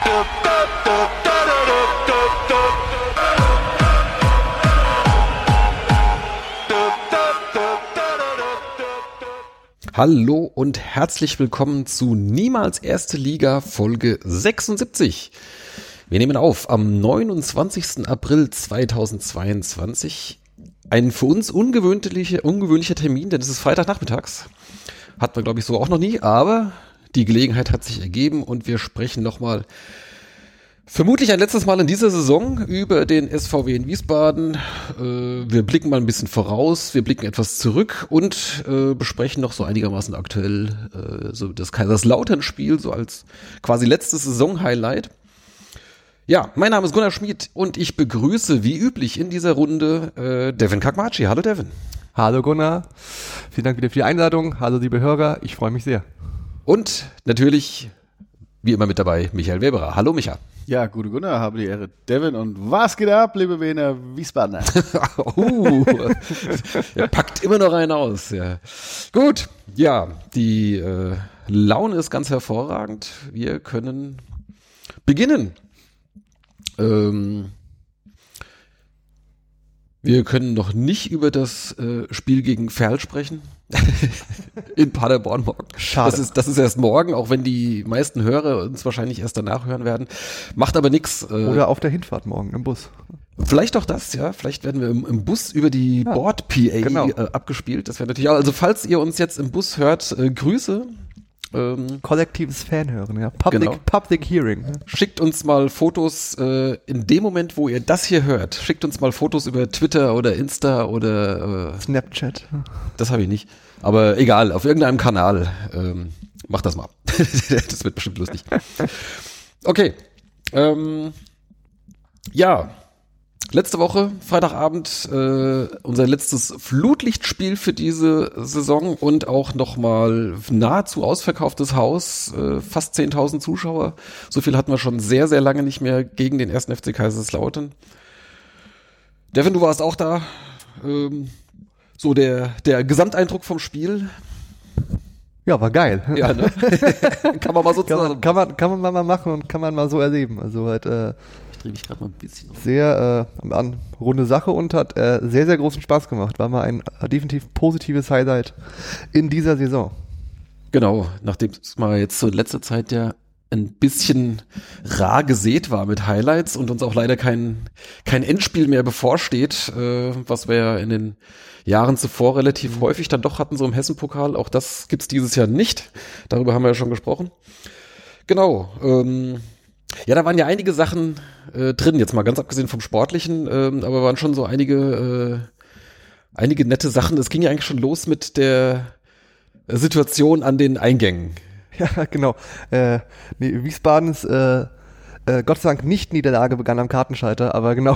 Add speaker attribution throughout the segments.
Speaker 1: Hallo und herzlich willkommen zu Niemals Erste Liga Folge 76. Wir nehmen auf am 29. April 2022. Ein für uns ungewöhnlicher Termin, denn es ist Freitagnachmittags. Hatten wir, glaube ich, so auch noch nie, aber die Gelegenheit hat sich ergeben und wir sprechen nochmal vermutlich ein letztes Mal in dieser Saison über den SVW in Wiesbaden. Wir blicken mal ein bisschen voraus, wir blicken etwas zurück und besprechen noch so einigermaßen aktuell so das Kaiserslautern-Spiel, so als quasi letztes Saison-Highlight. Ja, mein Name ist Gunnar Schmid und ich begrüße wie üblich in dieser Runde Devin Kakmachi. Hallo Devin.
Speaker 2: Hallo Gunnar, vielen Dank wieder für die Einladung. Hallo liebe Hörer, ich freue mich sehr.
Speaker 1: Und natürlich wie immer mit dabei Michael Weberer. Hallo Micha.
Speaker 3: Ja, gute Gunnar, habe die Ehre. Devin, und was geht ab, liebe Wiener Wiesbadener?
Speaker 1: Er packt immer noch einen aus. Ja. Gut, ja, die Laune ist ganz hervorragend. Wir können beginnen. Wir können noch nicht über das Spiel gegen Verl sprechen. In Paderborn morgen.
Speaker 2: Schade.
Speaker 1: Das ist erst morgen, auch wenn die meisten Hörer uns wahrscheinlich erst danach hören werden. Macht aber nix.
Speaker 2: Oder auf der Hinfahrt morgen im Bus.
Speaker 1: Vielleicht auch das, ja. Vielleicht werden wir im Bus über die Bord-PA
Speaker 2: genau.
Speaker 1: Abgespielt. Das wäre natürlich auch, also falls ihr uns jetzt im Bus hört, Grüße.
Speaker 2: Kollektives Fanhören, ja. Public Hearing.
Speaker 1: Schickt uns mal Fotos in dem Moment, wo ihr das hier hört. Schickt uns mal Fotos über Twitter oder Insta oder
Speaker 2: Snapchat.
Speaker 1: Das habe ich nicht. Aber egal, auf irgendeinem Kanal. Macht das mal. Das wird bestimmt lustig. Okay. Ja. Letzte Woche, Freitagabend, unser letztes Flutlichtspiel für diese Saison und auch nochmal nahezu ausverkauftes Haus, fast 10.000 Zuschauer. So viel hatten wir schon sehr, sehr lange nicht mehr gegen den 1. FC Kaiserslautern. Devin, du warst auch da. So der Gesamteindruck vom Spiel.
Speaker 2: Ja, war geil.
Speaker 1: Ja, ne? Kann man mal so zusammen.
Speaker 2: Kann man mal machen und kann man mal so erleben. Also halt,
Speaker 1: drehe mich gerade mal ein bisschen auf.
Speaker 2: Sehr runde Sache und hat sehr, sehr großen Spaß gemacht. War mal ein definitiv positives Highlight in dieser Saison.
Speaker 1: Genau, nachdem es mal jetzt so in letzter Zeit ja ein bisschen rar gesät war mit Highlights und uns auch leider kein Endspiel mehr bevorsteht, was wir ja in den Jahren zuvor relativ häufig dann doch hatten, so im Hessen-Pokal. Auch das gibt's dieses Jahr nicht. Darüber haben wir ja schon gesprochen. Genau, ja, da waren ja einige Sachen drin, jetzt mal ganz abgesehen vom Sportlichen, aber waren schon so einige nette Sachen. Es ging ja eigentlich schon los mit der Situation an den Eingängen.
Speaker 2: Ja, genau. Wiesbadens Gott sei Dank nicht Niederlage begann am Kartenschalter, aber genau,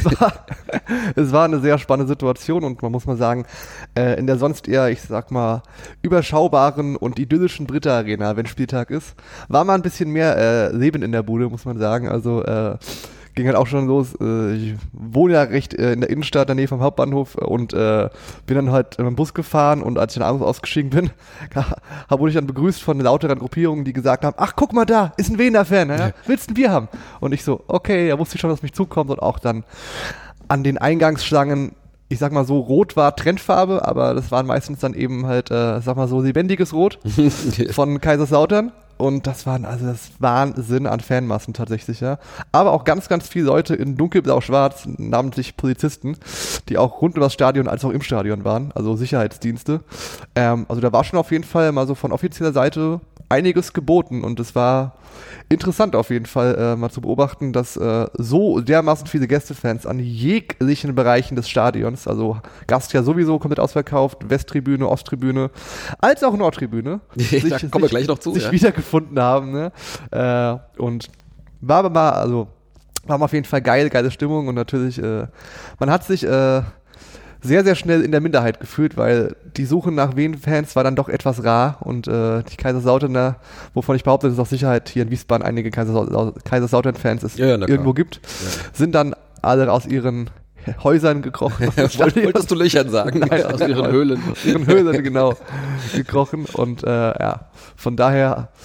Speaker 2: es war eine sehr spannende Situation und man muss mal sagen, in der sonst eher, ich sag mal, überschaubaren und idyllischen Britta Arena, wenn Spieltag ist, war mal ein bisschen mehr Leben in der Bude, muss man sagen. Also ging halt auch schon los. Ich wohne ja recht in der Innenstadt, in der Nähe vom Hauptbahnhof und bin dann halt mit dem Bus gefahren und als ich dann abends ausgestiegen bin, wurde ich dann begrüßt von lauteren Gruppierungen, die gesagt haben, ach guck mal da, ist ein Wiener-Fan, ja? Willst ein Bier haben? Und ich so, okay, da wusste ich schon, dass mich zukommt und auch dann an den Eingangsschlangen, ich sag mal so, rot war Trendfarbe, aber das waren meistens dann eben halt, sag mal so, lebendiges Rot von Kaiserslautern. Und das waren also das Wahnsinn an Fanmassen tatsächlich, ja. Aber auch ganz, ganz viele Leute in dunkelblau-schwarz, namentlich Polizisten, die auch rund um das Stadion als auch im Stadion waren, also Sicherheitsdienste. Also da war schon auf jeden Fall mal so von offizieller Seite einiges geboten und es war interessant auf jeden Fall mal zu beobachten, dass so dermaßen viele Gästefans an jeglichen Bereichen des Stadions, also Gast ja sowieso komplett ausverkauft, Westtribüne, Osttribüne, als auch Nordtribüne,
Speaker 1: da kommen wir gleich noch zu,
Speaker 2: sich wiedergefunden haben. Ne? Und war mal auf jeden Fall geile Stimmung und natürlich, man hat sich sehr, sehr schnell in der Minderheit gefühlt, weil die Suche nach Wien-Fans war dann doch etwas rar und die Kaiserslauterner, wovon ich behaupte, dass es auch Sicherheit hier in Wiesbaden einige Kaiserslautern-Fans irgendwo gibt, sind dann alle aus ihren Häusern gekrochen.
Speaker 1: Wolltest du Löchern sagen?
Speaker 2: Nein,
Speaker 1: aus ihren Höhlen.
Speaker 2: Ihren Höhlen, genau, gekrochen und von daher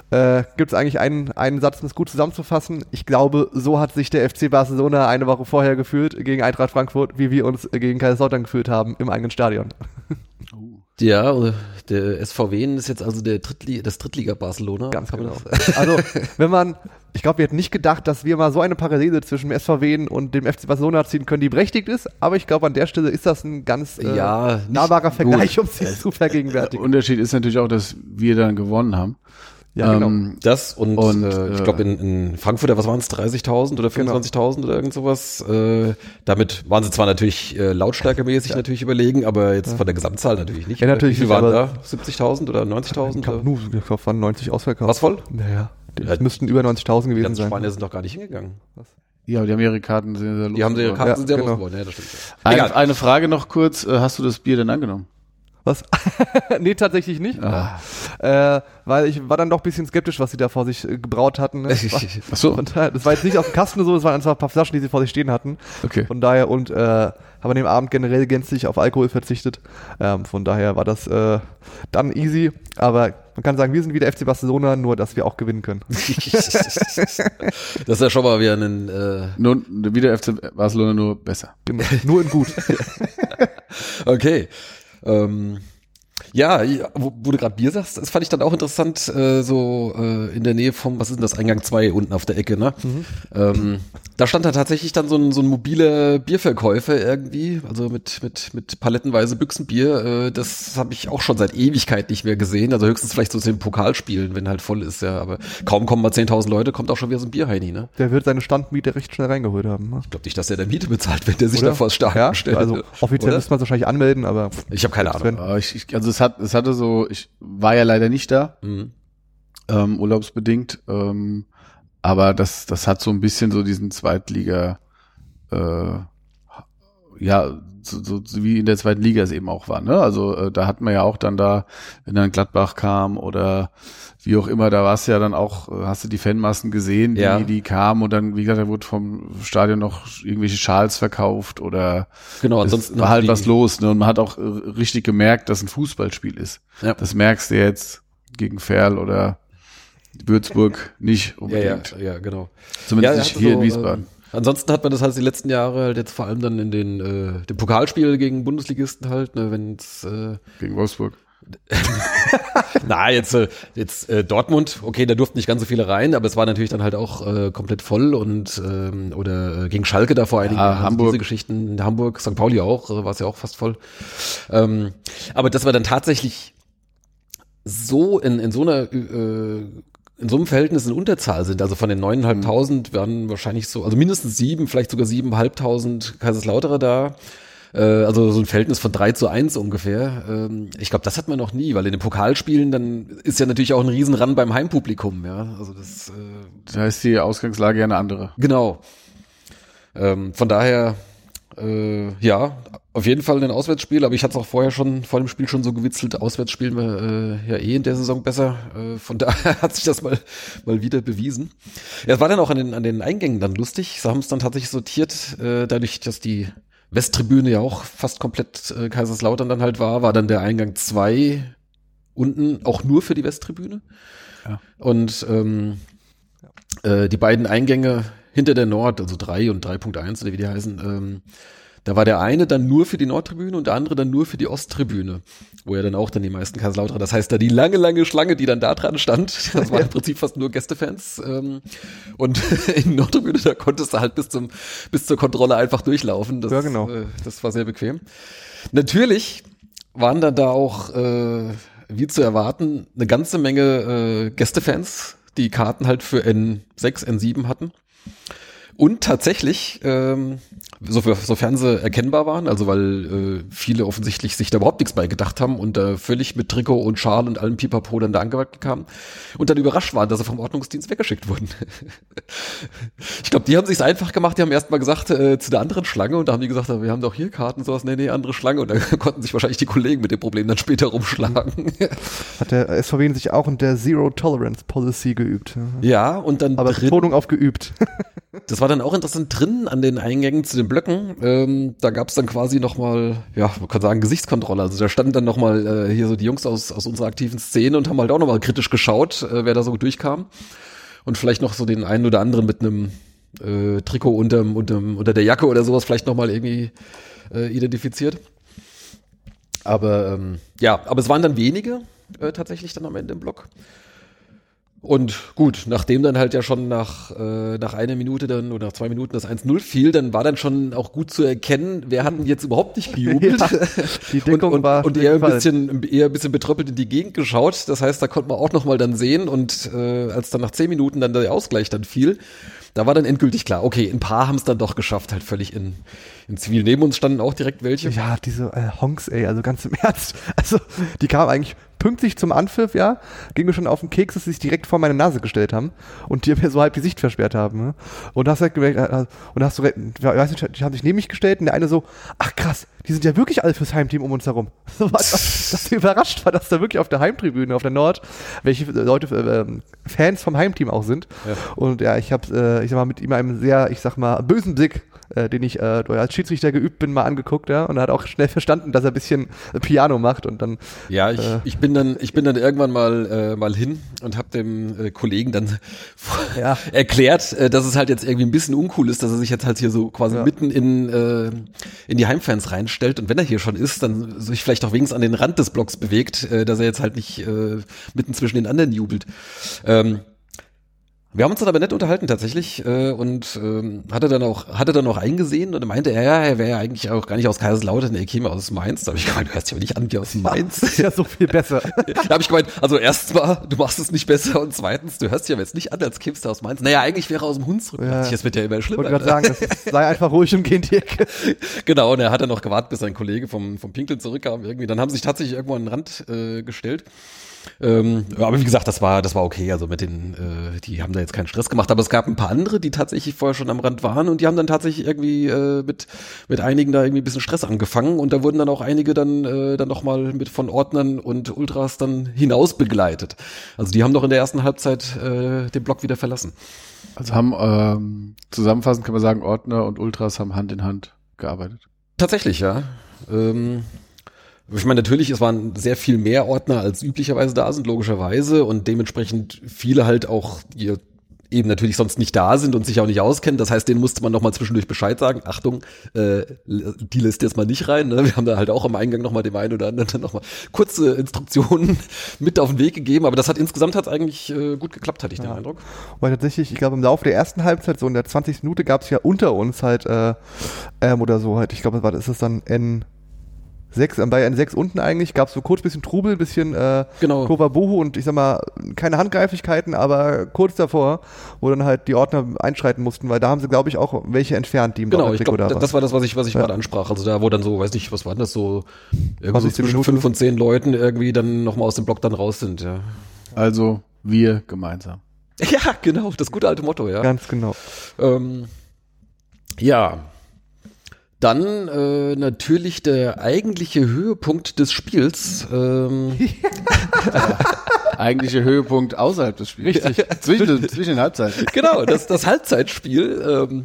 Speaker 2: gibt es eigentlich einen Satz, um es gut zusammenzufassen. Ich glaube, so hat sich der FC Barcelona eine Woche vorher gefühlt gegen Eintracht Frankfurt, wie wir uns gegen Kaiserslautern gefühlt haben im eigenen Stadion.
Speaker 1: Ja, der SVW ist jetzt also das Drittliga-Barcelona.
Speaker 2: Ganz genau. Also, ich glaube, wir hätten nicht gedacht, dass wir mal so eine Parallele zwischen dem SVW und dem FC Barcelona ziehen können, die berechtigt ist, aber ich glaube, an der Stelle ist das ein ganz nahbarer Vergleich, um sich zu vergegenwärtigen.
Speaker 3: Der Unterschied ist natürlich auch, dass wir dann gewonnen haben.
Speaker 2: Ja, genau.
Speaker 1: Das und ich glaube in Frankfurt, was waren es, 30.000 oder 25.000 oder irgend sowas. Damit waren sie zwar natürlich lautstärkemäßig natürlich überlegen, aber jetzt von der Gesamtzahl natürlich nicht.
Speaker 2: Ja, natürlich.
Speaker 1: Wie viel waren da? 70.000 oder 90.000?
Speaker 2: Ich glaube, waren 90 ausverkauft.
Speaker 1: Was voll?
Speaker 2: Naja, das müssten über 90.000 gewesen
Speaker 1: sein. Die
Speaker 2: Spanier
Speaker 1: sind doch gar nicht hingegangen.
Speaker 3: Ja, aber die haben ihre Karten sehr los.
Speaker 1: Die haben ihre Karten sehr los geworden, ja, das stimmt. Ja.
Speaker 3: Eine Frage noch kurz, hast du das Bier denn angenommen?
Speaker 2: Was? Nee, tatsächlich nicht. Weil ich war dann doch ein bisschen skeptisch, was sie da vor sich gebraut hatten. Ne?
Speaker 3: Achso.
Speaker 2: Das war jetzt nicht aus dem Kasten so, das waren einfach ein paar Flaschen, die sie vor sich stehen hatten.
Speaker 3: Okay.
Speaker 2: Von daher haben an dem Abend generell gänzlich auf Alkohol verzichtet. Von daher war das dann easy. Aber man kann sagen, wir sind wie der FC Barcelona, nur dass wir auch gewinnen können.
Speaker 1: Das ist ja schon mal wieder
Speaker 3: wie der FC Barcelona, nur besser.
Speaker 2: Genau. Nur in gut.
Speaker 1: Okay. Ja, wo du gerade Bier sagst, das fand ich dann auch interessant, in der Nähe vom, was ist denn das, Eingang 2 unten auf der Ecke, ne? Da stand da tatsächlich dann so ein mobiler Bierverkäufer irgendwie, also mit palettenweise Büchsenbier, das habe ich auch schon seit Ewigkeit nicht mehr gesehen, also höchstens vielleicht so zu den Pokalspielen, wenn halt voll ist, ja, aber kaum kommen mal 10.000 Leute, kommt auch schon wieder so ein Bierheini, ne?
Speaker 2: Der wird seine Standmiete recht schnell reingeholt haben, ne?
Speaker 1: Ich glaube nicht, dass er der Miete bezahlt, wenn der sich da vor das Stadion stellt.
Speaker 2: Also offiziell müsste man es wahrscheinlich anmelden, aber
Speaker 1: ich habe keine Ahnung.
Speaker 3: Also es hatte so, ich war ja leider nicht da, urlaubsbedingt, aber das hat so ein bisschen so diesen Zweitliga, so wie in der zweiten Liga es eben auch war, ne? Also da hat man ja auch dann da, wenn dann Gladbach kam oder wie auch immer, da war es ja dann auch, hast du die Fanmassen gesehen, die kamen und dann, wie gesagt, da wurde vom Stadion noch irgendwelche Schals verkauft oder
Speaker 1: genau, ansonsten
Speaker 3: war halt was los, ne? Und man hat auch richtig gemerkt, dass ein Fußballspiel ist. Ja. Das merkst du jetzt gegen Ferl oder Würzburg nicht unbedingt.
Speaker 1: Ja, genau.
Speaker 3: Zumindest nicht hier in Wiesbaden.
Speaker 1: Ansonsten hat man das halt die letzten Jahre halt jetzt vor allem dann in den Pokalspiel gegen Bundesligisten halt, ne, wenn's
Speaker 3: gegen Wolfsburg.
Speaker 1: Na, jetzt Dortmund, okay, da durften nicht ganz so viele rein, aber es war natürlich dann halt auch komplett voll und oder gegen Schalke da vor einigen Jahren,
Speaker 3: Hamburg.
Speaker 1: Diese Geschichten, in Hamburg, St. Pauli auch, war es ja auch fast voll. Aber das war dann tatsächlich so in so einem Verhältnis in Unterzahl sind, also von den 9.500 waren wahrscheinlich so, also mindestens 7, vielleicht sogar 7.500 Kaiserslauterer da. Also so ein Verhältnis von 3:1 ungefähr. Ich glaube, das hat man noch nie, weil in den Pokalspielen dann ist ja natürlich auch ein Riesenrun beim Heimpublikum, ja. Also das
Speaker 3: heißt, die Ausgangslage ja eine andere.
Speaker 1: Genau. Von daher, auf jeden Fall ein Auswärtsspiel, aber ich hatte es auch vor dem Spiel schon so gewitzelt, Auswärts spielen wir ja in der Saison besser. Von daher hat sich das mal wieder bewiesen. Ja, es war dann auch an den Eingängen dann lustig. Sie haben es dann tatsächlich sortiert, dadurch, dass die Westtribüne ja auch fast komplett Kaiserslautern dann halt war dann der Eingang 2 unten auch nur für die Westtribüne. Ja. Und die beiden Eingänge hinter der Nord, also 3 und 3.1 oder wie die heißen, da war der eine dann nur für die Nordtribüne und der andere dann nur für die Osttribüne, wo ja dann auch dann die meisten Kaiserslauterer, das heißt da die lange Schlange, die dann da dran stand, das waren im Prinzip fast nur Gästefans und in der Nordtribüne, da konntest du halt bis zur Kontrolle einfach durchlaufen, das,
Speaker 2: ja, genau.
Speaker 1: Das war sehr bequem. Natürlich waren dann da auch, wie zu erwarten, eine ganze Menge Gästefans, die Karten halt für N6, N7 hatten. Und tatsächlich, sofern sie erkennbar waren, also weil viele offensichtlich sich da überhaupt nichts bei gedacht haben und völlig mit Trikot und Schal und allem Pipapo dann da angewackelt kamen und dann überrascht waren, dass sie vom Ordnungsdienst weggeschickt wurden. Ich glaube, die haben sich's einfach gemacht, die haben erst mal gesagt zu der anderen Schlange und da haben die gesagt, wir haben doch hier Karten, sowas, nee, andere Schlange und da konnten sich wahrscheinlich die Kollegen mit dem Problem dann später rumschlagen.
Speaker 2: Hat der SVW sich auch in der Zero Tolerance Policy geübt.
Speaker 1: Ja, und dann
Speaker 2: aber Betonung auf geübt.
Speaker 1: das war dann auch interessant drin an den Eingängen zu den Blöcken. Da gab es dann quasi nochmal, ja, man kann sagen Gesichtskontrolle. Also da standen dann nochmal hier so die Jungs aus unserer aktiven Szene und haben halt auch nochmal kritisch geschaut, wer da so durchkam. Und vielleicht noch so den einen oder anderen mit einem Trikot unter der Jacke oder sowas vielleicht nochmal irgendwie identifiziert. Aber aber es waren dann wenige tatsächlich dann am Ende im Block. Und gut, nachdem dann halt ja schon nach einer Minute dann oder nach 2 Minuten das 1-0 fiel, dann war dann schon auch gut zu erkennen, wer hat denn jetzt überhaupt nicht gejubelt. Ja,
Speaker 2: die Deckung war
Speaker 1: und eher ein bisschen betröppelt in die Gegend geschaut. Das heißt, da konnte man auch nochmal dann sehen und als dann nach 10 Minuten dann der Ausgleich dann fiel, da war dann endgültig klar, okay, ein paar haben es dann doch geschafft, halt völlig in Zivil. Neben uns standen auch direkt welche.
Speaker 2: Ja, diese Honks, also ganz im Ernst. Also, die kamen eigentlich pünktlich zum Anpfiff, ja, ging mir schon auf den Keks, dass sie sich direkt vor meine Nase gestellt haben und die mir so halb die Sicht versperrt haben. Ne? Und hast halt gemerkt, und hast du, weiß nicht, die haben sich neben mich gestellt und der eine so, ach krass, die sind ja wirklich alle fürs Heimteam um uns herum. So, dass ich überrascht war, dass da wirklich auf der Heimtribüne, auf der Nord, welche Leute, Fans vom Heimteam auch sind. Ja. Und ja, ich habe, ich sag mal, mit ihm einem sehr, ich sag mal, bösen Blick, den ich als Schiedsrichter geübt bin, mal angeguckt, ja, und er hat auch schnell verstanden, dass er ein bisschen Piano macht und dann.
Speaker 1: Ja, ich bin dann irgendwann mal hin und habe dem Kollegen dann erklärt, dass es halt jetzt irgendwie ein bisschen uncool ist, dass er sich jetzt halt hier so quasi mitten in die Heimfans reinstellt und wenn er hier schon ist, dann sich vielleicht auch wenigstens an den Rand des Blocks bewegt, dass er jetzt halt nicht mitten zwischen den anderen jubelt. Wir haben uns dann aber nett unterhalten tatsächlich und hat er dann auch eingesehen und er meinte, er wäre ja eigentlich auch gar nicht aus Kaiserslautern, er käme aus Mainz. Da habe ich gemeint, du hörst dich aber nicht an wie aus Mainz.
Speaker 2: Das ist ja so viel besser.
Speaker 1: Da habe ich gemeint, also erstens mal, du machst es nicht besser und zweitens, du hörst dich aber jetzt nicht an, als kämst du aus Mainz. Naja, eigentlich wäre er aus dem Hunsrück.
Speaker 2: Ja.
Speaker 1: Das wird ja immer schlimmer.
Speaker 2: Ich wollte gerade sagen, das sei einfach ruhig und geh in die Ecke.
Speaker 1: Genau, und er hat dann noch gewartet, bis sein Kollege vom Pinkeln zurückkam irgendwie. Dann haben sie sich tatsächlich irgendwo an den Rand gestellt. Aber wie gesagt, das war okay, also mit die haben da jetzt keinen Stress gemacht, aber es gab ein paar andere, die tatsächlich vorher schon am Rand waren und die haben dann tatsächlich irgendwie mit einigen da irgendwie ein bisschen Stress angefangen und da wurden dann auch einige dann nochmal mit von Ordnern und Ultras dann hinaus begleitet. Also die haben doch in der ersten Halbzeit den Block wieder verlassen.
Speaker 3: Also haben, zusammenfassend kann man sagen, Ordner und Ultras haben Hand in Hand gearbeitet.
Speaker 1: Tatsächlich, ja. Ich meine, natürlich, es waren sehr viel mehr Ordner, als üblicherweise da sind, logischerweise, und dementsprechend viele halt auch, die eben natürlich sonst nicht da sind und sich auch nicht auskennen. Das heißt, denen musste man noch mal zwischendurch Bescheid sagen. Achtung, die lässt jetzt mal nicht rein. Ne? Wir haben da halt auch am Eingang noch mal dem einen oder anderen dann noch mal kurze Instruktionen mit auf den Weg gegeben. Aber das hat insgesamt eigentlich gut geklappt, hatte ich den Eindruck.
Speaker 2: Weil tatsächlich, ich glaube, im Laufe der ersten Halbzeit, so in der 20. Minute, gab es ja unter uns halt oder so halt, ich glaube, ist es dann bei N6 unten eigentlich, gab es so kurz ein bisschen Trubel, ein bisschen Tohuwabohu und ich sag mal, keine Handgreiflichkeiten, aber kurz davor, wo dann halt die Ordner einschreiten mussten, weil da haben sie, glaube ich, auch welche entfernt, die im
Speaker 1: Genau, ich glaube, das war das, was ich gerade ansprach. Also da, wo dann so, weiß nicht, was war denn das so, irgendwie so zwischen 5 und 10 Leuten irgendwie dann nochmal aus dem Block dann raus sind, ja.
Speaker 3: Also wir gemeinsam.
Speaker 1: Ja, genau, das gute alte Motto, ja.
Speaker 2: Ganz genau.
Speaker 1: Ja. Dann natürlich der eigentliche Höhepunkt des Spiels.
Speaker 3: Eigentliche Höhepunkt außerhalb des Spiels.
Speaker 2: Richtig.
Speaker 3: Zwischen den Halbzeiten.
Speaker 1: Genau, das Halbzeitspiel.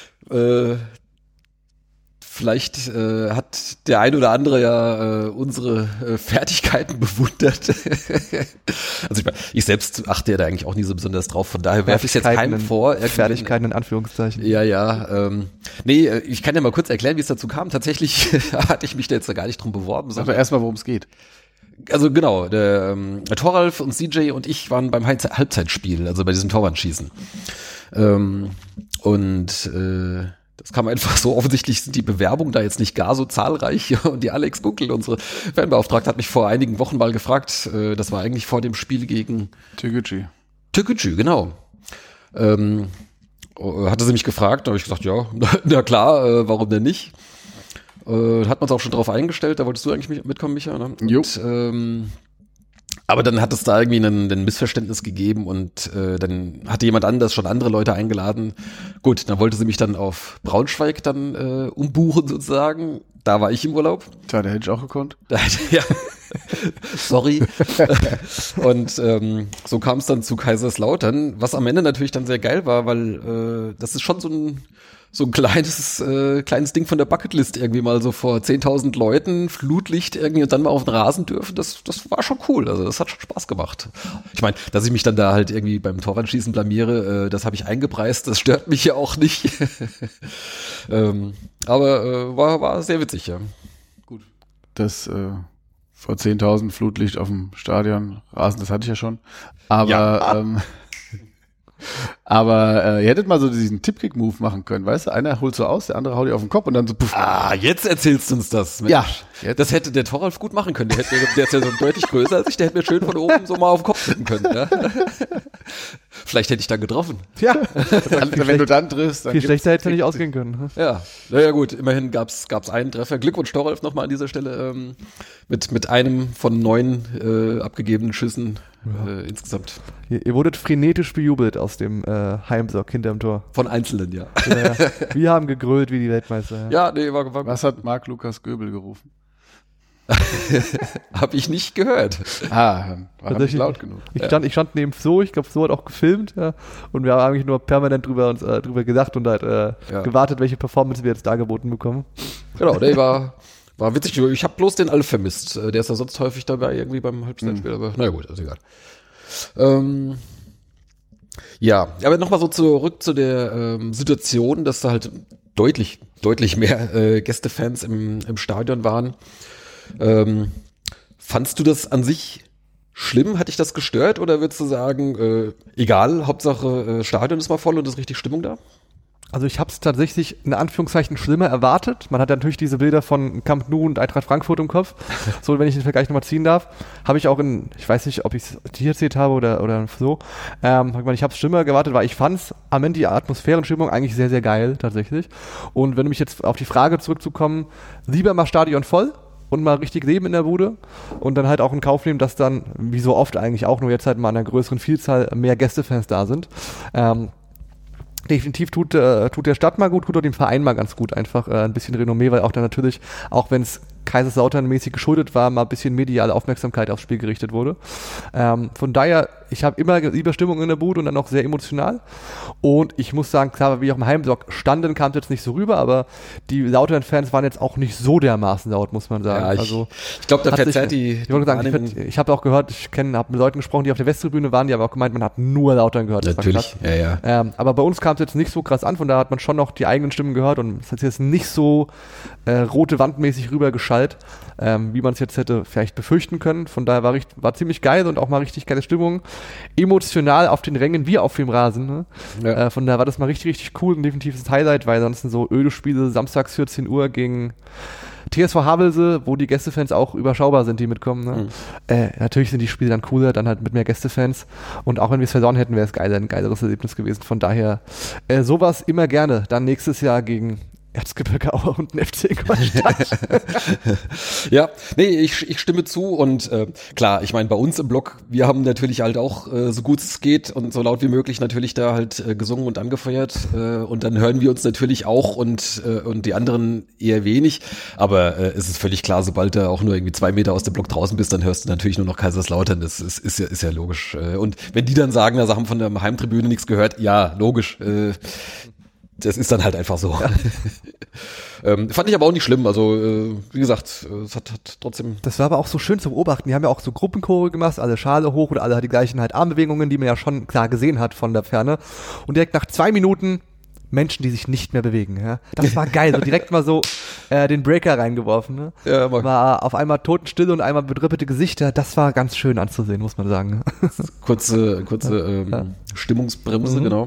Speaker 1: Vielleicht hat der ein oder andere ja unsere Fertigkeiten bewundert. Also ich selbst achte ja da eigentlich auch nie so besonders drauf, von daher werfe ich es jetzt keinem vor.
Speaker 2: Fertigkeiten in Anführungszeichen.
Speaker 1: Ja. Nee, ich kann ja mal kurz erklären, wie es dazu kam. Tatsächlich hatte ich mich da jetzt gar nicht drum beworben.
Speaker 3: Aber erstmal, worum es geht.
Speaker 1: Also genau, der Thoralf und CJ und ich waren beim Halbzeitspiel, also bei diesem Torwandschießen. Das kam einfach so, offensichtlich sind die Bewerbungen da jetzt nicht gar so zahlreich. Und die Alex Gunkel, unsere Fanbeauftragte, hat mich vor einigen Wochen mal gefragt, das war eigentlich vor dem Spiel gegen Türkgücü, genau. Hatte sie mich gefragt, da habe ich gesagt, ja, na klar, warum denn nicht? Hat man uns auch schon drauf eingestellt, da wolltest du eigentlich mitkommen, Micha, ne?
Speaker 3: Jo.
Speaker 1: Aber dann hat es da irgendwie ein Missverständnis gegeben und dann hatte jemand anders schon andere Leute eingeladen. Gut, dann wollte sie mich dann auf Braunschweig dann umbuchen sozusagen. Da war ich im Urlaub.
Speaker 3: Tja, da hätte ich auch gekonnt.
Speaker 1: Ja. Sorry. Und so kam es dann zu Kaiserslautern, was am Ende natürlich dann sehr geil war, weil das ist schon so ein kleines Ding von der Bucketlist irgendwie mal so vor 10.000 Leuten, Flutlicht irgendwie und dann mal auf den Rasen dürfen, das war schon cool, also das hat schon Spaß gemacht. Ich meine, dass ich mich dann da halt irgendwie beim Torwandschießen blamiere, das habe ich eingepreist, das stört mich ja auch nicht. Aber war sehr witzig, ja.
Speaker 3: Gut. Das vor 10.000 Flutlicht auf dem Stadion, Rasen, das hatte ich ja schon. Aber ja. Aber ihr hättet mal so diesen Tippkick-Move machen können, weißt du? Einer holt so aus, der andere haut dir auf den Kopf und dann so puff.
Speaker 1: Jetzt erzählst du uns das. Mensch.
Speaker 3: Ja.
Speaker 1: Das hätte der Toralf gut machen können. Der ist ja so deutlich größer als ich, der hätte mir schön von oben so mal auf den Kopf tippen können. Ja? Vielleicht hätte ich dann getroffen.
Speaker 2: Ja.
Speaker 3: Wenn du dann triffst, dann
Speaker 2: viel schlechter hätte es nicht ausgehen können.
Speaker 1: Ja, naja gut, immerhin gab's einen Treffer. Glückwunsch Toralf nochmal an dieser Stelle mit einem von 9 abgegebenen Schüssen insgesamt.
Speaker 2: Ihr wurdet frenetisch bejubelt aus dem Heimsock hinterm Tor.
Speaker 1: Von Einzelnen, ja.
Speaker 2: Wir haben gegrölt wie die Weltmeister.
Speaker 1: Ja, nee, war gut.
Speaker 3: Was hat Marc-Lukas Göbel gerufen?
Speaker 1: Hab ich nicht gehört.
Speaker 3: War nicht laut genug.
Speaker 2: Ich stand neben Flo, ich glaube, Flo hat auch gefilmt, ja, und wir haben eigentlich nur permanent drüber gedacht und halt gewartet, welche Performance wir jetzt dargeboten bekommen.
Speaker 1: Genau, der war witzig. Ich habe bloß den Alf vermisst. Der ist ja sonst häufig dabei irgendwie beim Halbzeitspiel, aber naja gut, ist egal. Ja, aber nochmal so zurück zu der Situation, dass da halt deutlich mehr Gästefans im Stadion waren. Fandst du das an sich schlimm? Hat dich das gestört oder würdest du sagen, egal, Hauptsache Stadion ist mal voll und ist richtig Stimmung da?
Speaker 2: Also ich habe es tatsächlich in Anführungszeichen schlimmer erwartet. Man hat ja natürlich diese Bilder von Camp Nou und Eintracht Frankfurt im Kopf. So, wenn ich den Vergleich nochmal ziehen darf, habe ich auch ich weiß nicht, ob ich es dir erzählt habe oder so. Ich habe es schlimmer gewartet, weil ich fand es am Ende die Atmosphärenstimmung eigentlich sehr, sehr geil tatsächlich. Und wenn du mich jetzt auf die Frage zurückzukommen, lieber mal Stadion voll und mal richtig Leben in der Bude und dann halt auch in Kauf nehmen, dass dann, wie so oft eigentlich auch, nur jetzt halt mal an einer größeren Vielzahl mehr Gästefans da sind. Definitiv tut der Stadt mal gut, tut auch dem Verein mal ganz gut, einfach ein bisschen Renommee, weil auch dann natürlich, auch wenn es Kaiserslautern-mäßig geschuldet war, mal ein bisschen mediale Aufmerksamkeit aufs Spiel gerichtet wurde. Von daher, ich habe immer lieber Stimmung in der Bude und dann auch sehr emotional. Und ich muss sagen, klar, weil wir auch im Heimblock standen, kam es jetzt nicht so rüber, aber die Lautern-Fans waren jetzt auch nicht so dermaßen laut, muss man sagen.
Speaker 1: Ja, ich glaube, da verzerrt
Speaker 2: ich habe auch gehört, habe mit Leuten gesprochen, die auf der Westtribüne waren, die haben auch gemeint, man hat nur Lautern gehört.
Speaker 1: Natürlich, ja.
Speaker 2: Aber bei uns kam es jetzt nicht so krass an, von daher hat man schon noch die eigenen Stimmen gehört und es hat jetzt nicht so rote Wandmäßig rübergeschallt, wie man es jetzt hätte vielleicht befürchten können. Von daher war ziemlich geil und auch mal richtig geile Stimmung. Emotional auf den Rängen wie auf dem Rasen. Ne? Ja. Von daher war das mal richtig, richtig cool und definitives Highlight, weil sonst so öde Spiele samstags 14 Uhr gegen TSV Havelse, wo die Gästefans auch überschaubar sind, die mitkommen. Ne? Natürlich sind die Spiele dann cooler, dann halt mit mehr Gästefans. Und auch wenn wir es verloren hätten, wäre es ein geileres Erlebnis gewesen. Von daher sowas immer gerne. Dann nächstes Jahr gegen Erzgebirge Aue und den FC Ingolstadt.
Speaker 1: Ja, nee, ich stimme zu und klar, ich meine, bei uns im Blog, wir haben natürlich halt auch so gut es geht und so laut wie möglich natürlich da halt gesungen und angefeuert und dann hören wir uns natürlich auch und die anderen eher wenig, aber es ist völlig klar, sobald du auch nur irgendwie 2 Meter aus dem Block draußen bist, dann hörst du natürlich nur noch Kaiserslautern, das ist ja logisch. Und wenn die dann sagen, sie haben von der Heimtribüne nichts gehört, ja, logisch, das ist dann halt einfach so. Ja. Fand ich aber auch nicht schlimm. Also, wie gesagt, es hat trotzdem...
Speaker 2: Das war aber auch so schön zu beobachten. Die haben ja auch so Gruppenchore gemacht, alle Schale hoch oder alle die gleichen halt Armbewegungen, die man ja schon klar gesehen hat von der Ferne. Und direkt nach 2 Minuten Menschen, die sich nicht mehr bewegen. Ja. Das war geil. So direkt mal so den Breaker reingeworfen. Ne? Ja, war auf einmal Totenstille und einmal bedrippelte Gesichter. Das war ganz schön anzusehen, muss man sagen.
Speaker 1: Kurze Stimmungsbremse, genau.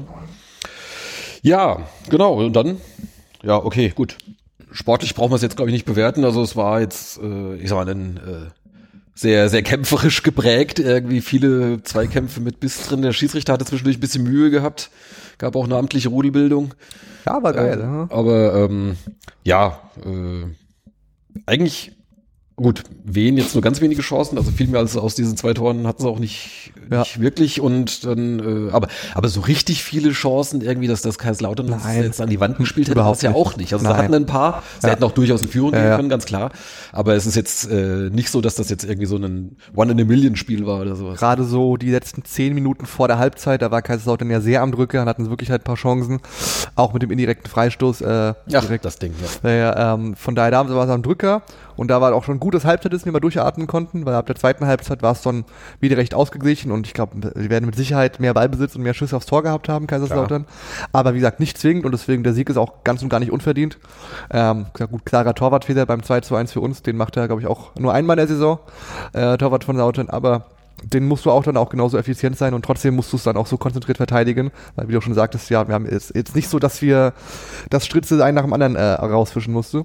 Speaker 1: Ja, genau. Und dann, ja, okay, gut. Sportlich brauchen wir es jetzt, glaube ich, nicht bewerten. Also es war jetzt, ich sag mal, sehr, sehr kämpferisch geprägt. Irgendwie viele Zweikämpfe mit Biss drin. Der Schiedsrichter hatte zwischendurch ein bisschen Mühe gehabt. Gab auch eine amtliche Rudelbildung.
Speaker 2: Ja, war geil.
Speaker 1: Aber eigentlich Gut, Wien jetzt nur ganz wenige Chancen, also viel mehr als aus diesen 2 Toren hatten sie auch nicht wirklich und dann, aber so richtig viele Chancen irgendwie, dass das Kaiserslautern das jetzt an die Wand gespielt hätte, war es ja auch nicht. Also sie hatten ein paar, sie hätten auch durchaus in Führung gehen können, ganz klar, aber es ist jetzt nicht so, dass das jetzt irgendwie so ein One-in-a-Million-Spiel war oder sowas.
Speaker 2: Gerade so die letzten 10 Minuten vor der Halbzeit, da war Kaiserslautern ja sehr am Drücker und hatten sie wirklich halt ein paar Chancen, auch mit dem indirekten Freistoß.
Speaker 1: Direkt. Das Ding,
Speaker 2: von daher, da war es am Drücker. Und da war auch schon gut, dass Halbzeit ist, wenn wir durchatmen konnten, weil ab der zweiten Halbzeit war es dann wieder recht ausgeglichen und ich glaube, wir werden mit Sicherheit mehr Ballbesitz und mehr Schüsse aufs Tor gehabt haben, Kaiserslautern. Klar. Aber wie gesagt, nicht zwingend und deswegen der Sieg ist auch ganz und gar nicht unverdient. Gut, klarer Torwartfehler beim 2:1 für uns, den macht er, glaube ich, auch nur einmal in der Saison, Torwart von Lautern, aber den musst du auch dann auch genauso effizient sein und trotzdem musst du es dann auch so konzentriert verteidigen, weil wie du schon sagtest, ja, wir haben jetzt nicht so, dass wir das Stritze einen nach dem anderen rausfischen mussten.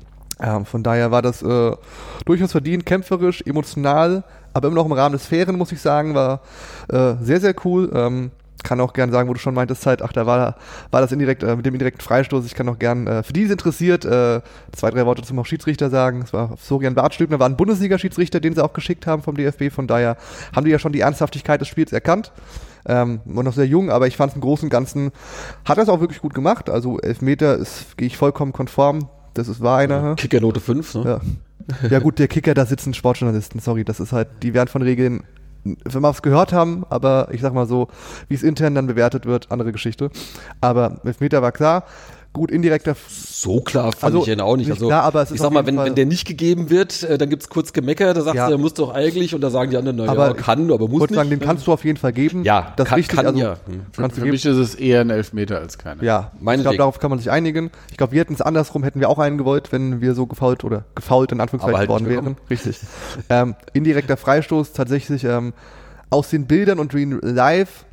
Speaker 2: Von daher war das durchaus verdient, kämpferisch, emotional, aber immer noch im Rahmen des Fairen, muss ich sagen, war sehr, sehr cool. Kann auch gern sagen, wo du schon meintest, da war das indirekt mit dem indirekten Freistoß. Ich kann auch gern, für die es interessiert, 2, 3 Worte zum Schiedsrichter sagen. Es war Florian Bartstübner, war ein Bundesliga-Schiedsrichter, den sie auch geschickt haben vom DFB. Von daher haben die ja schon die Ernsthaftigkeit des Spiels erkannt. War noch sehr jung, aber ich fand es im Großen und Ganzen, hat das auch wirklich gut gemacht. Also Elfmeter gehe ich vollkommen konform. Das war einer.
Speaker 1: Kickernote 5, ne?
Speaker 2: Ja gut, der Kicker, da sitzen Sportjournalisten, sorry, das ist halt, die werden von Regeln, wenn wir es gehört haben, aber ich sag mal so, wie es intern dann bewertet wird, andere Geschichte. Aber Elfmeter war klar. Gut, indirekter.
Speaker 1: So klar fand ich ihn auch nicht. Also,
Speaker 2: klar, aber es ist
Speaker 1: ich sag mal, wenn der nicht gegeben wird, dann gibt's kurz Gemecker, da sagst du, der muss doch eigentlich, und da sagen die anderen, kann, aber muss nicht.
Speaker 2: Sagen, den kannst du auf jeden Fall geben.
Speaker 1: Ja,
Speaker 2: das
Speaker 1: kann ja.
Speaker 3: Für mich ist es eher ein Elfmeter als keiner.
Speaker 2: Ja, ich glaube, darauf kann man sich einigen. Ich glaube, wir hätten es andersrum, hätten wir auch einen gewollt, wenn wir so gefoult in Anführungszeichen worden wären. Richtig. Indirekter Freistoß, tatsächlich aus den Bildern und live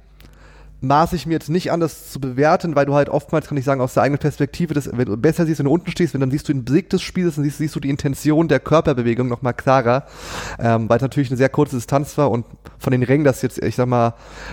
Speaker 2: maße ich mir jetzt nicht an, das zu bewerten, weil du halt oftmals, kann ich sagen, aus der eigenen Perspektive, wenn du besser siehst, wenn du unten stehst, dann siehst du den Blick des Spiels, dann siehst du die Intention der Körperbewegung nochmal klarer, weil es natürlich eine sehr kurze Distanz war und von den Rängen, das jetzt, ich sag mal,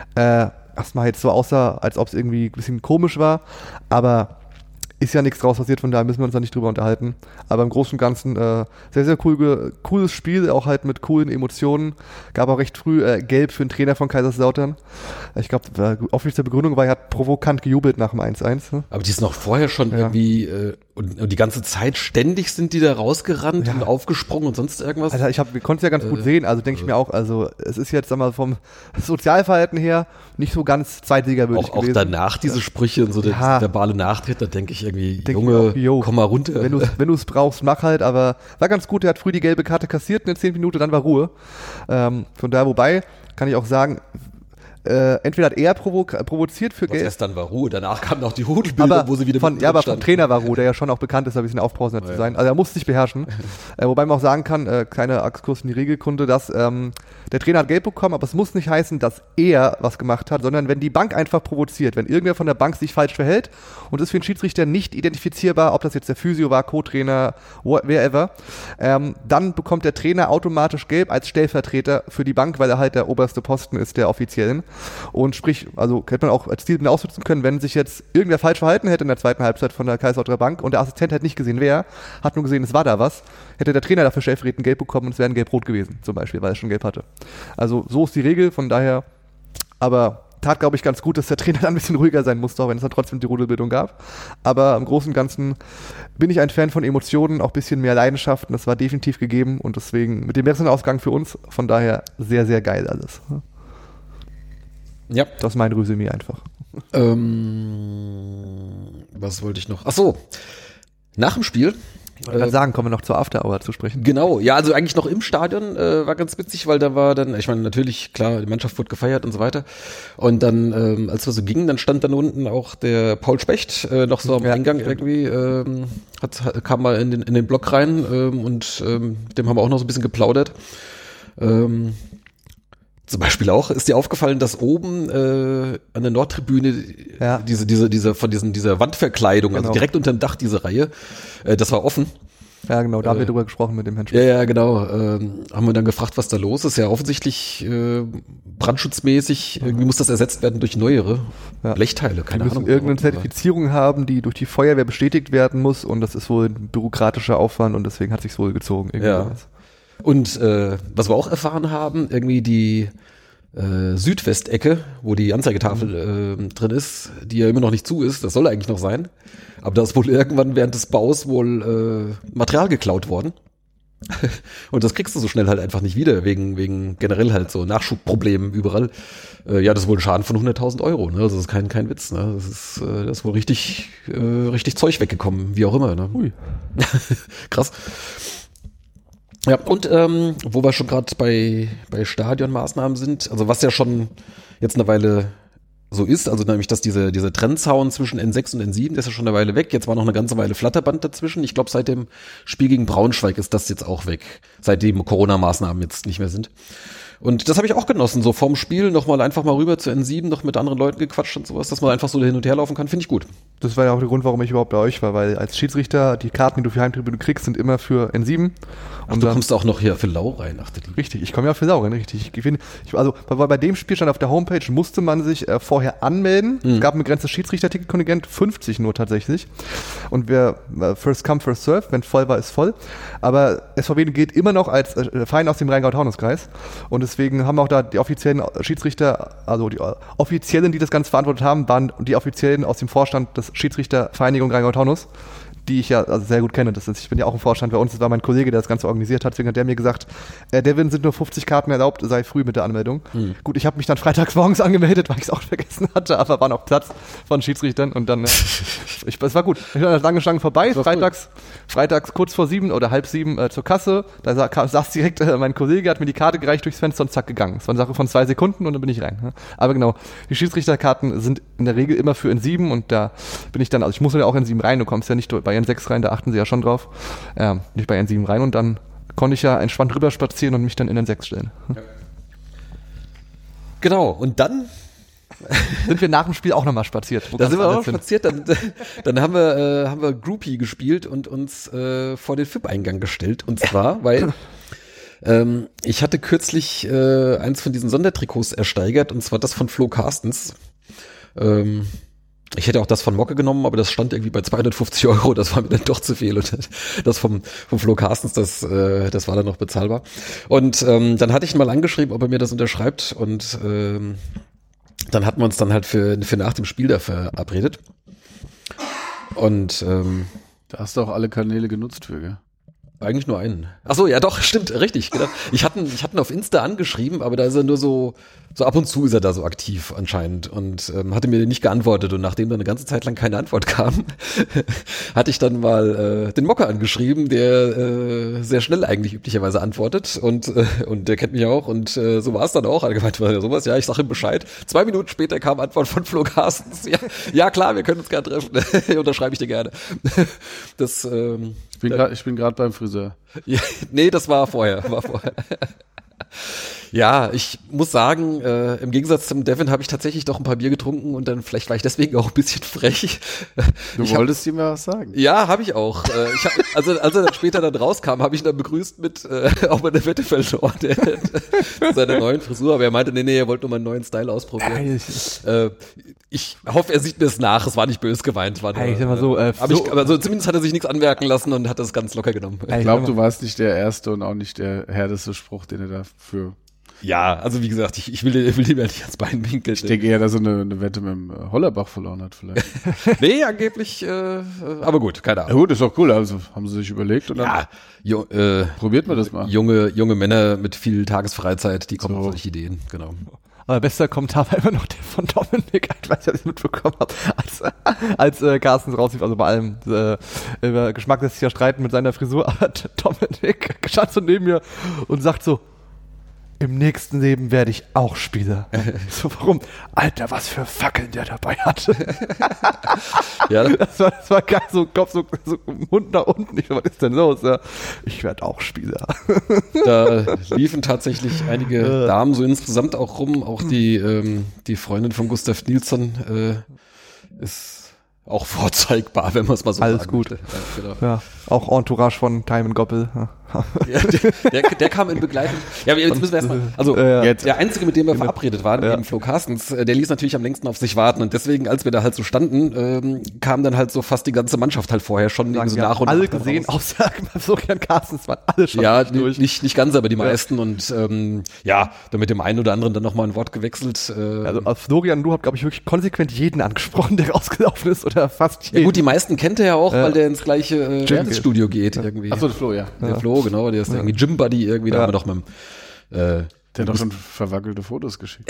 Speaker 2: erstmal jetzt so aussah, als ob es irgendwie ein bisschen komisch war, aber ist ja nichts draus passiert, von daher müssen wir uns da nicht drüber unterhalten. Aber im Großen und Ganzen sehr, sehr cooles Spiel, auch halt mit coolen Emotionen. Gab auch recht früh Gelb für den Trainer von Kaiserslautern. Ich glaube, offizielle Begründung war, er hat provokant gejubelt nach dem 1:1. Ne?
Speaker 1: Aber die ist noch vorher schon irgendwie und die ganze Zeit ständig sind die da rausgerannt und aufgesprungen und sonst irgendwas.
Speaker 2: Alter, wir konnten es ja ganz gut sehen, also denke ich mir auch, also es ist jetzt, sag mal, vom Sozialverhalten her nicht so ganz zweitligawürdig gewesen. Auch
Speaker 1: danach diese Sprüche und so der verbale Nachtritt, da denke ich irgendwie, Junge, komm mal runter.
Speaker 2: Wenn du es brauchst, mach halt, aber war ganz gut, er hat früh die gelbe Karte kassiert in den 10 Minuten, dann war Ruhe. Von daher, wobei, kann ich auch sagen, entweder hat er provoziert für Gelb.
Speaker 1: Erst dann war Ruhe, danach kamen noch die Rudelbilder, wo sie wieder
Speaker 2: aber vom Trainer war Ruhe, der ja schon auch bekannt ist, ein bisschen aufbrausender zu sein. Also er muss sich beherrschen. Wobei man auch sagen kann, kleiner Exkurs in die Regelkunde, dass der Trainer hat Gelb bekommen, aber es muss nicht heißen, dass er was gemacht hat, sondern wenn die Bank einfach provoziert, wenn irgendwer von der Bank sich falsch verhält und ist für den Schiedsrichter nicht identifizierbar, ob das jetzt der Physio war, Co-Trainer, wherever, dann bekommt der Trainer automatisch Gelb als Stellvertreter für die Bank, weil er halt der oberste Posten ist der Offiziellen. Und sprich, also hätte man auch als Ziel ausnutzen können, wenn sich jetzt irgendwer falsch verhalten hätte in der zweiten Halbzeit von der Kaiserslauterer Bank und der Assistent hat nicht gesehen, wer, hat nur gesehen, es war da was, hätte der Trainer dafür stellvertretend Gelb bekommen und es wäre ein Gelb-Rot gewesen, zum Beispiel, weil er schon Gelb hatte. Also so ist die Regel, von daher, aber tat, glaube ich, ganz gut, dass der Trainer dann ein bisschen ruhiger sein musste, auch wenn es dann trotzdem die Rudelbildung gab. Aber im Großen und Ganzen bin ich ein Fan von Emotionen, auch ein bisschen mehr Leidenschaften, das war definitiv gegeben und deswegen mit dem besseren Ausgang für uns, von daher sehr, sehr geil alles. Ja. Das ist mein Resümee einfach.
Speaker 1: Was wollte ich noch? Ach so, nach dem Spiel.
Speaker 2: Ich kann sagen, kommen wir noch zur After Hour zu sprechen.
Speaker 1: Genau, ja, also eigentlich noch im Stadion, war ganz witzig, weil da war dann, ich meine, natürlich, klar, die Mannschaft wurde gefeiert und so weiter. Und dann, als wir so gingen, dann stand dann unten auch der Paul Specht, noch so am Eingang irgendwie, kam mal in den Block rein und mit dem haben wir auch noch so ein bisschen geplaudert. Zum Beispiel auch, ist dir aufgefallen, dass oben an der Nordtribüne dieser Wandverkleidung, also direkt unter dem Dach diese Reihe, das war offen.
Speaker 2: Ja, genau, da haben wir drüber gesprochen mit dem Herrn Specht.
Speaker 1: Ja, genau. Haben wir dann gefragt, was da los ist. Ja, offensichtlich brandschutzmäßig, irgendwie muss das ersetzt werden durch neuere Blechteile, keine Ahnung.
Speaker 2: Irgendeine Zertifizierung haben, die durch die Feuerwehr bestätigt werden muss und das ist wohl ein bürokratischer Aufwand und deswegen hat sich's wohl gezogen.
Speaker 1: Und was wir auch erfahren haben, irgendwie die Südwestecke, wo die Anzeigetafel drin ist, die ja immer noch nicht zu ist, das soll eigentlich noch sein. Aber da ist wohl irgendwann während des Baus wohl Material geklaut worden. Und das kriegst du so schnell halt einfach nicht wieder, wegen generell halt so Nachschubproblemen überall. Ja, das ist wohl ein Schaden von 100.000 Euro, ne? Also das ist kein Witz, ne? Das ist wohl richtig Zeug weggekommen, wie auch immer, ne? Ui. Krass. Ja, und wo wir schon gerade bei Stadionmaßnahmen sind, also was ja schon jetzt eine Weile so ist, also nämlich, dass diese Trennzaun zwischen N6 und N7, der ist ja schon eine Weile weg, jetzt war noch eine ganze Weile Flatterband dazwischen. Ich glaube, seit dem Spiel gegen Braunschweig ist das jetzt auch weg, seitdem Corona-Maßnahmen jetzt nicht mehr sind. Und das habe ich auch genossen, so vorm Spiel nochmal einfach mal rüber zu N7, noch mit anderen Leuten gequatscht und sowas, dass man einfach so hin und her laufen kann, finde ich gut.
Speaker 2: Das war ja auch der Grund, warum ich überhaupt bei euch war, weil als Schiedsrichter, die Karten, die du für Heimtribüne kriegst, sind immer für N7.
Speaker 1: Ach, und du kommst auch noch hier für Lau rein, achte die.
Speaker 2: Richtig, ich komme ja für Lau rein, richtig. Also bei dem Spiel stand auf der Homepage, musste man sich vorher anmelden. Es gab ein begrenztes Schiedsrichterticketkontingent, 50 nur tatsächlich. Und wer first come, first serve, wenn voll war, ist voll. Aber SVW geht immer noch als Verein aus dem Rheingau-Taunus-Kreis. Und deswegen haben auch da die offiziellen Schiedsrichter, also die Offiziellen, die das Ganze verantwortet haben, waren die Offiziellen aus dem Vorstand des Schiedsrichtervereinigung Rheingau-Taunus, die ich ja also sehr gut kenne. Ich bin ja auch im Vorstand bei uns, das war mein Kollege, der das Ganze organisiert hat, deswegen hat der mir gesagt, Devin, sind nur 50 Karten erlaubt, sei früh mit der Anmeldung. Gut, ich habe mich dann freitags morgens angemeldet, weil ich es auch vergessen hatte, aber war noch Platz von Schiedsrichtern und dann, es war gut. Ich war an der langen Schlange vorbei, freitags kurz vor 7 oder halb 7 zur Kasse, da saß direkt mein Kollege, hat mir die Karte gereicht durchs Fenster und zack, gegangen. Es war eine Sache von 2 Sekunden und dann bin ich rein. Aber genau, die Schiedsrichterkarten sind in der Regel immer für N7 und da bin ich dann, also ich muss ja auch N7 rein, du kommst ja nicht bei N6 rein, da achten sie ja schon drauf. Nicht bei N7 rein und dann konnte ich ja entspannt rüber spazieren und mich dann in N6 stellen. Ja.
Speaker 1: Genau, und dann
Speaker 2: sind wir nach dem Spiel auch nochmal spaziert.
Speaker 1: Da sind wir auch noch spaziert, dann haben wir Groupie gespielt und uns vor den FIP-Eingang gestellt. Und zwar, weil ich hatte kürzlich eins von diesen Sondertrikots ersteigert, und zwar das von Flo Carstens. Ich hätte auch das von Mocke genommen, aber das stand irgendwie bei 250 €, das war mir dann doch zu viel. Und das vom Flo Carstens, das war dann noch bezahlbar. Und dann hatte ich ihn mal angeschrieben, ob er mir das unterschreibt, und dann hatten wir uns dann halt für nach dem Spiel da verabredet. Und
Speaker 3: da hast du auch alle Kanäle genutzt für, gell?
Speaker 1: Eigentlich nur einen. Ach so, ja doch, stimmt, richtig, genau. Ich hatte ihn auf Insta angeschrieben, aber da ist er nur so ab und zu ist er da so aktiv anscheinend und hatte mir nicht geantwortet, und nachdem da eine ganze Zeit lang keine Antwort kam, hatte ich dann mal den Mocker angeschrieben, der sehr schnell eigentlich üblicherweise antwortet, und der kennt mich auch, und so war es dann auch. Er hat gemeint, sowas, ja, ich sage ihm Bescheid. 2 Minuten später kam Antwort von Flo Carstens, ja klar, wir können uns gerne treffen, unterschreibe ich dir gerne. Das
Speaker 3: ich bin gerade beim Friseur.
Speaker 1: Ja, nee, das war vorher. Ja, ich muss sagen, im Gegensatz zum Devin habe ich tatsächlich doch ein paar Bier getrunken, und dann vielleicht war ich deswegen auch ein bisschen frech.
Speaker 3: Du wolltest ihm ja was sagen.
Speaker 1: Ja, habe ich auch. Als er dann später rauskam, habe ich ihn dann begrüßt mit auch bei der Wette verloren, seiner neuen Frisur, aber er meinte, nee, er wollte nur mal einen neuen Style ausprobieren. Ich hoffe, er sieht mir es nach, es war nicht böse gemeint. War nur,
Speaker 2: ich sag mal so,
Speaker 1: aber zumindest hat er sich nichts anmerken lassen und hat das ganz locker genommen.
Speaker 3: Ich glaube, du warst nicht der erste und auch nicht der härteste Spruch, den er dafür...
Speaker 1: Ja, also wie gesagt, ich will lieber nicht ans Bein winkeln.
Speaker 3: Ich denke eher, dass er eine Wette mit dem Hollerbach verloren hat vielleicht.
Speaker 1: Nee, angeblich, aber gut, keine Ahnung.
Speaker 3: Ja gut, ist doch cool, also haben sie sich überlegt und dann probiert man das mal.
Speaker 1: Junge Männer mit viel Tagesfreizeit, die kommen auf solche Ideen, genau.
Speaker 2: Aber bester Kommentar war immer noch der von Dominik, ich weiß nicht, ob ich es mitbekommen habe, als Carstens rauslief, also bei allem über Geschmack lässt sich ja streiten mit seiner Frisur, aber Dominik stand so neben mir und sagt so, im nächsten Leben werde ich auch Spieler. So, warum? Alter, was für Fackeln der dabei hatte.
Speaker 1: Ja,
Speaker 2: das war geil, so Kopf, so Mund nach unten. Ich so, was ist denn los? Ja, ich werde auch Spieler.
Speaker 1: Da liefen tatsächlich einige Damen so insgesamt auch rum. Auch die Freundin von Gustav Nilsson ist auch vorzeigbar, wenn man es mal so
Speaker 2: alles
Speaker 1: sagen
Speaker 2: gut.
Speaker 1: möchte. Ja, genau.
Speaker 2: Ja, auch Entourage von Thymen Goppel. Ja.
Speaker 1: Der kam in Begleitung. Ja, aber jetzt müssen wir erstmal, also der Einzige, mit dem wir verabredet waren, eben Flo Carstens, der ließ natürlich am längsten auf sich warten und deswegen, als wir da halt so standen, kam dann halt so fast die ganze Mannschaft halt vorher schon so nach und nach.
Speaker 2: Alle gesehen, außer Florian Carstens waren alle schon
Speaker 1: durch. Nicht ganz, aber die meisten und dann mit dem einen oder anderen dann nochmal ein Wort gewechselt.
Speaker 2: Also Florian, du habt, glaube ich, wirklich konsequent jeden angesprochen, der rausgelaufen ist oder fast jeden.
Speaker 1: Ja gut, die meisten kennt er ja auch, weil der ins gleiche Studio geht irgendwie.
Speaker 3: Achso, der Flo, ja.
Speaker 1: Der Flo, genau, der ist irgendwie Gym-Buddy irgendwie, da haben wir doch mit dem
Speaker 3: der hat doch schon verwackelte Fotos geschickt.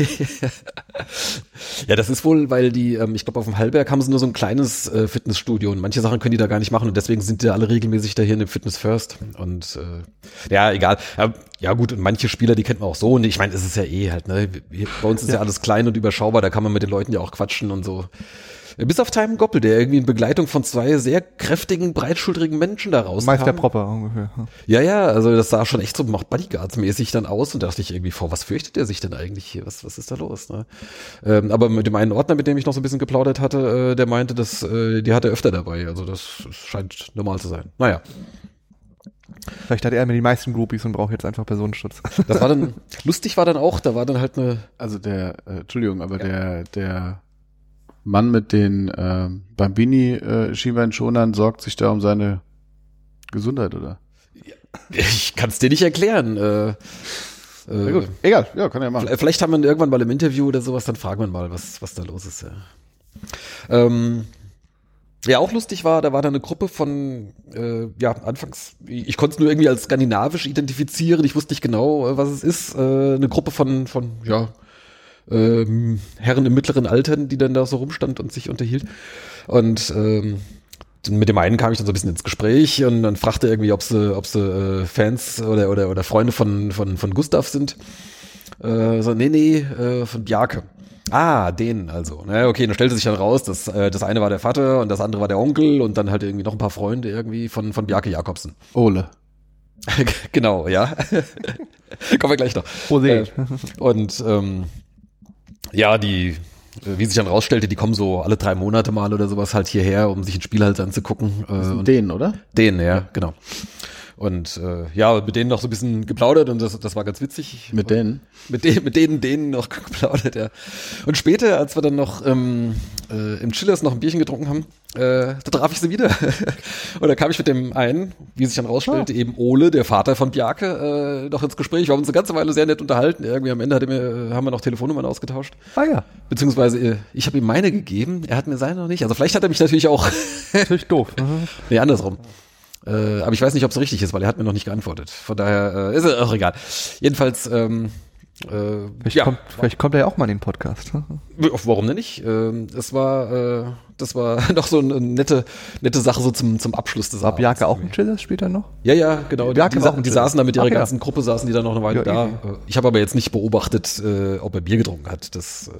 Speaker 1: Ja, das ist wohl, weil die, ich glaube auf dem Hallberg haben sie nur so ein kleines Fitnessstudio und manche Sachen können die da gar nicht machen und deswegen sind die alle regelmäßig da hier in dem Fitness First und egal. Ja gut, und manche Spieler, die kennt man auch so und ich meine, es ist ja halt, ne, bei uns ist ja alles klein und überschaubar, da kann man mit den Leuten ja auch quatschen und so. Bis auf Timon Goppel, der irgendwie in Begleitung von 2 sehr kräftigen, breitschultrigen Menschen da rauskam.
Speaker 2: Meist der Propper ungefähr.
Speaker 1: Ja, also das sah schon echt so Bodyguards-mäßig dann aus und da dachte ich irgendwie, was fürchtet der sich denn eigentlich hier? Was ist da los? Ne? Aber mit dem einen Ordner, mit dem ich noch so ein bisschen geplaudert hatte, der meinte, dass die hat er öfter dabei. Also das scheint normal zu sein. Naja.
Speaker 2: Vielleicht hat er mir die meisten Groupies und braucht jetzt einfach Personenschutz.
Speaker 1: Das war dann, lustig war dann auch, da war dann halt
Speaker 3: also Entschuldigung, aber der Mann mit den Bambini-Schienbeinschonern sorgt sich da um seine Gesundheit, oder?
Speaker 1: Ich kann es dir nicht erklären.
Speaker 3: Gut. Egal, ja, kann er machen.
Speaker 1: Vielleicht haben wir irgendwann mal im Interview oder sowas, dann fragen wir mal, was da los ist. Ja. Auch lustig war, da war da eine Gruppe von, anfangs, ich konnte es nur irgendwie als skandinavisch identifizieren, ich wusste nicht genau, was es ist, eine Gruppe von Herren im mittleren Alter, die dann da so rumstand und sich unterhielt. Und mit dem einen kam ich dann so ein bisschen ins Gespräch und dann fragte irgendwie, ob sie Fans oder Freunde von Gustav sind. Nee, von Bjarke. Den also. Na, okay, dann stellte sich dann raus, dass das eine war der Vater und das andere war der Onkel und dann halt irgendwie noch ein paar Freunde irgendwie von Bjarke Jakobsen.
Speaker 3: Ole.
Speaker 1: Genau, ja. Kommen wir gleich noch. Und die, wie sich dann rausstellte, die kommen so alle 3 Monate mal oder sowas halt hierher, um sich ein Spiel halt anzugucken.
Speaker 3: Und denen, oder?
Speaker 1: Denen, ja, genau. Und mit denen noch so ein bisschen geplaudert und das war ganz witzig.
Speaker 3: Mit denen?
Speaker 1: Mit denen noch geplaudert, ja. Und später, als wir dann noch im Chillers noch ein Bierchen getrunken haben, da traf ich sie wieder. Und da kam ich mit dem einen, wie sich dann rausstellte, eben Ole, der Vater von Bjarke, noch ins Gespräch. Wir haben uns eine ganze Weile sehr nett unterhalten. Irgendwie am Ende haben wir noch Telefonnummern ausgetauscht.
Speaker 2: Ja.
Speaker 1: Beziehungsweise ich habe ihm meine gegeben, er hat mir seine noch nicht. Also vielleicht hat er mich natürlich auch...
Speaker 2: Natürlich doof.
Speaker 1: Nee, andersrum. Aber ich weiß nicht, ob es richtig ist, weil er hat mir noch nicht geantwortet. Von daher ist es auch egal. Jedenfalls,
Speaker 2: vielleicht kommt er ja auch mal in den Podcast.
Speaker 1: Warum denn nicht? Das war noch so eine nette Sache so zum Abschluss des
Speaker 2: Abends. War Bjarke auch im Chillers später noch?
Speaker 1: Ja, genau. Die saßen da mit ihrer ganzen Gruppe, saßen die da noch eine Weile da.
Speaker 2: Easy.
Speaker 1: Ich habe aber jetzt nicht beobachtet, ob er Bier getrunken hat.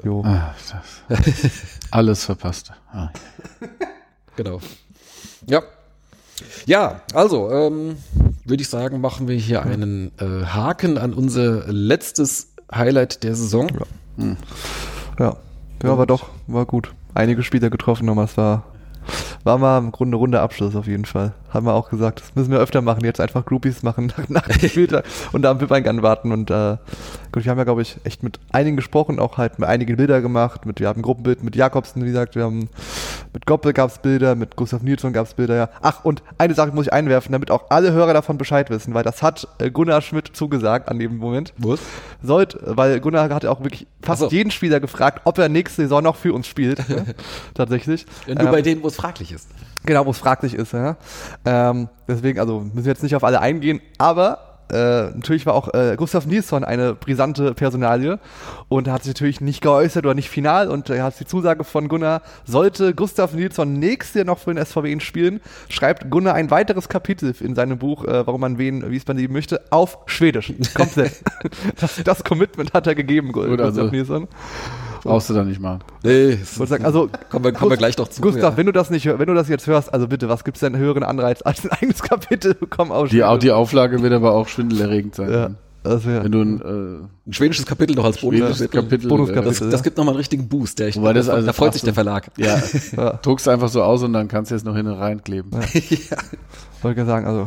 Speaker 3: Alles verpasst.
Speaker 1: Genau. Ja, also würde ich sagen, machen wir hier einen Haken an unser letztes Highlight der Saison.
Speaker 2: Ja, war gut. Einige Spieler getroffen, aber es war mal im Grunde runder Abschluss auf jeden Fall. Haben wir auch gesagt, das müssen wir öfter machen, jetzt einfach Groupies machen nach dem Spieltag und da am VIP-Eingang warten und gut, wir haben ja, glaube ich, echt mit einigen gesprochen, auch halt mit einigen Bilder gemacht, wir haben ein Gruppenbild mit Jakobsen, wie gesagt, wir haben mit Goppel gab's Bilder, mit Gustav Nilsson gab's Bilder, ja. Ach, und eine Sache muss ich einwerfen, damit auch alle Hörer davon Bescheid wissen, weil das hat Gunnar Schmidt zugesagt an dem Moment.
Speaker 1: Was?
Speaker 2: Weil Gunnar hatte auch wirklich fast jeden Spieler gefragt, ob er nächste Saison noch für uns spielt, tatsächlich.
Speaker 1: Ja, nur bei denen, wo es fraglich ist.
Speaker 2: Genau, wo es fraglich ist, ja. Deswegen, also müssen wir jetzt nicht auf alle eingehen, aber natürlich war auch Gustav Nilsson eine brisante Personalie und er hat sich natürlich nicht geäußert oder nicht final und er hat die Zusage von Gunnar, sollte Gustav Nilsson nächstes Jahr noch für den SV Wien spielen, schreibt Gunnar ein weiteres Kapitel in seinem Buch, warum man Wien, wie es man lieben möchte, auf Schwedisch. Komplett. das Commitment hat er gegeben, Gustav Nilsson.
Speaker 3: Brauchst du da nicht machen.
Speaker 1: Nee,
Speaker 2: sagen, also
Speaker 1: kommen wir gleich noch zu.
Speaker 2: Gustav, wenn du das jetzt hörst, also bitte, was gibt's denn höheren Anreiz als ein eigenes Kapitel bekommen aus
Speaker 3: Die Auflage wird aber auch schwindelerregend sein.
Speaker 2: Ja. Also, ja.
Speaker 3: Wenn du ein
Speaker 1: schwedisches Kapitel noch als
Speaker 2: Bonuskapitel.
Speaker 1: Das gibt nochmal einen richtigen Boost. Da freut sich der Verlag.
Speaker 3: Ja, druckst einfach so aus und dann kannst du jetzt noch hin und rein kleben.
Speaker 2: Ja. Wollte ich sagen, also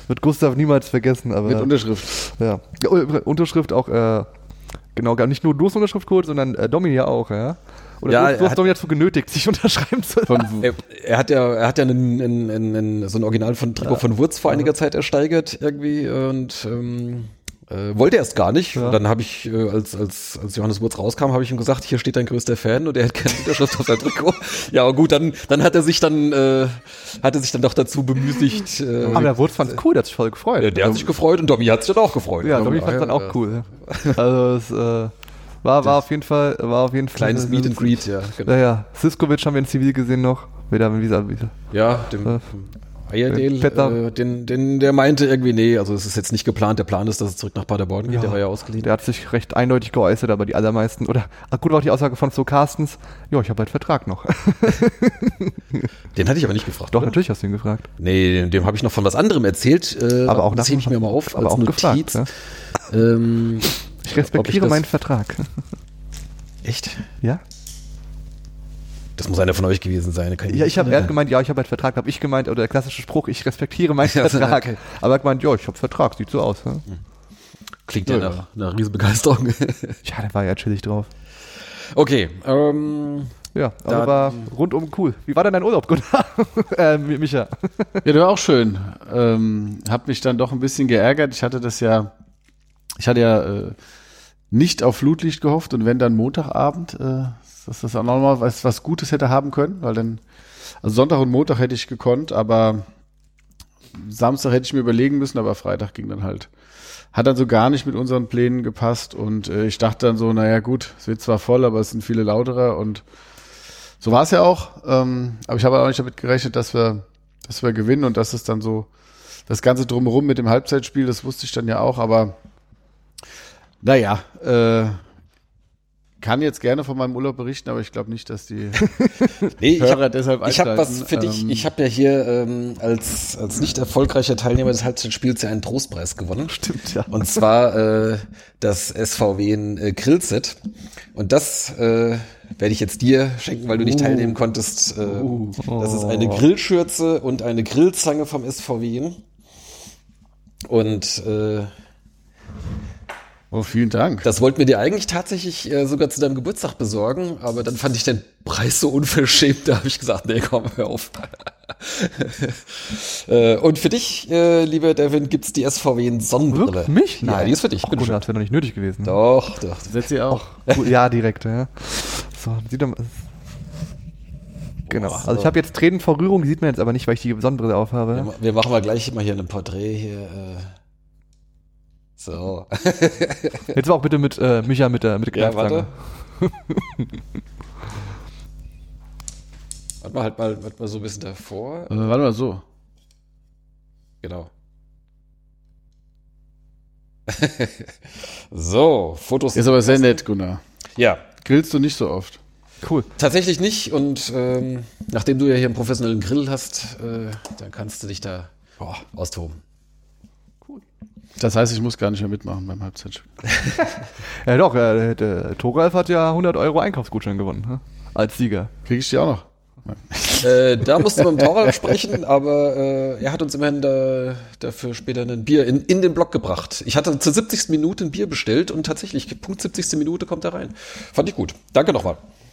Speaker 2: Wird Gustav niemals vergessen. Aber,
Speaker 3: mit Unterschrift.
Speaker 2: Ja. Unterschrift auch, genau, gar nicht nur du hast Unterschrift geholt, sondern Domi ja auch, ja? Oder
Speaker 1: ja,
Speaker 2: du hast Domi dazu genötigt, sich unterschreiben zu lassen.
Speaker 1: Er hat ja so ein Original von Trikot von Wurz vor einiger Zeit ersteigert irgendwie und wollte erst gar nicht. Ja. Und dann habe ich, als Johannes Wurz rauskam, habe ich ihm gesagt, hier steht dein größter Fan und er hat keine Unterschrift auf sein Trikot. Ja, aber gut, dann hat er sich dann doch dazu bemüßigt.
Speaker 2: Aber der Wurz fand es cool, der hat sich voll gefreut.
Speaker 1: Der hat sich gefreut und Domi hat sich dann auch gefreut.
Speaker 2: Ja, Domi fand es dann auch cool. Also es war auf jeden Fall
Speaker 1: kleines Meet and Greet, ja.
Speaker 2: Genau. Ja. Siskovic haben wir in Zivil gesehen noch. Wieder.
Speaker 1: Ja, dem Ayerdale, der meinte irgendwie, nee, also es ist jetzt nicht geplant, der Plan ist, dass es zurück nach Paderborn geht, der war ja ausgeliehen.
Speaker 2: Der hat sich recht eindeutig geäußert, aber die allermeisten, gut war auch die Aussage von Flo Carstens, ja, ich habe halt Vertrag noch.
Speaker 1: Den hatte ich aber nicht gefragt.
Speaker 2: Doch, oder? Natürlich hast du ihn gefragt.
Speaker 1: Nee, dem habe ich noch von was anderem erzählt,
Speaker 2: aber auch
Speaker 1: das hebe ich mir mal auf,
Speaker 2: aber
Speaker 1: als
Speaker 2: auch
Speaker 1: Notiz.
Speaker 2: Gefragt, ja? Ich respektiere meinen Vertrag.
Speaker 1: Echt?
Speaker 2: Ja.
Speaker 1: Das muss einer von euch gewesen sein.
Speaker 2: Er hat gemeint, ja, ich habe halt Vertrag. Habe ich gemeint, oder der klassische Spruch, ich respektiere meinen Vertrag. Okay. Aber er hat gemeint, ja, ich habe Vertrag, sieht so aus. Ne?
Speaker 1: Klingt ja nach einer riesen Begeisterung.
Speaker 2: Ja, der war ja chillig drauf.
Speaker 1: Okay.
Speaker 2: Ja, aber war rundum cool. Wie war denn dein Urlaub, Gunnar? Micha.
Speaker 3: Ja, der war auch schön. Hab mich dann doch ein bisschen geärgert. Ich hatte ja nicht auf Flutlicht gehofft und wenn dann Montagabend, dass das auch nochmal was Gutes hätte haben können, weil dann, also Sonntag und Montag hätte ich gekonnt, aber Samstag hätte ich mir überlegen müssen, aber Freitag ging dann halt. Hat dann so gar nicht mit unseren Plänen gepasst und ich dachte dann so, naja gut, es wird zwar voll, aber es sind viele lauterer und so war es ja auch, aber ich habe auch nicht damit gerechnet, dass wir gewinnen und dass es dann so, das Ganze drumherum mit dem Halbzeitspiel, das wusste ich dann ja auch, aber naja, kann jetzt gerne von meinem Urlaub berichten, aber ich glaube nicht, dass die Hörer deshalb einschalten.
Speaker 1: Ich habe was für dich. Ich habe ja hier als nicht erfolgreicher Teilnehmer des Halbzeitspiels ja einen Trostpreis gewonnen.
Speaker 2: Stimmt, ja.
Speaker 1: Und zwar das SVW in Grillset. Und das werde ich jetzt dir schenken, weil du nicht teilnehmen konntest. Das ist eine Grillschürze und eine Grillzange vom SVW. Und
Speaker 3: vielen Dank.
Speaker 1: Das wollten wir dir eigentlich tatsächlich sogar zu deinem Geburtstag besorgen, aber dann fand ich den Preis so unverschämt, da habe ich gesagt, nee, komm, hör auf. Und für dich, lieber Devin, gibt's die SVW Sonnenbrille.
Speaker 2: Für mich?
Speaker 1: Nein. Ja, die ist für dich.
Speaker 2: Gut, das wäre doch nicht nötig gewesen. Ne?
Speaker 1: Doch.
Speaker 3: Setzt sie auch.
Speaker 2: Ja, direkt, ja. So, sieht doch mal. Genau. Also ich habe jetzt Tränen vor Rührung, die sieht man jetzt aber nicht, weil ich die Sonnenbrille aufhabe.
Speaker 1: Wir machen mal gleich mal hier ein Porträt hier. So.
Speaker 2: Jetzt war auch bitte mit Micha mit der
Speaker 1: ja, warte. Warte mal so ein bisschen davor.
Speaker 3: Warte mal so.
Speaker 1: Genau. So, Fotos.
Speaker 3: Ist aber sehr nett, Gunnar.
Speaker 1: Ja.
Speaker 3: Grillst du nicht so oft?
Speaker 2: Cool.
Speaker 1: Tatsächlich nicht und nachdem du ja hier einen professionellen Grill hast, dann kannst du dich da austoben.
Speaker 3: Cool. Das heißt, ich muss gar nicht mehr mitmachen beim Halbzeitspiel.
Speaker 2: Ja doch, der Toralf hat ja 100 € Einkaufsgutschein gewonnen, ne? Als Sieger.
Speaker 3: Kriege ich die auch noch?
Speaker 1: Da musst du mit dem Toralf sprechen, aber er hat uns immerhin dafür später ein Bier in den Block gebracht. Ich hatte zur 70. Minute ein Bier bestellt und tatsächlich, Punkt 70. Minute kommt er rein. Fand ich gut. Danke nochmal.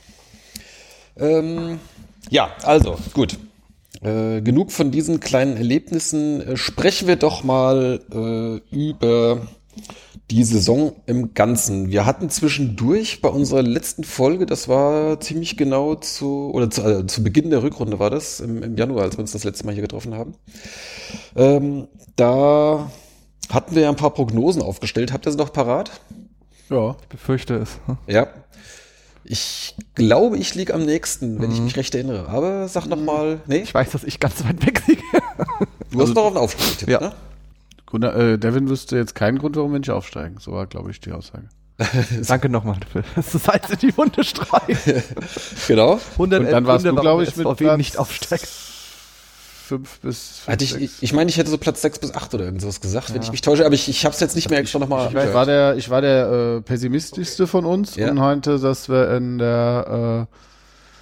Speaker 1: Ja, also, gut. Genug von diesen kleinen Erlebnissen. Sprechen wir doch mal über die Saison im Ganzen. Wir hatten zwischendurch bei unserer letzten Folge, das war ziemlich genau zu Beginn der Rückrunde war das, im Januar, als wir uns das letzte Mal hier getroffen haben. Da hatten wir ja ein paar Prognosen aufgestellt. Habt ihr sie noch parat?
Speaker 2: Ja, ich befürchte es.
Speaker 1: Ja. Ich glaube, ich liege am nächsten, wenn ich mich recht erinnere. Aber sag noch mal, nee?
Speaker 2: Ich weiß, dass ich ganz weit weg liege.
Speaker 1: Du hast noch auf den Aufstieg getippt,
Speaker 2: ja.
Speaker 1: Ne?
Speaker 3: Devin wüsste jetzt keinen Grund, warum wir nicht aufsteigen. So war, glaube ich, die Aussage.
Speaker 2: Danke nochmal für das Salz in die Wunde streuen.
Speaker 1: Genau.
Speaker 3: Und dann warst du, glaube ich, mit
Speaker 2: Platz nicht aufsteigt.
Speaker 3: 5 bis 5,
Speaker 1: ich meine, ich hätte so Platz 6 bis 8 oder irgendwas gesagt, wenn ich mich täusche, aber ich habe es jetzt nicht mehr extra nochmal.
Speaker 3: Ich war der pessimistischste von uns und meinte, dass wir in der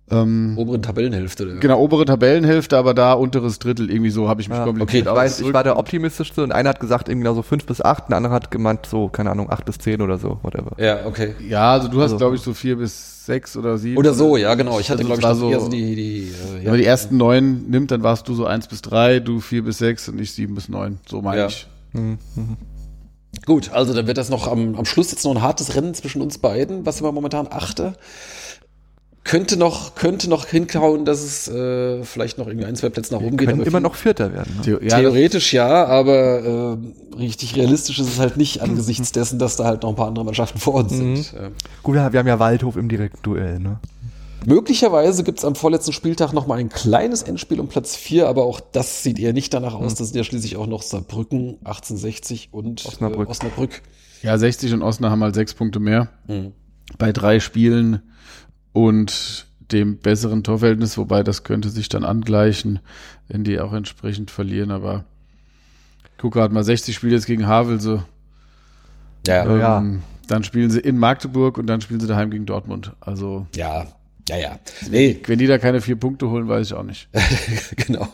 Speaker 1: oberen Tabellenhälfte. Oder?
Speaker 3: Genau, obere Tabellenhälfte, aber da unteres Drittel, irgendwie so habe ich mich kompliziert
Speaker 2: ich war der optimistischste und einer hat gesagt irgendwie so 5 bis 8, der andere hat gemeint so, keine Ahnung, 8 bis 10 oder so, whatever.
Speaker 1: Ja, okay.
Speaker 3: Ja, also du hast, glaube ich, so 4 bis 6 oder 7.
Speaker 1: Oder so, ja, genau. Ich hatte, glaube ich,
Speaker 3: so,
Speaker 1: eher so die
Speaker 3: wenn man die ersten 9 nimmt, dann warst du so 1 bis 3, du 4 bis 6 und ich 7 bis 9. So meine ich.
Speaker 1: Gut, also dann wird das noch am Schluss jetzt noch ein hartes Rennen zwischen uns beiden. Was sind wir momentan? 8. Könnte noch hinkauen, dass es vielleicht noch irgendwie 1, 2 Plätze nach oben geht.
Speaker 2: Können immer noch Vierter werden. Ne?
Speaker 1: Theoretisch ja, aber richtig realistisch ist es halt nicht angesichts dessen, dass da halt noch ein paar andere Mannschaften vor uns sind.
Speaker 2: Gut, wir haben ja Waldhof im direkten Duell, ne?
Speaker 1: Möglicherweise gibt's am vorletzten Spieltag noch mal ein kleines Endspiel um Platz 4, aber auch das sieht eher nicht danach aus. Das sind ja schließlich auch noch Saarbrücken, 1860 und Osnabrück.
Speaker 3: Ja, 60 und Osnabrück haben halt 6 Punkte mehr bei 3 Spielen und dem besseren Torverhältnis, wobei das könnte sich dann angleichen, wenn die auch entsprechend verlieren, aber guck gerade mal, 60 spielt jetzt gegen Havelse.
Speaker 1: Ja.
Speaker 3: Dann spielen sie in Magdeburg und dann spielen sie daheim gegen Dortmund. Also
Speaker 1: Ja. Nee.
Speaker 3: Wenn die da keine 4 Punkte holen, weiß ich auch nicht.
Speaker 1: Genau.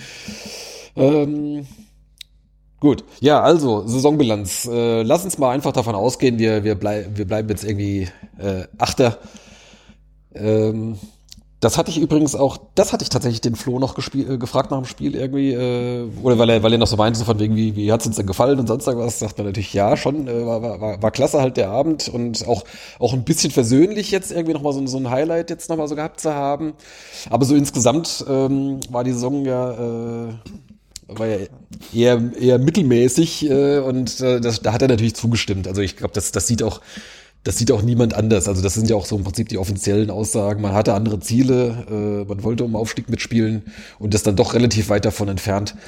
Speaker 1: Gut. Ja, also Saisonbilanz. Lass uns mal einfach davon ausgehen, wir bleiben jetzt irgendwie Achter. Das hatte ich tatsächlich den Flo noch gefragt nach dem Spiel irgendwie, oder weil er noch so meinte, so von wegen, wie hat's uns denn gefallen und sonst irgendwas, sagt man natürlich ja, schon, war klasse halt der Abend und auch ein bisschen versöhnlich jetzt irgendwie nochmal so ein Highlight jetzt nochmal so gehabt zu haben. Aber so insgesamt war die Saison war ja eher mittelmäßig und da hat er natürlich zugestimmt. Also ich glaube, das sieht auch niemand anders. Also das sind ja auch so im Prinzip die offiziellen Aussagen. Man hatte andere Ziele, man wollte um Aufstieg mitspielen und ist dann doch relativ weit davon entfernt.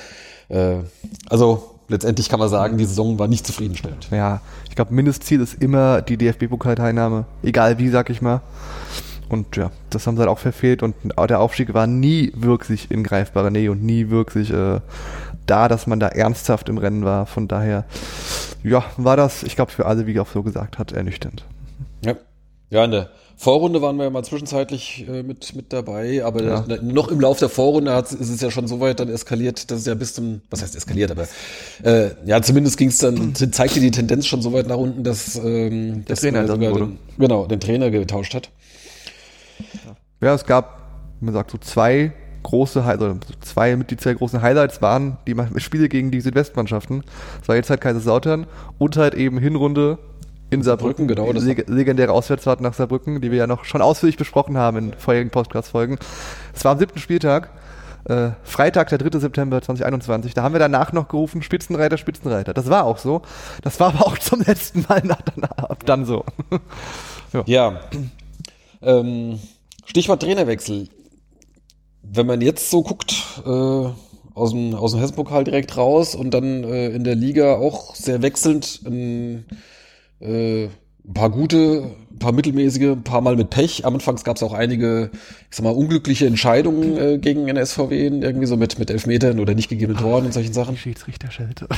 Speaker 1: Also letztendlich kann man sagen, die Saison war nicht zufriedenstellend.
Speaker 2: Ja, ich glaube, Mindestziel ist immer die DFB-Pokal-Teilnahme, egal wie, sag ich mal. Und ja, das haben sie halt auch verfehlt und der Aufstieg war nie wirklich in greifbarer Nähe und nie wirklich dass man da ernsthaft im Rennen war. Von daher, ja, war das, ich glaube, für alle, wie auch so gesagt hat, ernüchternd.
Speaker 1: Ja, in der Vorrunde waren wir ja mal zwischenzeitlich mit dabei, aber noch im Lauf der Vorrunde ist es ja schon so weit dann eskaliert, dass es ja was heißt eskaliert, aber zumindest zeigte die Tendenz schon so weit nach unten, dass der
Speaker 2: Trainer
Speaker 1: sogar den Trainer getauscht hat.
Speaker 2: Ja, es gab, man sagt so zwei mit die zwei großen Highlights waren die Spiele gegen die Südwestmannschaften. Das war jetzt halt Kaiserslautern und halt eben Hinrunde in Saarbrücken,
Speaker 1: genau.
Speaker 2: Die legendäre Auswärtsfahrt nach Saarbrücken, die wir ja noch schon ausführlich besprochen haben in vorherigen Podcast-Folgen. Es war am 7. Spieltag, Freitag, der 3. September 2021. Da haben wir danach noch gerufen, Spitzenreiter. Das war auch so. Das war aber auch zum letzten Mal dann so.
Speaker 1: Ja. Stichwort Trainerwechsel. Wenn man jetzt so guckt, aus dem Hessenpokal direkt raus und dann in der Liga auch sehr wechselnd, ein paar gute, ein paar mittelmäßige, ein paar Mal mit Pech. Am Anfang gab es auch einige, ich sag mal, unglückliche Entscheidungen gegen den SVW, irgendwie so mit Elfmetern oder nicht gegebenen Toren und solchen Sachen.
Speaker 2: Schiedsrichterschelte.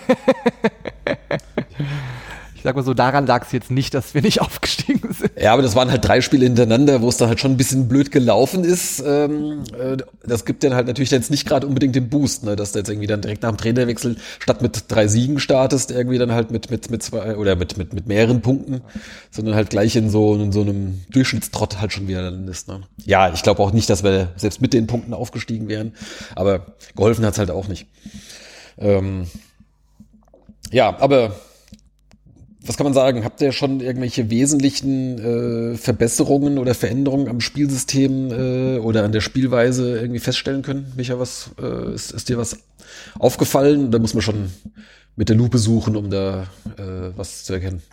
Speaker 2: Ich sag mal so, daran lag es jetzt nicht, dass wir nicht aufgestiegen sind.
Speaker 1: Ja, aber das waren halt 3 Spiele hintereinander, wo es dann halt schon ein bisschen blöd gelaufen ist. Das gibt dann halt natürlich jetzt nicht gerade unbedingt den Boost, ne, dass du jetzt irgendwie dann direkt nach dem Trainerwechsel statt mit 3 Siegen startest, irgendwie dann halt mit 2 oder mit mehreren Punkten, sondern halt gleich in so einem Durchschnittstrott halt schon wieder dann ist. Ne? Ja, ich glaube auch nicht, dass wir selbst mit den Punkten aufgestiegen wären, aber geholfen hat's halt auch nicht. Ja, aber was kann man sagen? Habt ihr schon irgendwelche wesentlichen Verbesserungen oder Veränderungen am Spielsystem oder an der Spielweise irgendwie feststellen können? Micha, ist dir was aufgefallen? Oder muss man schon mit der Lupe suchen, um da was zu erkennen?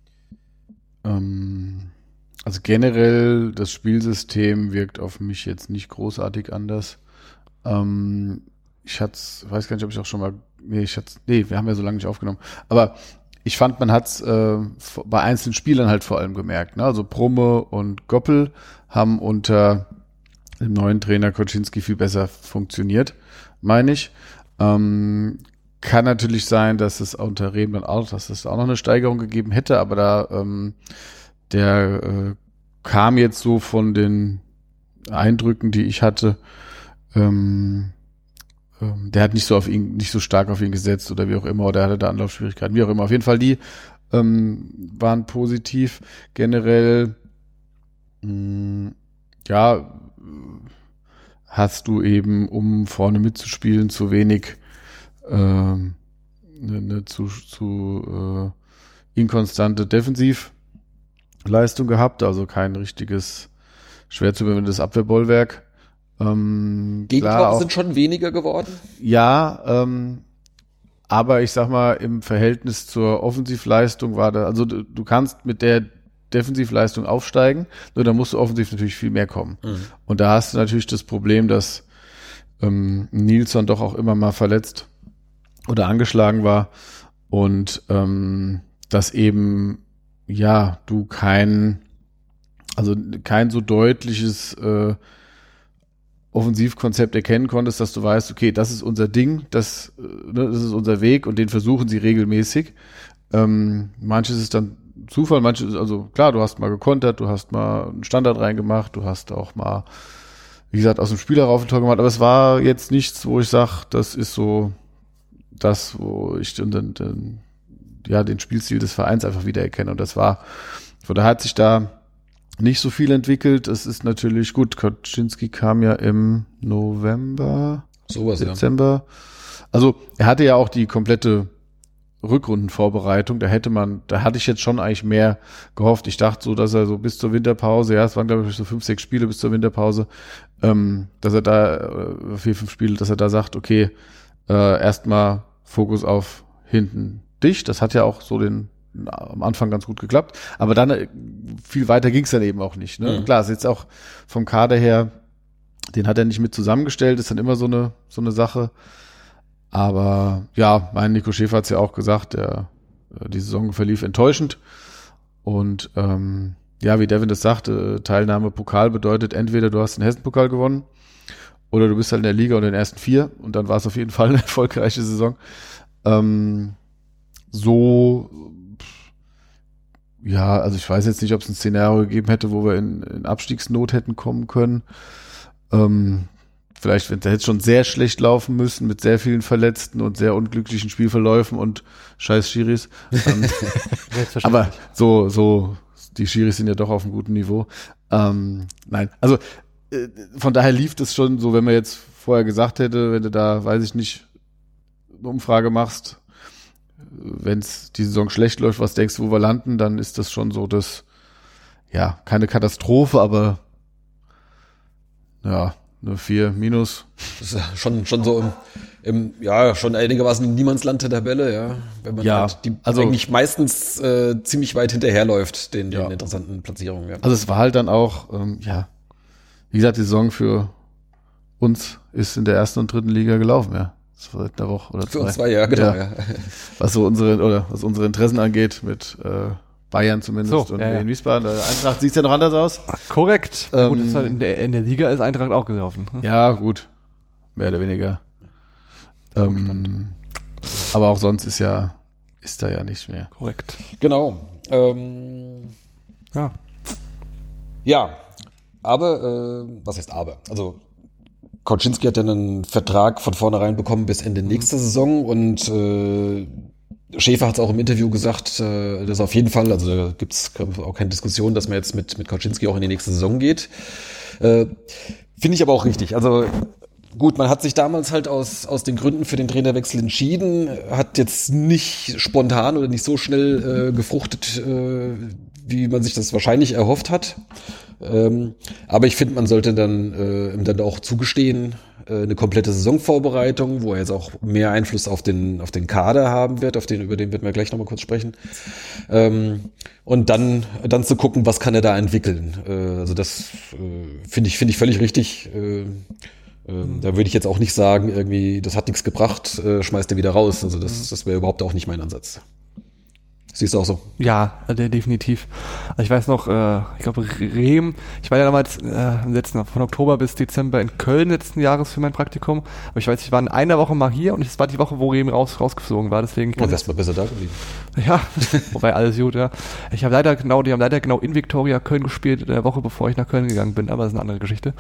Speaker 3: Also generell, das Spielsystem wirkt auf mich jetzt nicht großartig anders. Ich weiß gar nicht, ob ich auch schon mal, wir haben ja so lange nicht aufgenommen, aber ich fand, man hat's bei einzelnen Spielern halt vor allem gemerkt. Ne? Also Brumme und Goppel haben unter dem neuen Trainer Koczynski viel besser funktioniert, meine ich. Kann natürlich sein, dass es unter Rehmann auch noch eine Steigerung gegeben hätte, aber da der kam jetzt so von den Eindrücken, die ich hatte, der hat nicht so stark auf ihn gesetzt oder wie auch immer, oder hatte da Anlaufschwierigkeiten, wie auch immer. Auf jeden Fall die waren positiv. Generell hast du eben, um vorne mitzuspielen, zu wenig zu inkonstante Defensivleistung gehabt, also kein richtiges schwer zu überwindendes Abwehrbollwerk.
Speaker 1: Gegentore sind schon weniger geworden?
Speaker 3: Ja, aber ich sag mal, im Verhältnis zur Offensivleistung war da, also du kannst mit der Defensivleistung aufsteigen, nur da musst du offensiv natürlich viel mehr kommen. Und da hast du natürlich das Problem, dass Nilsson doch auch immer mal verletzt oder angeschlagen war und dass eben, ja, du kein so deutliches Offensivkonzept erkennen konntest, dass du weißt, okay, das ist unser Ding, das ist unser Weg und den versuchen sie regelmäßig. Manches ist dann Zufall, manches, also klar, du hast mal gekontert, du hast mal einen Standard reingemacht, du hast auch mal, wie gesagt, aus dem Spiel herauf ein Tor gemacht, aber es war jetzt nichts, wo ich sage, das ist so das, wo ich den Spielstil des Vereins einfach wiedererkenne. Und das war, von daher hat sich da nicht so viel entwickelt. Es ist natürlich gut, Koczynski kam ja im November, Dezember. Ja. Also er hatte ja auch die komplette Rückrundenvorbereitung. Da hatte ich jetzt schon eigentlich mehr gehofft. Ich dachte so, dass er so bis zur Winterpause, ja, es waren glaube ich so 5-6 Spiele bis zur Winterpause, dass er da 4-5 Spiele, dass er da sagt, okay, erstmal Fokus auf hinten dicht. Das hat ja auch so am Anfang ganz gut geklappt, aber dann viel weiter ging es dann eben auch nicht. Ne? Klar, ist jetzt auch vom Kader her, den hat er nicht mit zusammengestellt, ist dann immer so eine Sache. Aber ja, mein Nico Schäfer hat es ja auch gesagt, die Saison verlief enttäuschend. Und wie Devin das sagte, Teilnahme Pokal bedeutet entweder du hast den Hessen-Pokal gewonnen oder du bist halt in der Liga unter den ersten 4 und dann war es auf jeden Fall eine erfolgreiche Saison. Also ich weiß jetzt nicht, ob es ein Szenario gegeben hätte, wo wir in Abstiegsnot hätten kommen können. Vielleicht, wenn es jetzt schon sehr schlecht laufen müssen, mit sehr vielen Verletzten und sehr unglücklichen Spielverläufen und scheiß Schiris. Aber so, die Schiris sind ja doch auf einem guten Niveau. Nein, also von daher lief das schon so, wenn man jetzt vorher gesagt hätte, wenn du da, weiß ich nicht, eine Umfrage machst, wenn es die Saison schlecht läuft, was denkst du, wo wir landen, dann ist das schon so, dass, ja, keine Katastrophe, aber ja, eine 4 minus.
Speaker 1: Das ist ja schon so schon einigermaßen im Niemandsland der Tabelle, ja. Wenn man halt eigentlich meistens ziemlich weit hinterherläuft, den interessanten Platzierungen. Ja.
Speaker 3: Also es war halt dann auch, wie gesagt, die Saison für uns ist in der 1. und 3. Liga gelaufen, ja. Seit einer Woche oder 2.
Speaker 1: Für uns 2, ja, genau. Ja.
Speaker 3: Was unsere Interessen angeht, mit Bayern zumindest und in Wiesbaden. Eintracht sieht ja noch anders aus.
Speaker 2: Korrekt. Gut, ist halt in der Liga ist Eintracht auch gelaufen.
Speaker 3: Ja, gut. Mehr oder weniger. Aber auch sonst ist da ja nichts mehr.
Speaker 2: Korrekt.
Speaker 1: Genau. Ja, aber, was heißt aber? Also, Koczynski hat dann einen Vertrag von vornherein bekommen bis Ende nächster Saison und Schäfer hat es auch im Interview gesagt, dass auf jeden Fall, also da gibt's auch keine Diskussion, dass man jetzt mit Koczynski auch in die nächste Saison geht. Finde ich aber auch richtig. Also gut, man hat sich damals halt aus den Gründen für den Trainerwechsel entschieden, hat jetzt nicht spontan oder nicht so schnell gefruchtet, wie man sich das wahrscheinlich erhofft hat. Aber ich finde, man sollte dann ihm dann auch zugestehen, eine komplette Saisonvorbereitung, wo er jetzt auch mehr Einfluss auf den Kader haben wird, über den werden wir gleich nochmal kurz sprechen. Und dann zu gucken, was kann er da entwickeln. Also das finde ich völlig richtig. Da würde ich jetzt auch nicht sagen, irgendwie, das hat nichts gebracht, schmeißt er wieder raus. Also das wäre überhaupt auch nicht mein Ansatz. Siehst du auch so?
Speaker 2: Ja, definitiv. Also ich weiß noch, ich glaube Rehm, ich war ja damals von Oktober bis Dezember in Köln letzten Jahres für mein Praktikum, aber ich weiß, ich war in einer Woche mal hier und es war die Woche, wo Rehm rausgeflogen war, deswegen...
Speaker 1: Und wärst mal besser da geblieben.
Speaker 2: Ja, wobei alles gut, ja. Die haben leider genau in Viktoria Köln gespielt, in der Woche, bevor ich nach Köln gegangen bin, aber das ist eine andere Geschichte.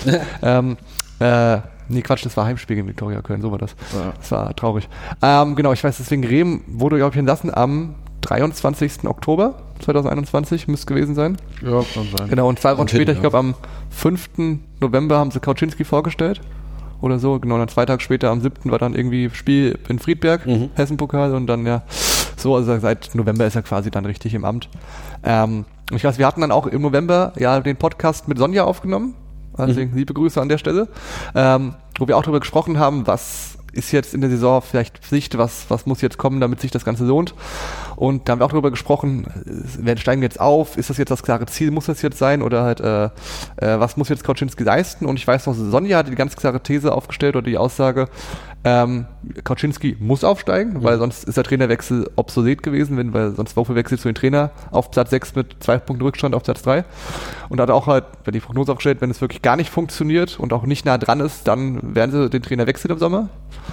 Speaker 2: Nee, Quatsch, das war Heimspiel gegen Viktoria Köln, so war das. Ja. Das war traurig. Genau, ich weiß, deswegen Rehm wurde, glaube ich, entlassen am 23. Oktober 2021, müsste gewesen sein.
Speaker 3: Ja, kann sein.
Speaker 2: Genau, und 2 Wochen später, ich glaube am 5. November haben sie Kauczynski vorgestellt oder so. Genau, dann 2 Tage später, am 7. war dann irgendwie Spiel in Friedberg, Hessenpokal und dann ja so, also seit November ist er quasi dann richtig im Amt. Ich weiß, wir hatten dann auch im November ja den Podcast mit Sonja aufgenommen, also liebe Grüße an der Stelle, wo wir auch darüber gesprochen haben, was ist jetzt in der Saison vielleicht Pflicht, was muss jetzt kommen, damit sich das Ganze lohnt. Und da haben wir auch darüber gesprochen, steigen wir jetzt auf, ist das jetzt das klare Ziel, muss das jetzt sein oder halt, was muss jetzt Kauczynski leisten? Und ich weiß noch, Sonja hatte die ganz klare These aufgestellt oder die Aussage, Kauczynski muss aufsteigen, weil sonst ist der Trainerwechsel obsolet gewesen, weil sonst Wofür wechselt zu den Trainer auf Platz 6 mit 2 Punkten Rückstand auf Platz 3. Und da hat auch halt die Prognose aufgestellt, wenn es wirklich gar nicht funktioniert und auch nicht nah dran ist, dann werden sie den Trainer wechseln im Sommer.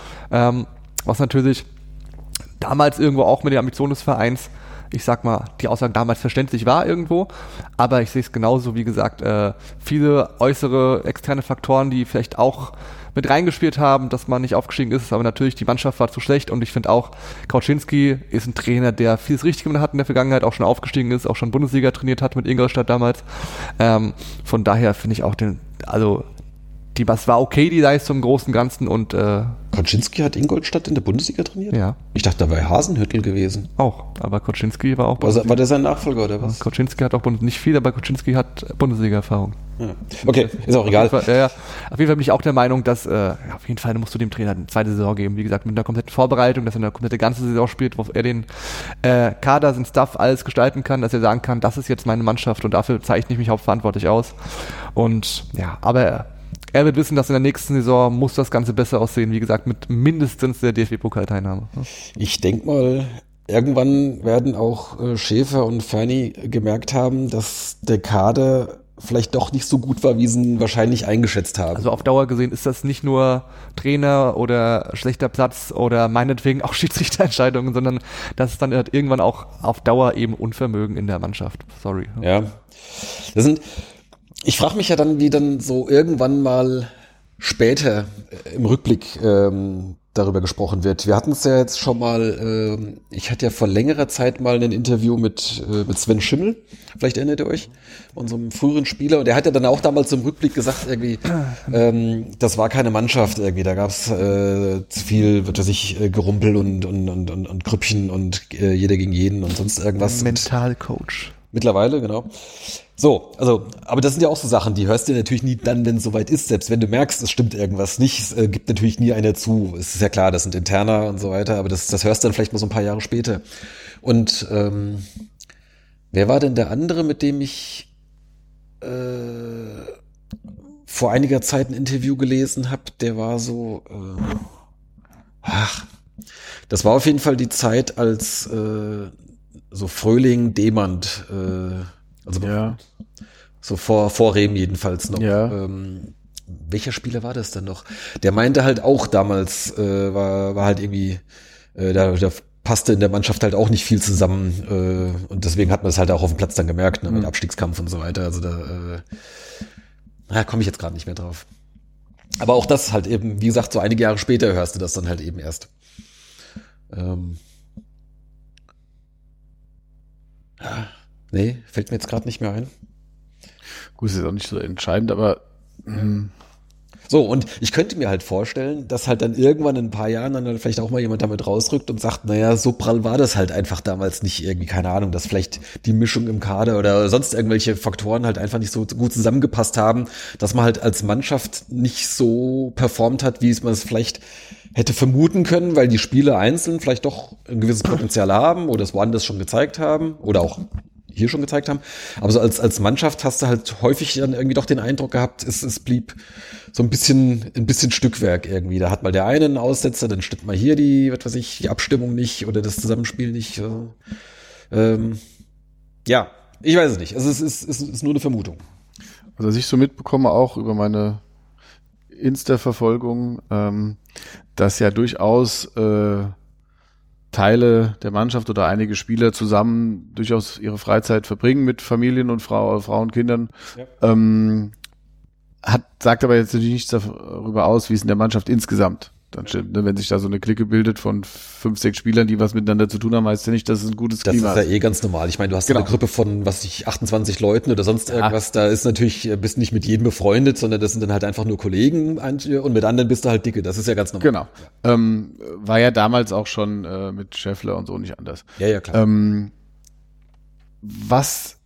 Speaker 2: Was natürlich damals irgendwo auch mit der Ambition des Vereins, ich sag mal, die Aussage damals verständlich war irgendwo, aber ich sehe es genauso, wie gesagt, viele äußere, externe Faktoren, die vielleicht auch mit reingespielt haben, dass man nicht aufgestiegen ist, aber natürlich die Mannschaft war zu schlecht und ich finde auch, Kauczynski ist ein Trainer, der vieles richtig gemacht hat in der Vergangenheit, auch schon aufgestiegen ist, auch schon Bundesliga trainiert hat mit Ingolstadt damals. Von daher finde ich auch was war okay, die Leistung im Großen und Ganzen und
Speaker 1: Kauczynski hat Ingolstadt in der Bundesliga trainiert?
Speaker 2: Ja.
Speaker 1: Ich dachte, da war Hasenhüttl gewesen.
Speaker 2: Auch, aber Kauczynski war auch
Speaker 1: War der sein Nachfolger oder was?
Speaker 2: Kauczynski hat auch nicht viel, aber Kauczynski hat Bundesliga-Erfahrung.
Speaker 1: Ja. Okay, ist auch egal.
Speaker 2: Auf jeden Fall bin ich auch der Meinung, dass auf jeden Fall musst du dem Trainer eine zweite Saison geben. Wie gesagt, mit einer kompletten Vorbereitung, dass er eine komplette ganze Saison spielt, wo er den Kader, den Stuff alles gestalten kann, dass er sagen kann, das ist jetzt meine Mannschaft und dafür zeichne ich mich hauptverantwortlich aus. Und ja, aber er wird wissen, dass in der nächsten Saison muss das Ganze besser aussehen. Wie gesagt, mit mindestens der DFB-Pokal-Teilnahme.
Speaker 1: Ich denke mal, irgendwann werden auch Schäfer und Ferni gemerkt haben, dass der Kader vielleicht doch nicht so gut war, wie sie ihn wahrscheinlich eingeschätzt haben.
Speaker 2: Also auf Dauer gesehen ist das nicht nur Trainer oder schlechter Platz oder meinetwegen auch Schiedsrichterentscheidungen, sondern das ist dann halt irgendwann auch auf Dauer eben Unvermögen in der Mannschaft. Sorry.
Speaker 1: Ja, ich frage mich ja dann, wie dann so irgendwann mal später im Rückblick darüber gesprochen wird. Wir hatten es ja jetzt schon mal, ich hatte ja vor längerer Zeit mal ein Interview mit Sven Schimmel, vielleicht erinnert ihr euch, unserem früheren Spieler, und der hat ja dann auch damals im Rückblick gesagt, irgendwie, das war keine Mannschaft irgendwie, da gab es zu viel, Gerumpel und Grüppchen und jeder gegen jeden und sonst irgendwas.
Speaker 2: Mentalcoach.
Speaker 1: Mittlerweile, genau. So, also, aber das sind ja auch so Sachen, die hörst du natürlich nie dann, wenn es soweit ist, selbst wenn du merkst, es stimmt irgendwas nicht, es gibt natürlich nie einer zu. Es ist ja klar, das sind Interner und so weiter, aber das hörst du dann vielleicht mal so ein paar Jahre später. Und wer war denn der andere, mit dem ich vor einiger Zeit ein Interview gelesen habe? Der war so, das war auf jeden Fall die Zeit, als so Fröhling, Demand, also ja. So vor Rehm jedenfalls noch.
Speaker 3: Ja.
Speaker 1: Welcher Spieler war das denn noch? Der meinte halt auch damals, war halt irgendwie, da passte in der Mannschaft halt auch nicht viel zusammen und deswegen hat man es halt auch auf dem Platz dann gemerkt, ne, mit Abstiegskampf und so weiter. Also da komme ich jetzt gerade nicht mehr drauf. Aber auch das halt eben, wie gesagt, so einige Jahre später hörst du das dann halt eben erst. Nee, fällt mir jetzt gerade nicht mehr ein.
Speaker 3: Gut, ist jetzt auch nicht so entscheidend, aber
Speaker 1: so, und ich könnte mir halt vorstellen, dass halt dann irgendwann in ein paar Jahren dann vielleicht auch mal jemand damit rausrückt und sagt, naja, so prall war das halt einfach damals nicht irgendwie, keine Ahnung, dass vielleicht die Mischung im Kader oder sonst irgendwelche Faktoren halt einfach nicht so gut zusammengepasst haben, dass man halt als Mannschaft nicht so performt hat, wie man es vielleicht hätte vermuten können, weil die Spieler einzeln vielleicht doch ein gewisses Potenzial haben oder es woanders schon gezeigt haben oder auch hier schon gezeigt haben. Aber so als Mannschaft hast du halt häufig dann irgendwie doch den Eindruck gehabt, es blieb so ein bisschen Stückwerk irgendwie. Da hat mal der eine einen Aussetzer, dann stimmt mal hier die Abstimmung nicht oder das Zusammenspiel nicht. Ja, ich weiß es nicht. Also es ist nur eine Vermutung.
Speaker 3: Also was ich so mitbekomme auch über meine Insta-Verfolgung, dass ja durchaus Teile der Mannschaft oder einige Spieler zusammen durchaus ihre Freizeit verbringen mit Familien und Frauen, Kindern. Ja. Sagt aber jetzt natürlich nichts darüber aus, wie es in der Mannschaft insgesamt dann stimmt. Ne? Wenn sich da so eine Clique bildet von 5, 6 Spielern, die was miteinander zu tun haben, heißt ja nicht, dass es ein gutes Klima ist.
Speaker 1: Das ist ja ganz normal. Ich meine, du hast eine Gruppe von, 28 Leuten oder sonst irgendwas. Da ist natürlich, bist nicht mit jedem befreundet, sondern das sind dann halt einfach nur Kollegen und mit anderen bist du halt dicke. Das ist ja ganz normal.
Speaker 3: Genau. War ja damals auch schon mit Scheffler und so nicht anders.
Speaker 1: Ja, klar.
Speaker 3: Was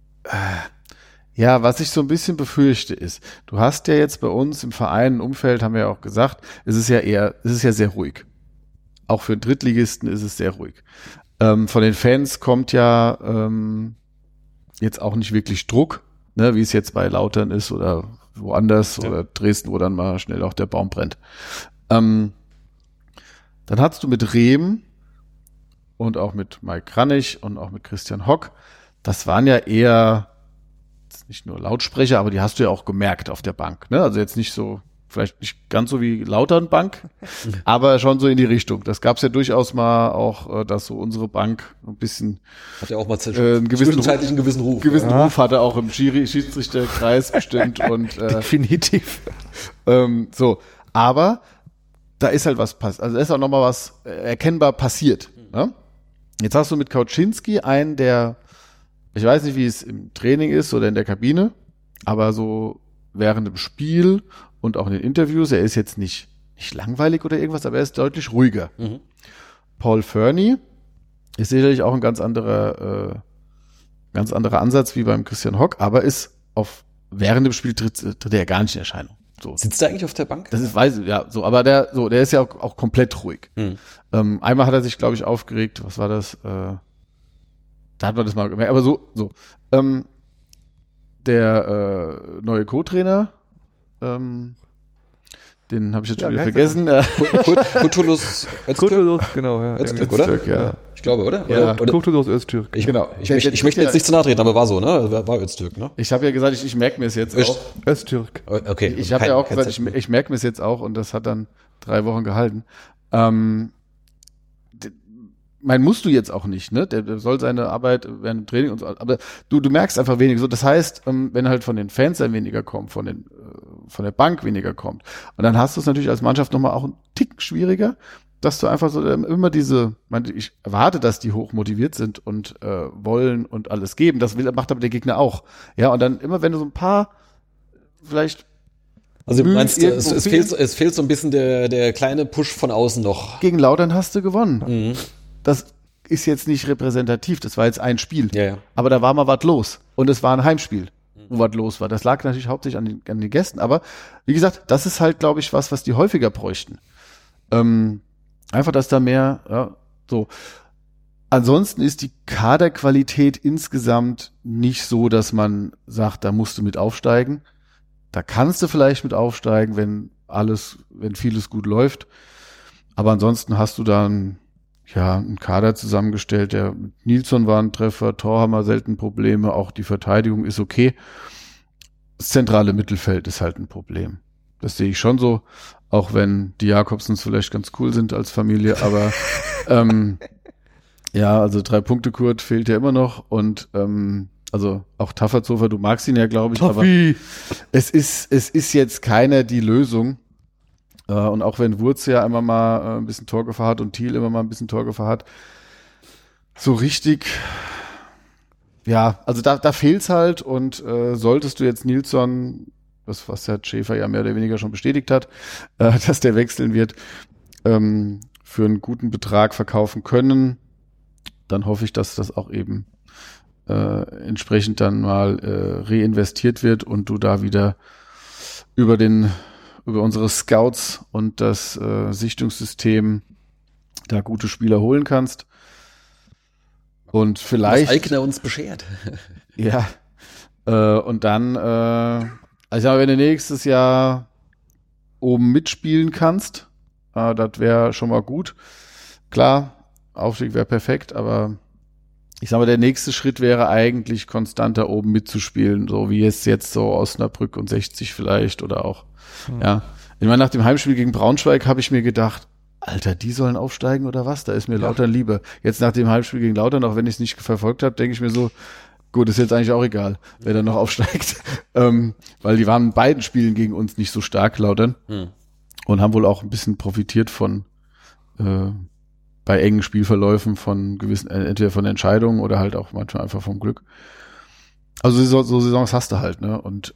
Speaker 3: ich so ein bisschen befürchte ist, du hast ja jetzt bei uns im Verein, Umfeld, haben wir ja auch gesagt, es ist ja sehr ruhig. Auch für einen Drittligisten ist es sehr ruhig. Von den Fans kommt ja jetzt auch nicht wirklich Druck, ne, wie es jetzt bei Lautern ist oder woanders oder Dresden, wo dann mal schnell auch der Baum brennt. Dann hattest du mit Rehm und auch mit Mike Kranich und auch mit Christian Hock, das waren ja eher nicht nur Lautsprecher, aber die hast du ja auch gemerkt auf der Bank. Ne? Also jetzt nicht so, vielleicht nicht ganz so wie Lautern Bank, aber schon so in die Richtung. Das gab's ja durchaus mal auch, dass so unsere Bank ein bisschen
Speaker 1: hat ja auch mal einen gewissen Ruf.
Speaker 3: Ruf hatte auch im Schiedsrichterkreis bestimmt und
Speaker 2: definitiv.
Speaker 3: Aber da ist halt was passiert. Also da ist auch nochmal was erkennbar passiert. Ne? Jetzt hast du mit Kauczynski einen, der, ich weiß nicht, wie es im Training ist oder in der Kabine, aber so während dem Spiel und auch in den Interviews, er ist jetzt nicht langweilig oder irgendwas, aber er ist deutlich ruhiger. Mhm. Paul Fernie ist sicherlich auch ein ganz anderer Ansatz wie beim Christian Hock, aber ist während dem Spiel tritt er ja gar nicht in Erscheinung. So.
Speaker 1: Sitzt er eigentlich auf der Bank?
Speaker 3: Das ist, weiß ich, ja, so, aber der ist ja auch komplett ruhig. Mhm. Einmal hat er sich, glaube ich, aufgeregt, was war das, da hat man das mal gemerkt, aber so. Der neue Co-Trainer, den habe ich jetzt schon wieder vergessen.
Speaker 1: Kutulus
Speaker 2: Öztürk, genau, ja.
Speaker 1: Öztürk, oder?
Speaker 3: Ja.
Speaker 1: Ich glaube, oder?
Speaker 2: Ja, Kutulus Öztürk.
Speaker 1: Genau. Ich möchte jetzt nicht zu nahe treten, aber war so, ne? War Öztürk, ne?
Speaker 3: Ich habe ja gesagt, ich merke mir es jetzt auch.
Speaker 2: Öztürk.
Speaker 1: Okay.
Speaker 3: Ich habe ja auch gesagt, ich merke mir es jetzt auch und das hat dann 3 Wochen gehalten. Musst du jetzt auch nicht, ne? Der soll seine Arbeit während dem Training und so, aber du merkst einfach weniger. So, das heißt, wenn halt von den Fans dann weniger kommt, von der Bank weniger kommt, und dann hast du es natürlich als Mannschaft nochmal auch einen Tick schwieriger, dass du einfach so immer ich erwarte, dass die hoch motiviert sind und wollen und alles geben. Das macht aber der Gegner auch. Ja, und dann immer, wenn du so ein paar vielleicht.
Speaker 1: Also du meinst, es fehlt so ein bisschen der kleine Push von außen noch.
Speaker 3: Gegen Lautern hast du gewonnen. Mhm. Das ist jetzt nicht repräsentativ, das war jetzt ein Spiel.
Speaker 1: Ja.
Speaker 3: Aber da war mal was los. Und es war ein Heimspiel, wo was los war. Das lag natürlich hauptsächlich an den Gästen. Aber wie gesagt, das ist halt, glaube ich, was die häufiger bräuchten. Einfach, dass da mehr, ja, so. Ansonsten ist die Kaderqualität insgesamt nicht so, dass man sagt, da musst du mit aufsteigen. Da kannst du vielleicht mit aufsteigen, wenn vieles gut läuft. Aber ansonsten hast du dann einen Kader zusammengestellt, der mit Nilsson war ein Treffer, Torhammer selten Probleme, auch die Verteidigung ist okay. Das zentrale Mittelfeld ist halt ein Problem. Das sehe ich schon so, auch wenn die Jakobsens vielleicht ganz cool sind als Familie, aber also 3-Punkte-Kurt fehlt ja immer noch und also auch Tafferzofer, du magst ihn ja, glaube ich,
Speaker 2: Toffi.
Speaker 3: Aber es ist jetzt keiner die Lösung. Und auch wenn Wurz ja immer mal ein bisschen Torgefahr hat und Thiel immer mal ein bisschen Torgefahr hat, so richtig, ja, also da fehlt's halt und solltest du jetzt Nilsson, was der Schäfer ja mehr oder weniger schon bestätigt hat, dass der wechseln wird, für einen guten Betrag verkaufen können, dann hoffe ich, dass das auch eben entsprechend dann mal reinvestiert wird und du da wieder über unsere Scouts und das Sichtungssystem da gute Spieler holen kannst. Und vielleicht.
Speaker 1: Was Eigner uns beschert.
Speaker 3: Ja. Und dann, also ich sag mal, wenn du nächstes Jahr oben mitspielen kannst, das wäre schon mal gut. Klar, Aufstieg wäre perfekt, aber ich sag mal, der nächste Schritt wäre eigentlich konstant da oben mitzuspielen, so wie es jetzt so Osnabrück und 60 vielleicht oder auch, ja. Ich meine, nach dem Heimspiel gegen Braunschweig habe ich mir gedacht, Alter, die sollen aufsteigen oder was? Da ist mir Lautern lieber. Jetzt nach dem Heimspiel gegen Lautern, auch wenn ich es nicht verfolgt habe, denke ich mir so, gut, ist jetzt eigentlich auch egal, wer da noch aufsteigt. Weil die waren in beiden Spielen gegen uns nicht so stark, Lautern. Und haben wohl auch ein bisschen profitiert von bei engen Spielverläufen von gewissen, entweder von Entscheidungen oder halt auch manchmal einfach vom Glück. Also so Saisons hast du halt, ne? Und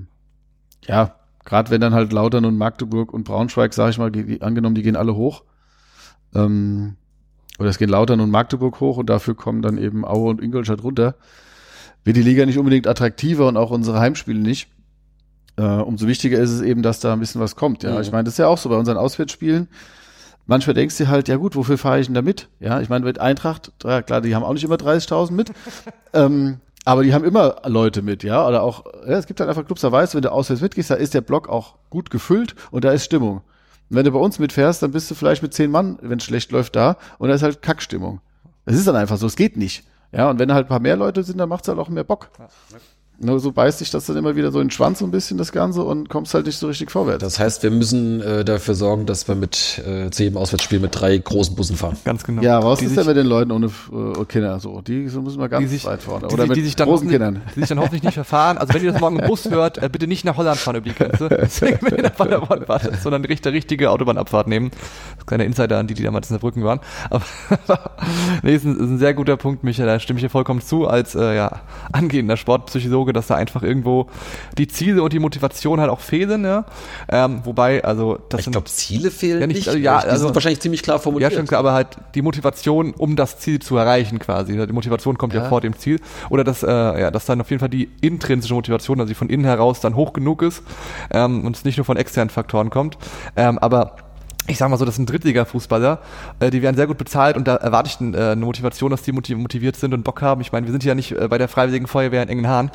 Speaker 3: ja, gerade wenn dann halt Lautern und Magdeburg und Braunschweig, sag ich mal, angenommen, die gehen alle hoch, oder es gehen Lautern und Magdeburg hoch und dafür kommen dann eben Aue und Ingolstadt runter, wird die Liga nicht unbedingt attraktiver und auch unsere Heimspiele nicht. Umso wichtiger ist es eben, dass da ein bisschen was kommt. Ja, ich meine, das ist ja auch so bei unseren Auswärtsspielen. Manchmal denkst du halt, ja gut, wofür fahre ich denn da mit? Ja, ich meine, mit Eintracht, klar, die haben auch nicht immer 30.000 mit, aber die haben immer Leute mit, ja, oder auch, ja, es gibt halt einfach Clubs, da weißt du, wenn du auswärts mitgehst, da ist der Block auch gut gefüllt und da ist Stimmung. Und wenn du bei uns mitfährst, dann bist du vielleicht mit 10 Mann, wenn es schlecht läuft, da und da ist halt Kackstimmung. Das ist dann einfach so, es geht nicht. Ja, und wenn halt ein paar mehr Leute sind, dann macht's halt auch mehr Bock. Nur so beißt sich das dann immer wieder so in den Schwanz so ein bisschen, das Ganze, und kommst halt nicht so richtig vorwärts.
Speaker 1: Das heißt, wir müssen dafür sorgen, dass wir zu jedem Auswärtsspiel mit 3 großen Bussen fahren.
Speaker 2: Ganz genau.
Speaker 3: Ja, was ist denn mit den Leuten ohne Kinder? So, die so müssen wir ganz weit vorne. Oder mit großen Kindern.
Speaker 2: Die sich dann hoffentlich nicht verfahren. Also wenn ihr das morgen im Bus hört, bitte nicht nach Holland fahren über die Grenze, wenn ihr nach Paderborn wartet, sondern die richtige Autobahnabfahrt nehmen. Das kleine Insider an die damals in der Brücken waren. Aber nee, ist ein sehr guter Punkt, Michael, da stimme ich dir vollkommen zu, als angehender Sportpsychologe, dass da einfach irgendwo die Ziele und die Motivation halt auch fehlen, ja. Wobei, also das
Speaker 1: ich glaube, Ziele fehlen
Speaker 2: ja,
Speaker 1: nicht.
Speaker 2: Die
Speaker 1: sind wahrscheinlich ziemlich klar formuliert.
Speaker 2: Ja, stimmt, aber halt die Motivation, um das Ziel zu erreichen quasi. Die Motivation kommt ja vor dem Ziel. Oder dass dann auf jeden Fall die intrinsische Motivation, also die von innen heraus dann hoch genug ist und es nicht nur von externen Faktoren kommt. Aber ich sag mal so, das sind Drittliga-Fußballer, die werden sehr gut bezahlt und da erwarte ich eine Motivation, dass die motiviert sind und Bock haben. Ich meine, wir sind ja nicht bei der Freiwilligen Feuerwehr in Engenhahn,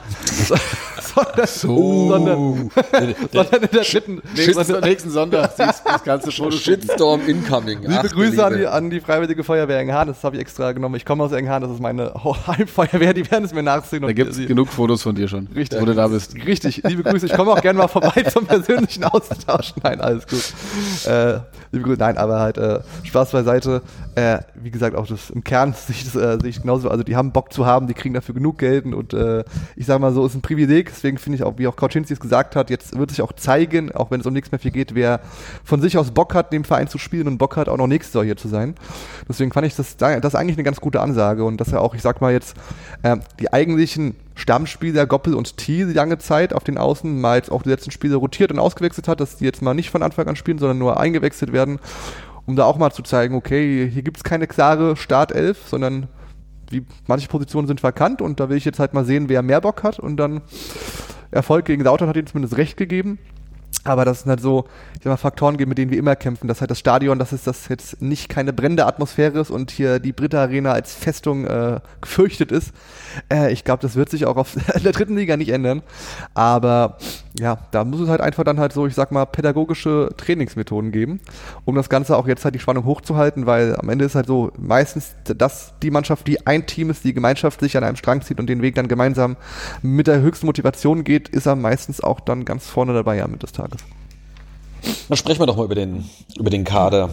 Speaker 2: sondern in der dritten.
Speaker 3: Nächsten Sonntag siehst du das ganze
Speaker 1: Shitstorm incoming.
Speaker 2: Liebe Grüße an die Freiwillige Feuerwehr Engenhahn, das habe ich extra genommen. Ich komme aus Engenhahn, das ist meine Heimfeuerwehr, die werden es mir nachsehen.
Speaker 3: Da gibt es genug Fotos von dir schon,
Speaker 2: richtig,
Speaker 3: wo du da bist.
Speaker 2: Richtig, liebe Grüße, ich komme auch gerne mal vorbei zum persönlichen Austausch. Nein, alles gut. Liebe Grüße, nein, aber halt Spaß beiseite. Wie gesagt, auch das im Kern sehe ich genauso. Also die haben Bock zu haben, die kriegen dafür genug Geld und ich sage mal so, ist ein Privileg. Deswegen finde ich auch, wie auch Kauczynski es gesagt hat, jetzt wird sich auch zeigen, auch wenn es um nichts mehr viel geht, wer von sich aus Bock hat, dem Verein zu spielen und Bock hat, auch noch nächstes Jahr hier zu sein. Deswegen fand ich das eigentlich eine ganz gute Ansage und dass er auch, ich sag mal jetzt, die eigentlichen Stammspieler Goppel und Thiel die lange Zeit auf den Außen mal jetzt auch die letzten Spiele rotiert und ausgewechselt hat, dass die jetzt mal nicht von Anfang an spielen, sondern nur eingewechselt werden, um da auch mal zu zeigen, okay, hier gibt es keine klare Startelf, sondern manche Positionen sind vakant und da will ich jetzt halt mal sehen, wer mehr Bock hat und dann Erfolg gegen Lautern hat ihnen zumindest recht gegeben. Aber das sind halt so, ich sag mal, Faktoren geben, mit denen wir immer kämpfen, dass halt das Stadion, dass das jetzt nicht keine brennende Atmosphäre ist und hier die Britta Arena als Festung gefürchtet ist. Ich glaube, das wird sich auch in der dritten Liga nicht ändern. Aber ja, da muss es halt einfach dann halt so, ich sag mal, pädagogische Trainingsmethoden geben, um das Ganze auch jetzt halt die Spannung hochzuhalten, weil am Ende ist halt so meistens die Mannschaft, die ein Team ist, die gemeinschaftlich an einem Strang zieht und den Weg dann gemeinsam mit der höchsten Motivation geht, ist er meistens auch dann ganz vorne dabei am Ende des Tages.
Speaker 1: Dann sprechen wir doch mal über den Kader.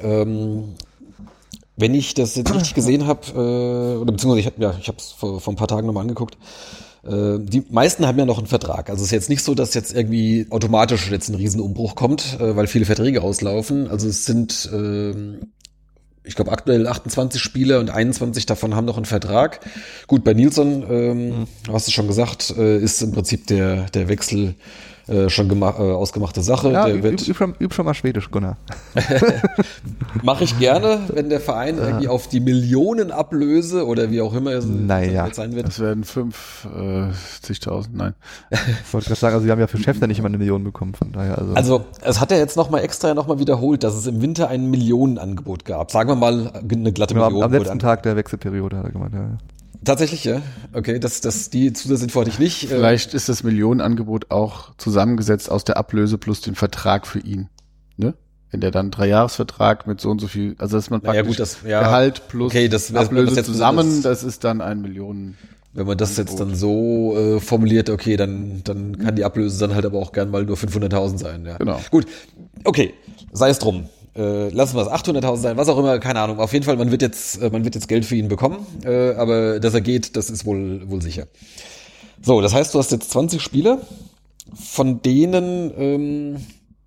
Speaker 1: Wenn ich das jetzt richtig gesehen habe, oder beziehungsweise ich habe es vor ein paar Tagen nochmal angeguckt, die meisten haben ja noch einen Vertrag. Also es ist jetzt nicht so, dass jetzt irgendwie automatisch jetzt ein Riesenumbruch kommt, weil viele Verträge auslaufen. Also es sind, ich glaube, aktuell 28 Spieler und 21 davon haben noch einen Vertrag. Gut, bei Nilsson, hast du schon gesagt, ist im Prinzip der Wechsel schon ausgemachte Sache.
Speaker 2: Ja, üb schon mal Schwedisch, Gunnar.
Speaker 1: Mache ich gerne, wenn der Verein irgendwie auf die Millionenablöse oder wie auch immer es sein wird.
Speaker 3: Das werden 50.000, nein.
Speaker 2: Ich wollte gerade sagen, also wir haben ja für Schäffler nicht immer 1 Million bekommen, von daher.
Speaker 1: Also es hat er jetzt extra wiederholt, dass es im Winter ein Millionenangebot gab. Sagen wir mal eine glatte Million.
Speaker 2: Am letzten Tag der Wechselperiode hat er gemeint, ja.
Speaker 1: Tatsächlich, ja. Okay, die Zusatzinfo hatte ich nicht.
Speaker 3: Vielleicht ist das Millionenangebot auch zusammengesetzt aus der Ablöse plus dem Vertrag für ihn. Ne? Wenn der dann 3-Jahresvertrag mit so und so viel, also dass man praktisch Gehalt plus
Speaker 1: Ablöse
Speaker 3: zusammen, das ist dann 1 Million.
Speaker 1: Wenn man das jetzt dann so formuliert, okay, dann kann die Ablöse dann halt aber auch gern mal nur 500.000 sein. Ja.
Speaker 3: Genau.
Speaker 1: Gut, okay, sei es drum. Lassen wir es 800.000 sein, was auch immer, keine Ahnung. Auf jeden Fall, man wird jetzt Geld für ihn bekommen, aber dass er geht, das ist wohl sicher. So, das heißt, du hast jetzt 20 Spieler, von denen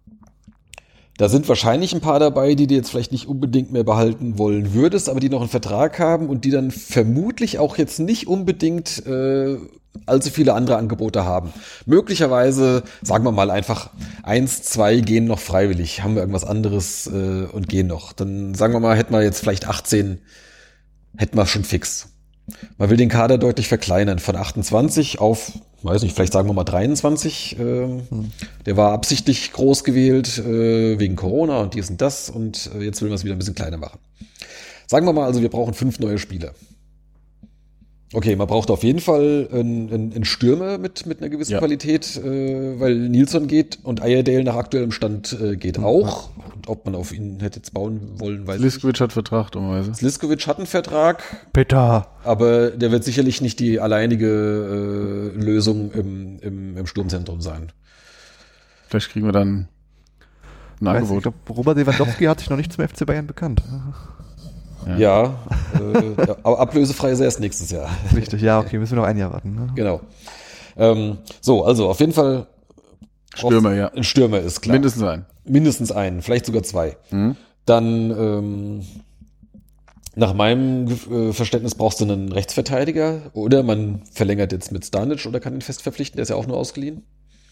Speaker 1: da sind wahrscheinlich ein paar dabei, die du jetzt vielleicht nicht unbedingt mehr behalten wollen würdest, aber die noch einen Vertrag haben und die dann vermutlich auch jetzt nicht unbedingt allzu viele andere Angebote haben. Möglicherweise, sagen wir mal einfach, 1, 2 gehen noch freiwillig, haben wir irgendwas anderes und gehen noch. Dann sagen wir mal, hätten wir jetzt vielleicht 18, hätten wir schon fix. Man will den Kader deutlich verkleinern, von 28 auf, weiß nicht, vielleicht sagen wir mal 23. Der war absichtlich groß gewählt wegen Corona und dies und das und jetzt will man es wieder ein bisschen kleiner machen. Sagen wir mal also, wir brauchen 5 neue Spieler. Okay, man braucht auf jeden Fall einen Stürmer mit einer gewissen Qualität, weil Nilsson geht und Ayerdale nach aktuellem Stand geht auch. Und ob man auf ihn hätte jetzt bauen wollen, weiß ich nicht.
Speaker 3: Sliskovic hat Vertrag, dummerweise.
Speaker 1: Sliskovic hat einen Vertrag.
Speaker 2: Bitter.
Speaker 1: Aber der wird sicherlich nicht die alleinige Lösung im Sturmzentrum sein.
Speaker 3: Vielleicht kriegen wir dann ein Angebot.
Speaker 2: Ich glaube, Robert Lewandowski hat sich noch nicht zum FC Bayern bekannt.
Speaker 1: Ja, aber ablösefrei ist erst nächstes Jahr.
Speaker 2: Richtig, ja, okay, müssen wir noch ein Jahr warten. Ne?
Speaker 1: Genau. So, also auf jeden Fall
Speaker 3: Stürmer, ja.
Speaker 1: Ein Stürmer ist klar. Mindestens einen, vielleicht sogar 2. Dann nach meinem Verständnis brauchst du einen Rechtsverteidiger oder man verlängert jetzt mit Stanic oder kann ihn fest verpflichten, der ist ja auch nur ausgeliehen.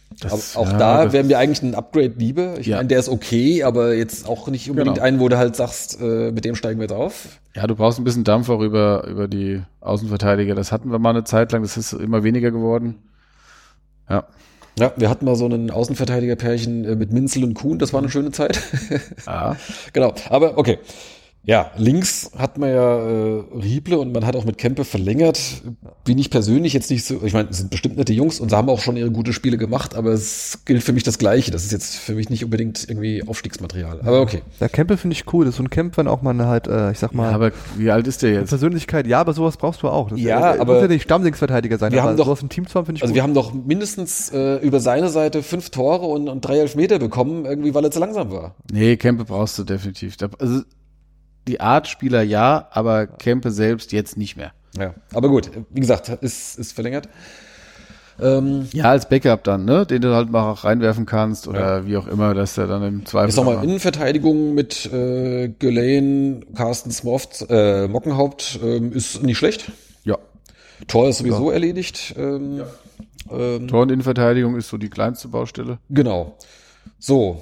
Speaker 1: Da wären wir eigentlich ein Upgrade lieber. Ich meine, der ist okay, aber jetzt auch nicht unbedingt einen, wo du halt sagst, mit dem steigen wir jetzt auf.
Speaker 3: Ja, du brauchst ein bisschen Dampf auch über die Außenverteidiger. Das hatten wir mal eine Zeit lang, das ist immer weniger geworden. Ja.
Speaker 1: Ja, wir hatten mal so einen Außenverteidiger-Pärchen mit Minzel und Kuhn, das war eine schöne Zeit.
Speaker 3: Ja.
Speaker 1: Genau, aber okay. Ja, links hat man ja Rieble und man hat auch mit Kempe verlängert. Bin ich persönlich jetzt nicht so, ich meine, es sind bestimmt nette Jungs und sie haben auch schon ihre gute Spiele gemacht, aber es gilt für mich das Gleiche. Das ist jetzt für mich nicht unbedingt irgendwie Aufstiegsmaterial. Aber okay.
Speaker 2: Ja, Kempe finde ich cool. Das ist so ein Camp, wenn auch man halt, ich sag mal.
Speaker 3: Ja, aber wie alt ist der jetzt?
Speaker 2: Persönlichkeit, ja, aber sowas brauchst du auch. Das
Speaker 1: aber
Speaker 2: muss ja nicht Stammdingsverteidiger sein,
Speaker 1: wir haben doch,
Speaker 2: sowas im Team zu haben, finde ich
Speaker 1: also
Speaker 2: gut.
Speaker 1: wir haben doch mindestens über seine Seite 5 Tore und 3 Elfmeter bekommen, irgendwie, weil er zu langsam war.
Speaker 3: Nee, Kempe brauchst du definitiv. Also die Art Spieler ja, aber Kempe selbst jetzt nicht mehr.
Speaker 1: Ja, aber gut, wie gesagt, ist verlängert.
Speaker 3: Ja, als Backup dann, ne, den du halt mal auch reinwerfen kannst oder wie auch immer, dass er dann im Zweifel.
Speaker 1: Ist nochmal Innenverteidigung mit Gülen, Carsten Smoft, Mockenhaupt ist nicht schlecht.
Speaker 3: Ja.
Speaker 1: Tor ist sowieso erledigt.
Speaker 3: Tor und Innenverteidigung ist so die kleinste Baustelle.
Speaker 1: Genau. So.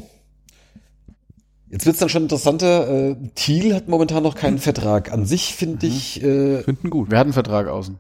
Speaker 1: Jetzt wird's dann schon interessanter. Thiel hat momentan noch keinen Vertrag. An sich finde ich.
Speaker 2: Finden gut.
Speaker 3: Wer hat einen Vertrag außen?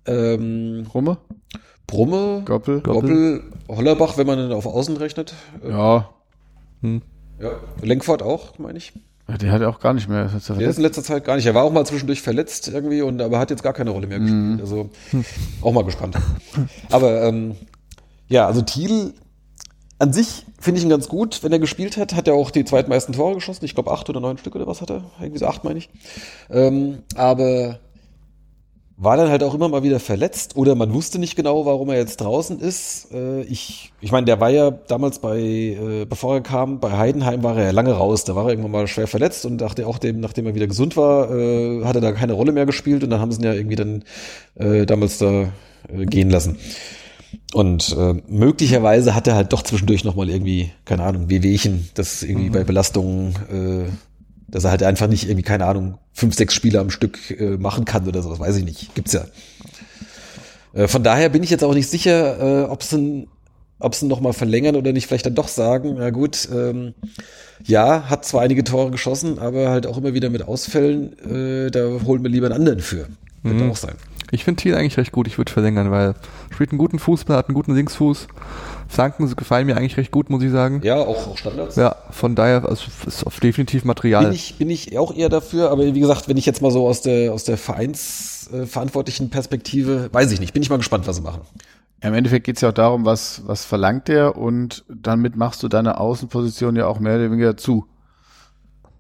Speaker 3: Brumme,
Speaker 1: Goppel, Hollerbach, wenn man ihn auf Außen rechnet.
Speaker 3: Ja.
Speaker 1: Ja. Lenkfort auch, meine ich.
Speaker 3: Der hat auch gar nicht mehr.
Speaker 1: Der ist in letzter Zeit gar nicht. Er war auch mal zwischendurch verletzt irgendwie aber hat jetzt gar keine Rolle mehr gespielt. Also auch mal gespannt. Aber ja, also Thiel an sich finde ich ihn ganz gut. Wenn er gespielt hat, hat er auch die zweitmeisten Tore geschossen. Ich glaube 8 oder 9 Stück oder was hat er? Irgendwie so 8, meine ich. Aber war dann halt auch immer mal wieder verletzt oder man wusste nicht genau, warum er jetzt draußen ist. Ich meine, der war ja damals bevor er kam, bei Heidenheim war er ja lange raus. Da war er irgendwann mal schwer verletzt und dachte auch, nachdem er wieder gesund war, hat er da keine Rolle mehr gespielt und dann haben sie ihn ja irgendwie dann damals da gehen lassen. Und möglicherweise hat er halt doch zwischendurch nochmal irgendwie, keine Ahnung, Wehwehchen, das irgendwie bei Belastungen, dass er halt einfach nicht irgendwie, keine Ahnung, 5, 6 Spiele am Stück machen kann oder sowas, weiß ich nicht. Gibt's ja. Von daher bin ich jetzt auch nicht sicher, ob sie nochmal verlängern oder nicht, vielleicht dann doch sagen, na gut, ja, hat zwar einige Tore geschossen, aber halt auch immer wieder mit Ausfällen, da holen wir lieber einen anderen für. Könnte auch sein.
Speaker 2: Ich finde Thiel eigentlich recht gut, ich würde verlängern, weil spielt einen guten Fußball, hat einen guten Linksfuß. Flanken gefallen mir eigentlich recht gut, muss ich sagen.
Speaker 1: Ja, auch Standards.
Speaker 2: Ja, von daher also ist auf definitiv Material.
Speaker 1: Bin ich auch eher dafür, aber wie gesagt, wenn ich jetzt mal so aus der vereinsverantwortlichen Perspektive, weiß ich nicht, bin ich mal gespannt, was sie machen.
Speaker 3: Ja, im Endeffekt geht es ja auch darum, was verlangt der und damit machst du deine Außenposition ja auch mehr oder weniger zu.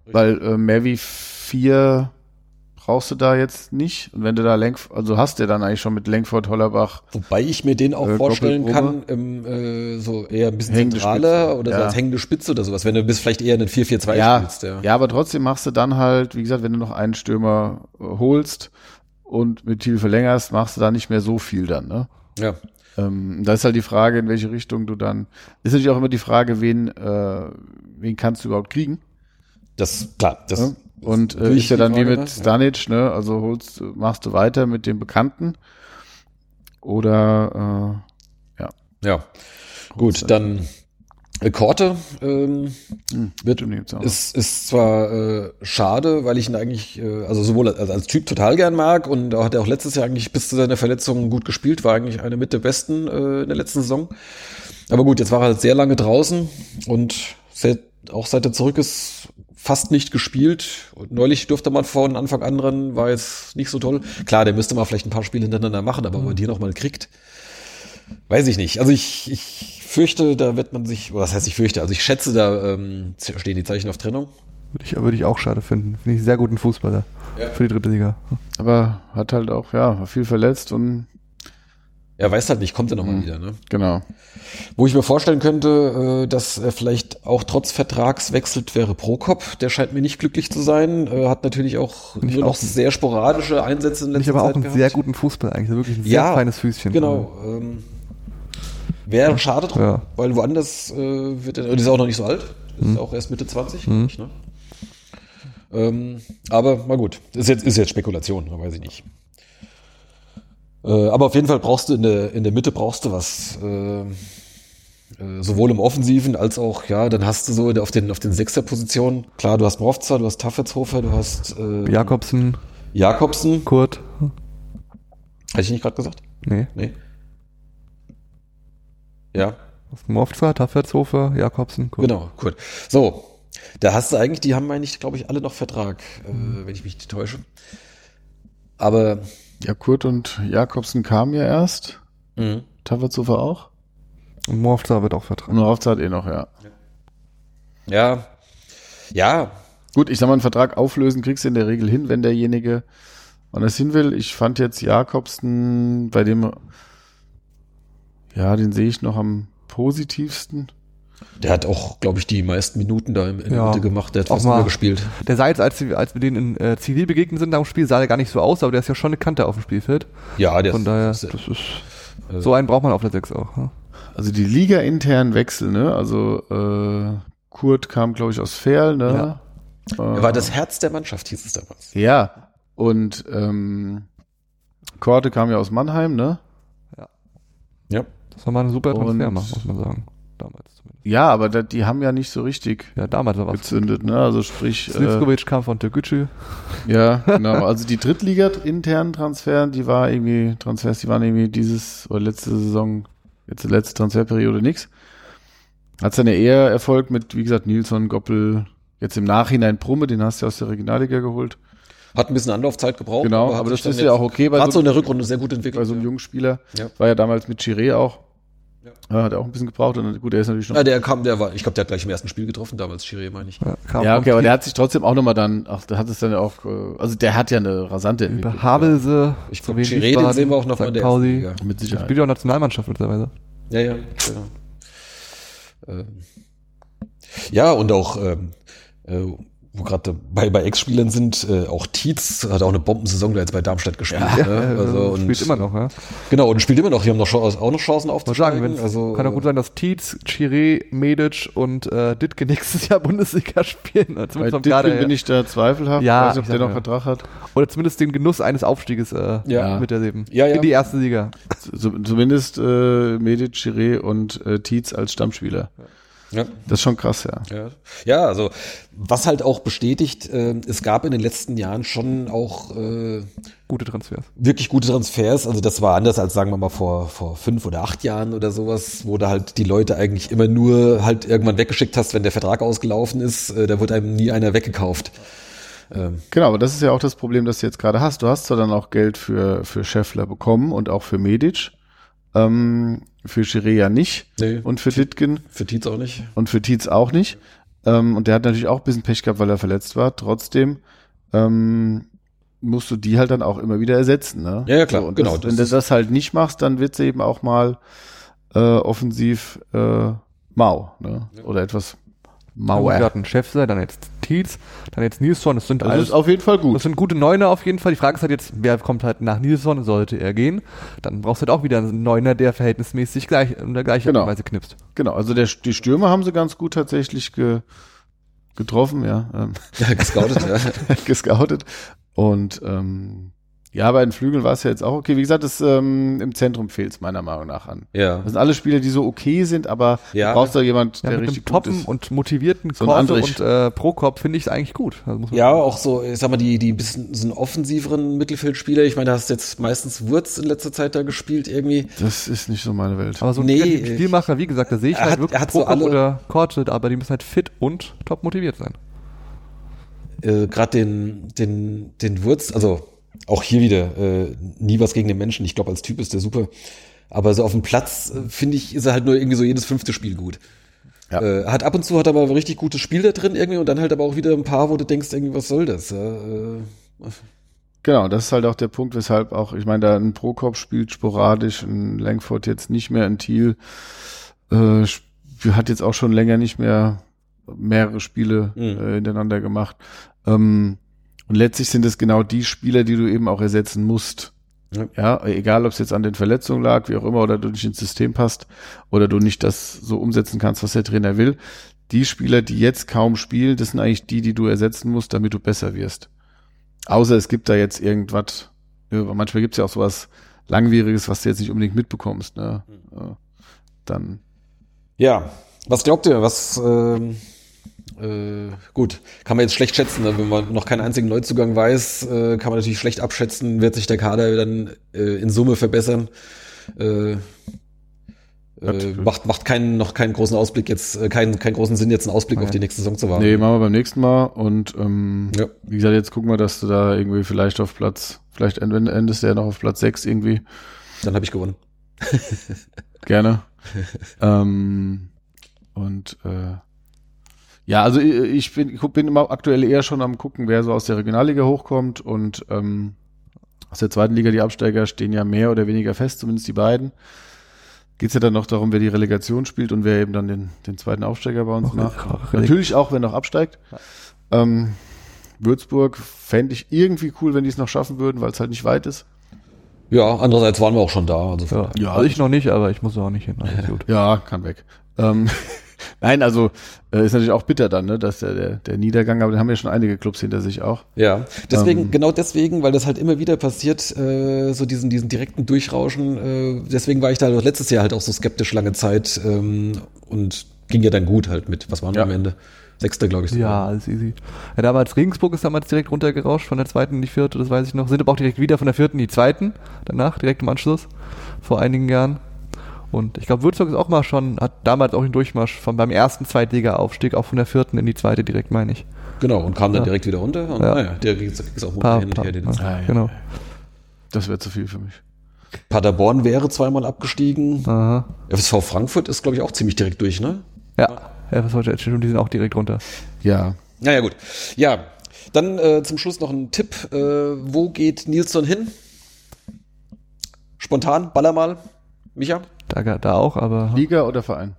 Speaker 3: Weil mehr wie 4 brauchst du da jetzt nicht. Und wenn du da also hast du dann eigentlich schon mit Lenkford, Hollerbach.
Speaker 1: Wobei ich mir den auch vorstellen kann, so eher ein bisschen zentraler oder so als hängende Spitze oder sowas, wenn du bist vielleicht eher einen 4-4-2 spielst.
Speaker 3: Ja, aber trotzdem machst du dann halt, wie gesagt, wenn du noch einen Stürmer holst und mit Thiel verlängerst, machst du da nicht mehr so viel dann, ne?
Speaker 1: Ja.
Speaker 3: Da ist halt die Frage, in welche Richtung du dann, ist natürlich auch immer die Frage, wen kannst du überhaupt kriegen?
Speaker 1: Das
Speaker 3: und ist ja dann wie mit Stanic, ne? Also machst du weiter mit dem Bekannten oder
Speaker 1: Ja. Gut, dann Korte ist zwar schade, weil ich ihn eigentlich, also sowohl als Typ total gern mag und hat er auch letztes Jahr eigentlich bis zu seiner Verletzung gut gespielt, war eigentlich eine mit der besten in der letzten Saison. Aber gut, jetzt war er halt sehr lange draußen und auch seit er zurück ist, fast nicht gespielt. Und neulich durfte man von Anfang an ran, war jetzt nicht so toll. Klar, der müsste mal vielleicht ein paar Spiele hintereinander machen, aber ob er die noch mal kriegt, weiß ich nicht. Also ich fürchte, da wird man sich, oder was heißt ich fürchte, also ich schätze, da stehen die Zeichen auf Trennung.
Speaker 2: Würde ich auch schade finden. Finde ich einen sehr guten Fußballer für die 3. Liga.
Speaker 3: Aber hat halt auch, viel verletzt und
Speaker 1: er weiß halt nicht, kommt er nochmal wieder, ne?
Speaker 3: Genau.
Speaker 1: Wo ich mir vorstellen könnte, dass er vielleicht auch trotz Vertrags wechselt, wäre Prokop. Der scheint mir nicht glücklich zu sein. Hat natürlich auch nur noch sehr sporadische Einsätze in letzter Zeit
Speaker 2: gehabt. Aber auch einen sehr guten Fußball eigentlich. Wirklich ein sehr feines Füßchen.
Speaker 1: Genau. Wäre schade drum, weil woanders wird er, ist auch noch nicht so alt. Ist auch erst Mitte 20, nicht, ne? Aber mal gut. Ist jetzt Spekulation, weiß ich nicht. Aber auf jeden Fall brauchst du in der Mitte brauchst du was, sowohl im Offensiven als auch, dann hast du so auf den Sechser-Positionen, klar, du hast Mrovza, du hast Taffertshofer, du hast
Speaker 2: Jakobsen, Kurt.
Speaker 1: Hatte ich nicht gerade gesagt?
Speaker 2: Nee.
Speaker 1: Ja.
Speaker 2: Mrovza, Taffertshofer, Jakobsen, Kurt.
Speaker 1: Genau, Kurt. So, da hast du eigentlich, die haben eigentlich, glaube ich, alle noch Vertrag, wenn ich mich nicht täusche. Aber
Speaker 3: ja, Kurt und Jakobsen kamen ja erst. Taffertshofer auch.
Speaker 2: Und Mrovza wird auch Vertrag.
Speaker 3: Und Mrovza hat noch,
Speaker 1: Ja.
Speaker 3: Gut, ich sag mal, einen Vertrag auflösen kriegst du in der Regel hin, wenn derjenige woanders hin will. Ich fand jetzt Jakobsen, bei dem, den sehe ich noch am positivsten.
Speaker 1: Der hat auch, glaube ich, die meisten Minuten da in der Mitte gemacht. Der hat fast immer gespielt.
Speaker 2: Der sah jetzt, als wir denen in Zivil begegnet sind nach dem Spiel, sah der gar nicht so aus, aber der ist ja schon eine Kante auf dem Spielfeld.
Speaker 1: Ja, der
Speaker 2: von daher, so einen braucht man auf der 6 auch. Ne?
Speaker 3: Also die Liga-internen Wechsel, ne? Also Kurt kam, glaube ich, aus Verl, ne?
Speaker 1: Ja. Er war das Herz der Mannschaft, hieß es damals.
Speaker 3: Ja. Und Korte kam ja aus Mannheim, ne?
Speaker 2: Ja. Das war mal ein super Transfer, muss man sagen. Damals zumindest.
Speaker 3: Ja, aber die haben ja nicht so richtig
Speaker 2: damals war
Speaker 3: gezündet, ne? Also sprich
Speaker 2: Slivkovic kam von Türkgücü.
Speaker 3: Ja, genau. Also die Drittliga-internen Transfers, die waren irgendwie dieses oder letzte Saison, jetzt die letzte Transferperiode nix. Hat's dann ja eher Erfolg mit, wie gesagt, Nilsson, Goppel, jetzt im Nachhinein Brumme, den hast du aus der Regionalliga geholt.
Speaker 1: Hat ein bisschen Anlaufzeit gebraucht.
Speaker 3: Genau, aber das ist ja auch okay.
Speaker 1: Hat so in der Rückrunde sehr gut entwickelt.
Speaker 3: Bei so einem jungen Spieler. Ja. War ja damals mit Chiré auch. Ja, hat er auch ein bisschen gebraucht. Und gut, der ist natürlich noch.
Speaker 1: Ja, ich glaube, der hat gleich im ersten Spiel getroffen, damals Chiré, meine ich.
Speaker 3: Ja, okay, aber der hat sich trotzdem auch nochmal der hat es dann ja auch, also der hat ja eine rasante
Speaker 2: Entwicklung. Havelse,
Speaker 1: ich glaube, Chiré, den sehen wir auch noch mal in der ersten Liga.
Speaker 3: Mit Sicherheit.
Speaker 2: Der spielt ja auch Nationalmannschaft mittlerweile.
Speaker 1: Ja, genau. Ja, und auch, wo gerade bei Ex-Spielern sind, auch Tietz hat auch eine Bombensaison da jetzt bei Darmstadt gespielt.
Speaker 2: Ja, ne? Also, spielt immer noch, ja.
Speaker 1: Genau, und spielt immer noch. Die haben auch noch Chancen aufzusteigen.
Speaker 2: Kann auch gut sein, dass Tietz, Chiré, Medic und Dittke nächstes Jahr Bundesliga spielen.
Speaker 3: Bei Dittke bin ich da zweifelhaft.
Speaker 2: Ja,
Speaker 3: weiß nicht, ob der noch Vertrag hat.
Speaker 2: Oder zumindest den Genuss eines Aufstieges miterleben.
Speaker 1: Ja.
Speaker 2: In die erste Liga.
Speaker 3: Zumindest Medic, Chiré und Tietz als Stammspieler. Ja. Das ist schon krass,
Speaker 1: Ja, also was halt auch bestätigt, es gab in den letzten Jahren schon auch
Speaker 2: gute Transfers.
Speaker 1: Wirklich gute Transfers. Also das war anders als, sagen wir mal, vor 5 oder 8 Jahren oder sowas, wo du halt die Leute eigentlich immer nur halt irgendwann weggeschickt hast, wenn der Vertrag ausgelaufen ist. Da wurde einem nie einer weggekauft.
Speaker 3: Genau, aber das ist ja auch das Problem, das du jetzt gerade hast. Du hast zwar dann auch Geld für Scheffler bekommen und auch für Medic. Für Chiré ja nicht.
Speaker 1: Nee,
Speaker 3: und für Dittgen.
Speaker 1: Für Tietz auch nicht.
Speaker 3: Und für Tietz auch nicht. Und der hat natürlich auch ein bisschen Pech gehabt, weil er verletzt war. Trotzdem musst du die halt dann auch immer wieder ersetzen. Ne?
Speaker 1: Ja, klar,
Speaker 3: so, und
Speaker 1: genau.
Speaker 3: Wenn du das halt nicht machst, dann wird sie eben auch mal offensiv mau, ne? Oder etwas mauer.
Speaker 2: Wir hatten Schäffler, dann jetzt Tietz, dann jetzt Nilsson. Das sind
Speaker 3: Das
Speaker 2: alles
Speaker 3: ist auf jeden Fall gut.
Speaker 2: Das sind gute Neuner auf jeden Fall. Die Frage ist halt jetzt, wer kommt halt nach Nilsson, sollte er gehen. Dann brauchst du halt auch wieder einen Neuner, der verhältnismäßig in der gleichen Weise knipst.
Speaker 3: Genau, also die Stürmer haben sie ganz gut tatsächlich getroffen, ja.
Speaker 1: Ja, gescoutet, ja.
Speaker 3: Gescoutet. Und ja, bei den Flügeln war es ja jetzt auch okay. Wie gesagt, im Zentrum fehlt es meiner Meinung nach an.
Speaker 1: Ja.
Speaker 3: Das sind alle Spieler, die so okay sind, aber du brauchst da jemand, der richtig gut ist.
Speaker 2: Und motivierten
Speaker 3: so
Speaker 2: Korse und Prokop finde ich es eigentlich gut. Also muss man
Speaker 1: ja, auch so, ich sag mal, die bisschen so einen offensiveren Mittelfeldspieler. Ich meine, da hast jetzt meistens Wurz in letzter Zeit da gespielt irgendwie.
Speaker 3: Das ist nicht so meine Welt.
Speaker 2: Aber so ein Spielmacher, wie gesagt, da sehe ich halt wirklich
Speaker 1: Prokop
Speaker 2: so oder Korte, aber die müssen halt fit und top motiviert sein.
Speaker 1: Gerade den Wurz, also auch hier wieder, nie was gegen den Menschen. Ich glaube, als Typ ist der super. Aber so auf dem Platz, finde ich, ist er halt nur irgendwie so jedes 5. Spiel gut. Ja. Hat ab und zu aber ein richtig gutes Spiel da drin irgendwie und dann halt aber auch wieder ein paar, wo du denkst, irgendwie, was soll das?
Speaker 3: Genau, das ist halt auch der Punkt, weshalb auch, ich meine, da ein Prokop spielt sporadisch, ein Langford jetzt nicht mehr, ein Thiel hat jetzt auch schon länger nicht mehr mehrere Spiele hintereinander gemacht. Und letztlich sind es genau die Spieler, die du eben auch ersetzen musst. Ja, egal ob es jetzt an den Verletzungen lag, wie auch immer, oder du nicht ins System passt oder du nicht das so umsetzen kannst, was der Trainer will. Die Spieler, die jetzt kaum spielen, das sind eigentlich die du ersetzen musst, damit du besser wirst. Außer es gibt da jetzt irgendwas, manchmal gibt es ja auch sowas Langwieriges, was du jetzt nicht unbedingt mitbekommst. Ne? Dann.
Speaker 1: Ja, was glaubt ihr, gut, kann man jetzt schlecht schätzen, ne? Wenn man noch keinen einzigen Neuzugang weiß, kann man natürlich schlecht abschätzen, wird sich der Kader dann in Summe verbessern. Macht noch keinen großen Ausblick jetzt, keinen großen Sinn, jetzt einen Ausblick auf die nächste Saison zu warten.
Speaker 3: Nee, machen wir beim nächsten Mal und wie gesagt, jetzt gucken wir, dass du da irgendwie vielleicht endest du ja noch auf Platz 6 irgendwie.
Speaker 1: Dann habe ich gewonnen.
Speaker 3: Gerne. Ja, also ich bin immer aktuell eher schon am gucken, wer so aus der Regionalliga hochkommt und aus der zweiten Liga, die Absteiger stehen ja mehr oder weniger fest, zumindest die beiden. Geht's ja dann noch darum, wer die Relegation spielt und wer eben dann den zweiten Aufsteiger bei uns macht. Natürlich auch, wer noch absteigt. Würzburg fände ich irgendwie cool, wenn die es noch schaffen würden, weil es halt nicht weit ist.
Speaker 1: Ja, andererseits waren wir auch schon da. Also
Speaker 2: also ich noch nicht, aber ich muss auch nicht hin. Alles gut.
Speaker 3: Ja, kann weg. Nein, also ist natürlich auch bitter dann, ne, dass der Niedergang, aber den haben ja schon einige Clubs hinter sich auch.
Speaker 1: Ja, genau deswegen, weil das halt immer wieder passiert, so diesen direkten Durchrauschen, deswegen war ich da letztes Jahr halt auch so skeptisch lange Zeit und ging ja dann gut halt mit, was waren wir am Ende? 6. glaube ich. So.
Speaker 2: Ja, alles easy. Ja, damals Regensburg ist damals direkt runtergerauscht, von der 2. in die 4., das weiß ich noch, sind aber auch direkt wieder von der 4. in die 2. danach, direkt im Anschluss, vor einigen Jahren. Und ich glaube, Würzburg ist auch mal hat damals auch den Durchmarsch beim ersten Zweitliga-Aufstieg auch von der 4. in die 2. direkt, meine ich.
Speaker 1: Genau, und kam dann direkt wieder runter. Und der ist auch hin und her.
Speaker 2: Genau.
Speaker 3: Das wäre zu viel für mich.
Speaker 1: Paderborn wäre zweimal abgestiegen.
Speaker 2: Aha.
Speaker 1: FSV Frankfurt ist, glaube ich, auch ziemlich direkt durch, ne?
Speaker 2: Ja, FSV und die sind auch direkt runter.
Speaker 3: Ja.
Speaker 1: Naja, gut. Ja, dann zum Schluss noch ein Tipp. Wo geht Nilsson hin? Spontan, baller mal. Micha?
Speaker 2: Da auch, aber...
Speaker 3: Liga oder Verein?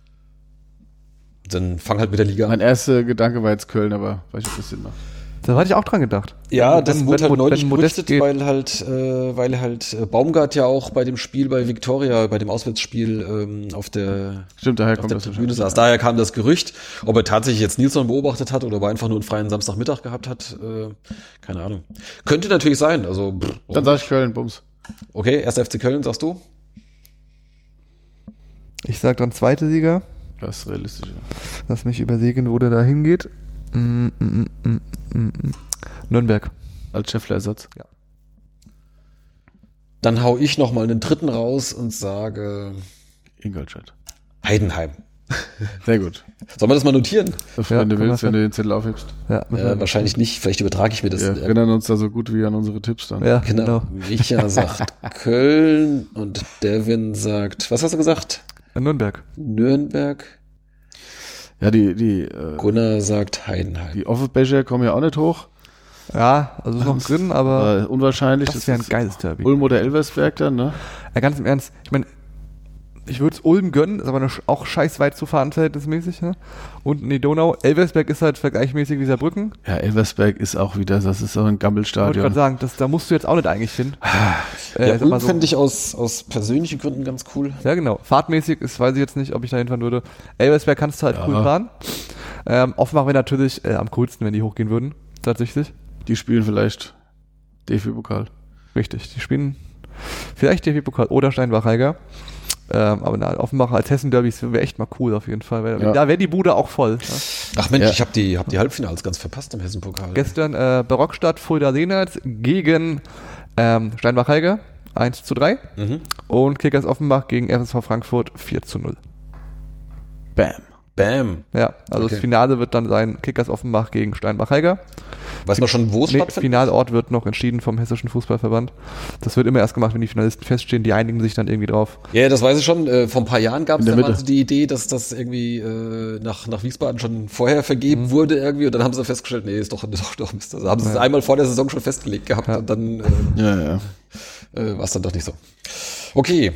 Speaker 1: Dann fang halt mit der Liga an.
Speaker 3: Mein erster Gedanke war jetzt Köln, aber weiß ich, ob das Sinn macht.
Speaker 2: Da hatte ich auch dran gedacht.
Speaker 1: Ja, das wurde halt neulich gerüchtet, weil halt Baumgart ja auch bei dem Spiel bei Viktoria, bei dem Auswärtsspiel auf der Tribüne saß. Daher kam das Gerücht. Ob er tatsächlich jetzt Nilsson beobachtet hat oder ob er einfach nur einen freien Samstagmittag gehabt hat, keine Ahnung. Könnte natürlich sein. Also
Speaker 3: dann sag ich Köln, Bums.
Speaker 1: Okay, 1. FC Köln, sagst du?
Speaker 2: Ich sag dann 2. Liga.
Speaker 3: Das ist realistisch.
Speaker 2: Lass mich überlegen, wo der da hingeht. Nürnberg.
Speaker 3: Als Schäffler-Ersatz.
Speaker 2: Ja.
Speaker 1: Dann hau ich noch mal einen 3. raus und sage
Speaker 3: Ingolstadt.
Speaker 1: Heidenheim.
Speaker 3: Sehr gut.
Speaker 1: Sollen wir das mal notieren?
Speaker 3: Wenn du willst, wenn du den Zettel aufhebst.
Speaker 2: Ja,
Speaker 1: wahrscheinlich nicht. Vielleicht übertrage ich mir das.
Speaker 3: Wir erinnern uns da so gut wie an unsere Tipps dann.
Speaker 2: Ja,
Speaker 1: genau. Micha sagt Köln und Devin sagt, was hast du gesagt?
Speaker 2: Nürnberg.
Speaker 1: Nürnberg.
Speaker 3: Ja, die
Speaker 1: Gunnar sagt Heidenheim.
Speaker 3: Die Offenbecher kommen ja auch nicht hoch.
Speaker 2: Ja, also ist noch drin, aber
Speaker 3: unwahrscheinlich.
Speaker 2: Das wäre ein geiles Derby.
Speaker 3: Ulm oder Elversberg dann, ne?
Speaker 2: Ja, ganz im Ernst, ich meine, ich würde es Ulm gönnen, ist aber auch scheiß weit zu fahren, verhältnismäßig, ne? Und in die Donau. Elversberg ist halt vergleichsmäßig wie Saarbrücken.
Speaker 3: Ja, Elversberg ist auch wieder, das ist auch ein Gammelstadion.
Speaker 2: Ich wollte gerade sagen, da musst du jetzt auch nicht eigentlich hin.
Speaker 1: Ulm finde ich aus persönlichen Gründen ganz cool.
Speaker 2: Ja, genau. Fahrtmäßig weiß ich jetzt nicht, ob ich da hinfahren würde. Elversberg kannst du halt cool fahren. Offenbach wäre natürlich am coolsten, wenn die hochgehen würden, tatsächlich.
Speaker 3: Die spielen vielleicht DFB-Pokal.
Speaker 2: Richtig, die spielen vielleicht DFB-Pokal oder Steinbach-Heiger. Aber Offenbach als Hessen-Derby wäre echt mal cool auf jeden Fall. Da wäre die Bude auch voll. Ja.
Speaker 1: Ach Mensch, ich hab die Halbfinals ganz verpasst im Hessen-Pokal.
Speaker 2: Gestern Barockstadt Fulda Lehnertz gegen Steinbach-Heiger 1:3 und Kickers Offenbach gegen FSV Frankfurt 4:0.
Speaker 1: Bam.
Speaker 2: Ja, also das Finale wird dann sein Kickers Offenbach gegen Steinbach-Heiger.
Speaker 1: Weiß man schon, wo es stattfindet?
Speaker 2: Finalort wird noch entschieden vom Hessischen Fußballverband. Das wird immer erst gemacht, wenn die Finalisten feststehen. Die einigen sich dann irgendwie drauf.
Speaker 1: Ja, das weiß ich schon. Vor ein paar Jahren gab es da mal so die Idee, dass das irgendwie nach Wiesbaden schon vorher vergeben wurde irgendwie. Und dann haben sie festgestellt, nee, ist doch Mist. Also haben sie es einmal vor der Saison schon festgelegt gehabt. Und dann war es dann doch nicht so. Okay.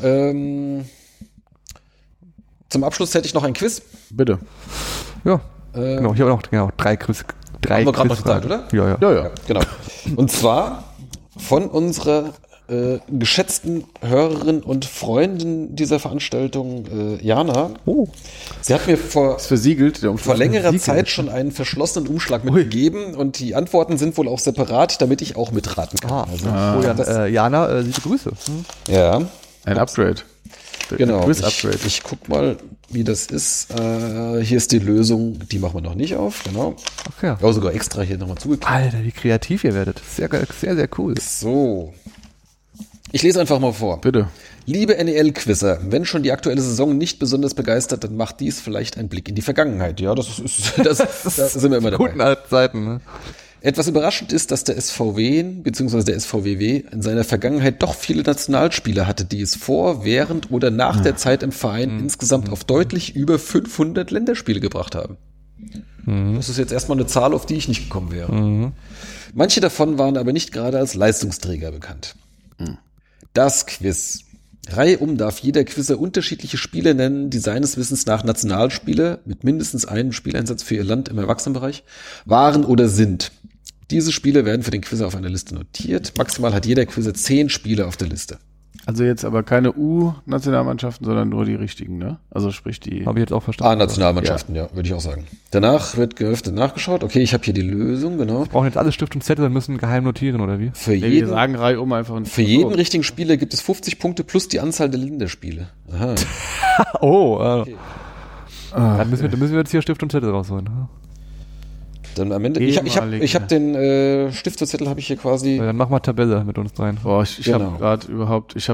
Speaker 1: Zum Abschluss hätte ich noch ein Quiz.
Speaker 3: Bitte.
Speaker 2: Ja, genau. Ich habe noch drei Quiz.
Speaker 1: Haben wir gerade noch gesagt, oder?
Speaker 2: Ja.
Speaker 1: Genau. Und zwar von unserer geschätzten Hörerin und Freundin dieser Veranstaltung, Jana.
Speaker 2: Oh.
Speaker 1: Sie hat mir vor längerer Zeit schon einen verschlossenen Umschlag mitgegeben und die Antworten sind wohl auch separat, damit ich auch mitraten kann.
Speaker 2: Jana, liebe Grüße.
Speaker 1: Ja.
Speaker 3: Ein Upgrade.
Speaker 1: Genau, ich guck mal, wie das ist. Hier ist die Lösung, die machen wir noch nicht auf, genau.
Speaker 2: Ach ja.
Speaker 1: Oh, sogar extra hier nochmal zugekriegt.
Speaker 2: Alter, wie kreativ ihr werdet. Sehr, sehr, sehr cool.
Speaker 1: So. Ich lese einfach mal vor.
Speaker 3: Bitte.
Speaker 1: Liebe NEL-Quizzer, wenn schon die aktuelle Saison nicht besonders begeistert, dann macht dies vielleicht ein Blick in die Vergangenheit. Ja, das sind wir immer dabei.
Speaker 2: Guten alten Zeiten, ne?
Speaker 1: Etwas überraschend ist, dass der SVW bzw. der SVWW in seiner Vergangenheit doch viele Nationalspieler hatte, die es vor, während oder nach der Zeit im Verein insgesamt auf deutlich über 500 Länderspiele gebracht haben. Das ist jetzt erstmal eine Zahl, auf die ich nicht gekommen wäre. Manche davon waren aber nicht gerade als Leistungsträger bekannt. Das Quiz. Reihum darf jeder Quizzer unterschiedliche Spieler nennen, die seines Wissens nach Nationalspieler mit mindestens einem Spieleinsatz für ihr Land im Erwachsenenbereich waren oder sind. Diese Spieler werden für den Quizzer auf einer Liste notiert. Maximal hat jeder Quizzer 10 Spieler auf der Liste.
Speaker 3: Also jetzt aber keine U-Nationalmannschaften, sondern nur die richtigen, ne? Also sprich die...
Speaker 2: Habe ich jetzt auch verstanden.
Speaker 1: Nationalmannschaften, ja, würde ich auch sagen. Danach wird geöffnet nachgeschaut. Okay, ich habe hier die Lösung, genau.
Speaker 2: Wir brauchen jetzt alle Stift und Zettel und müssen geheim notieren, oder wie?
Speaker 3: Wir sagen reihum einfach...
Speaker 1: Für jeden richtigen Spieler gibt es 50 Punkte plus die Anzahl der Länderspiele. Aha.
Speaker 2: Okay. Dann müssen wir jetzt hier Stift und Zettel rausholen.
Speaker 1: Dann am Ende, ich hab den Stift und Zettel habe ich hier quasi.
Speaker 2: Ja, dann mach mal Tabelle mit uns dreien.
Speaker 3: Boah, ich habe gerade ich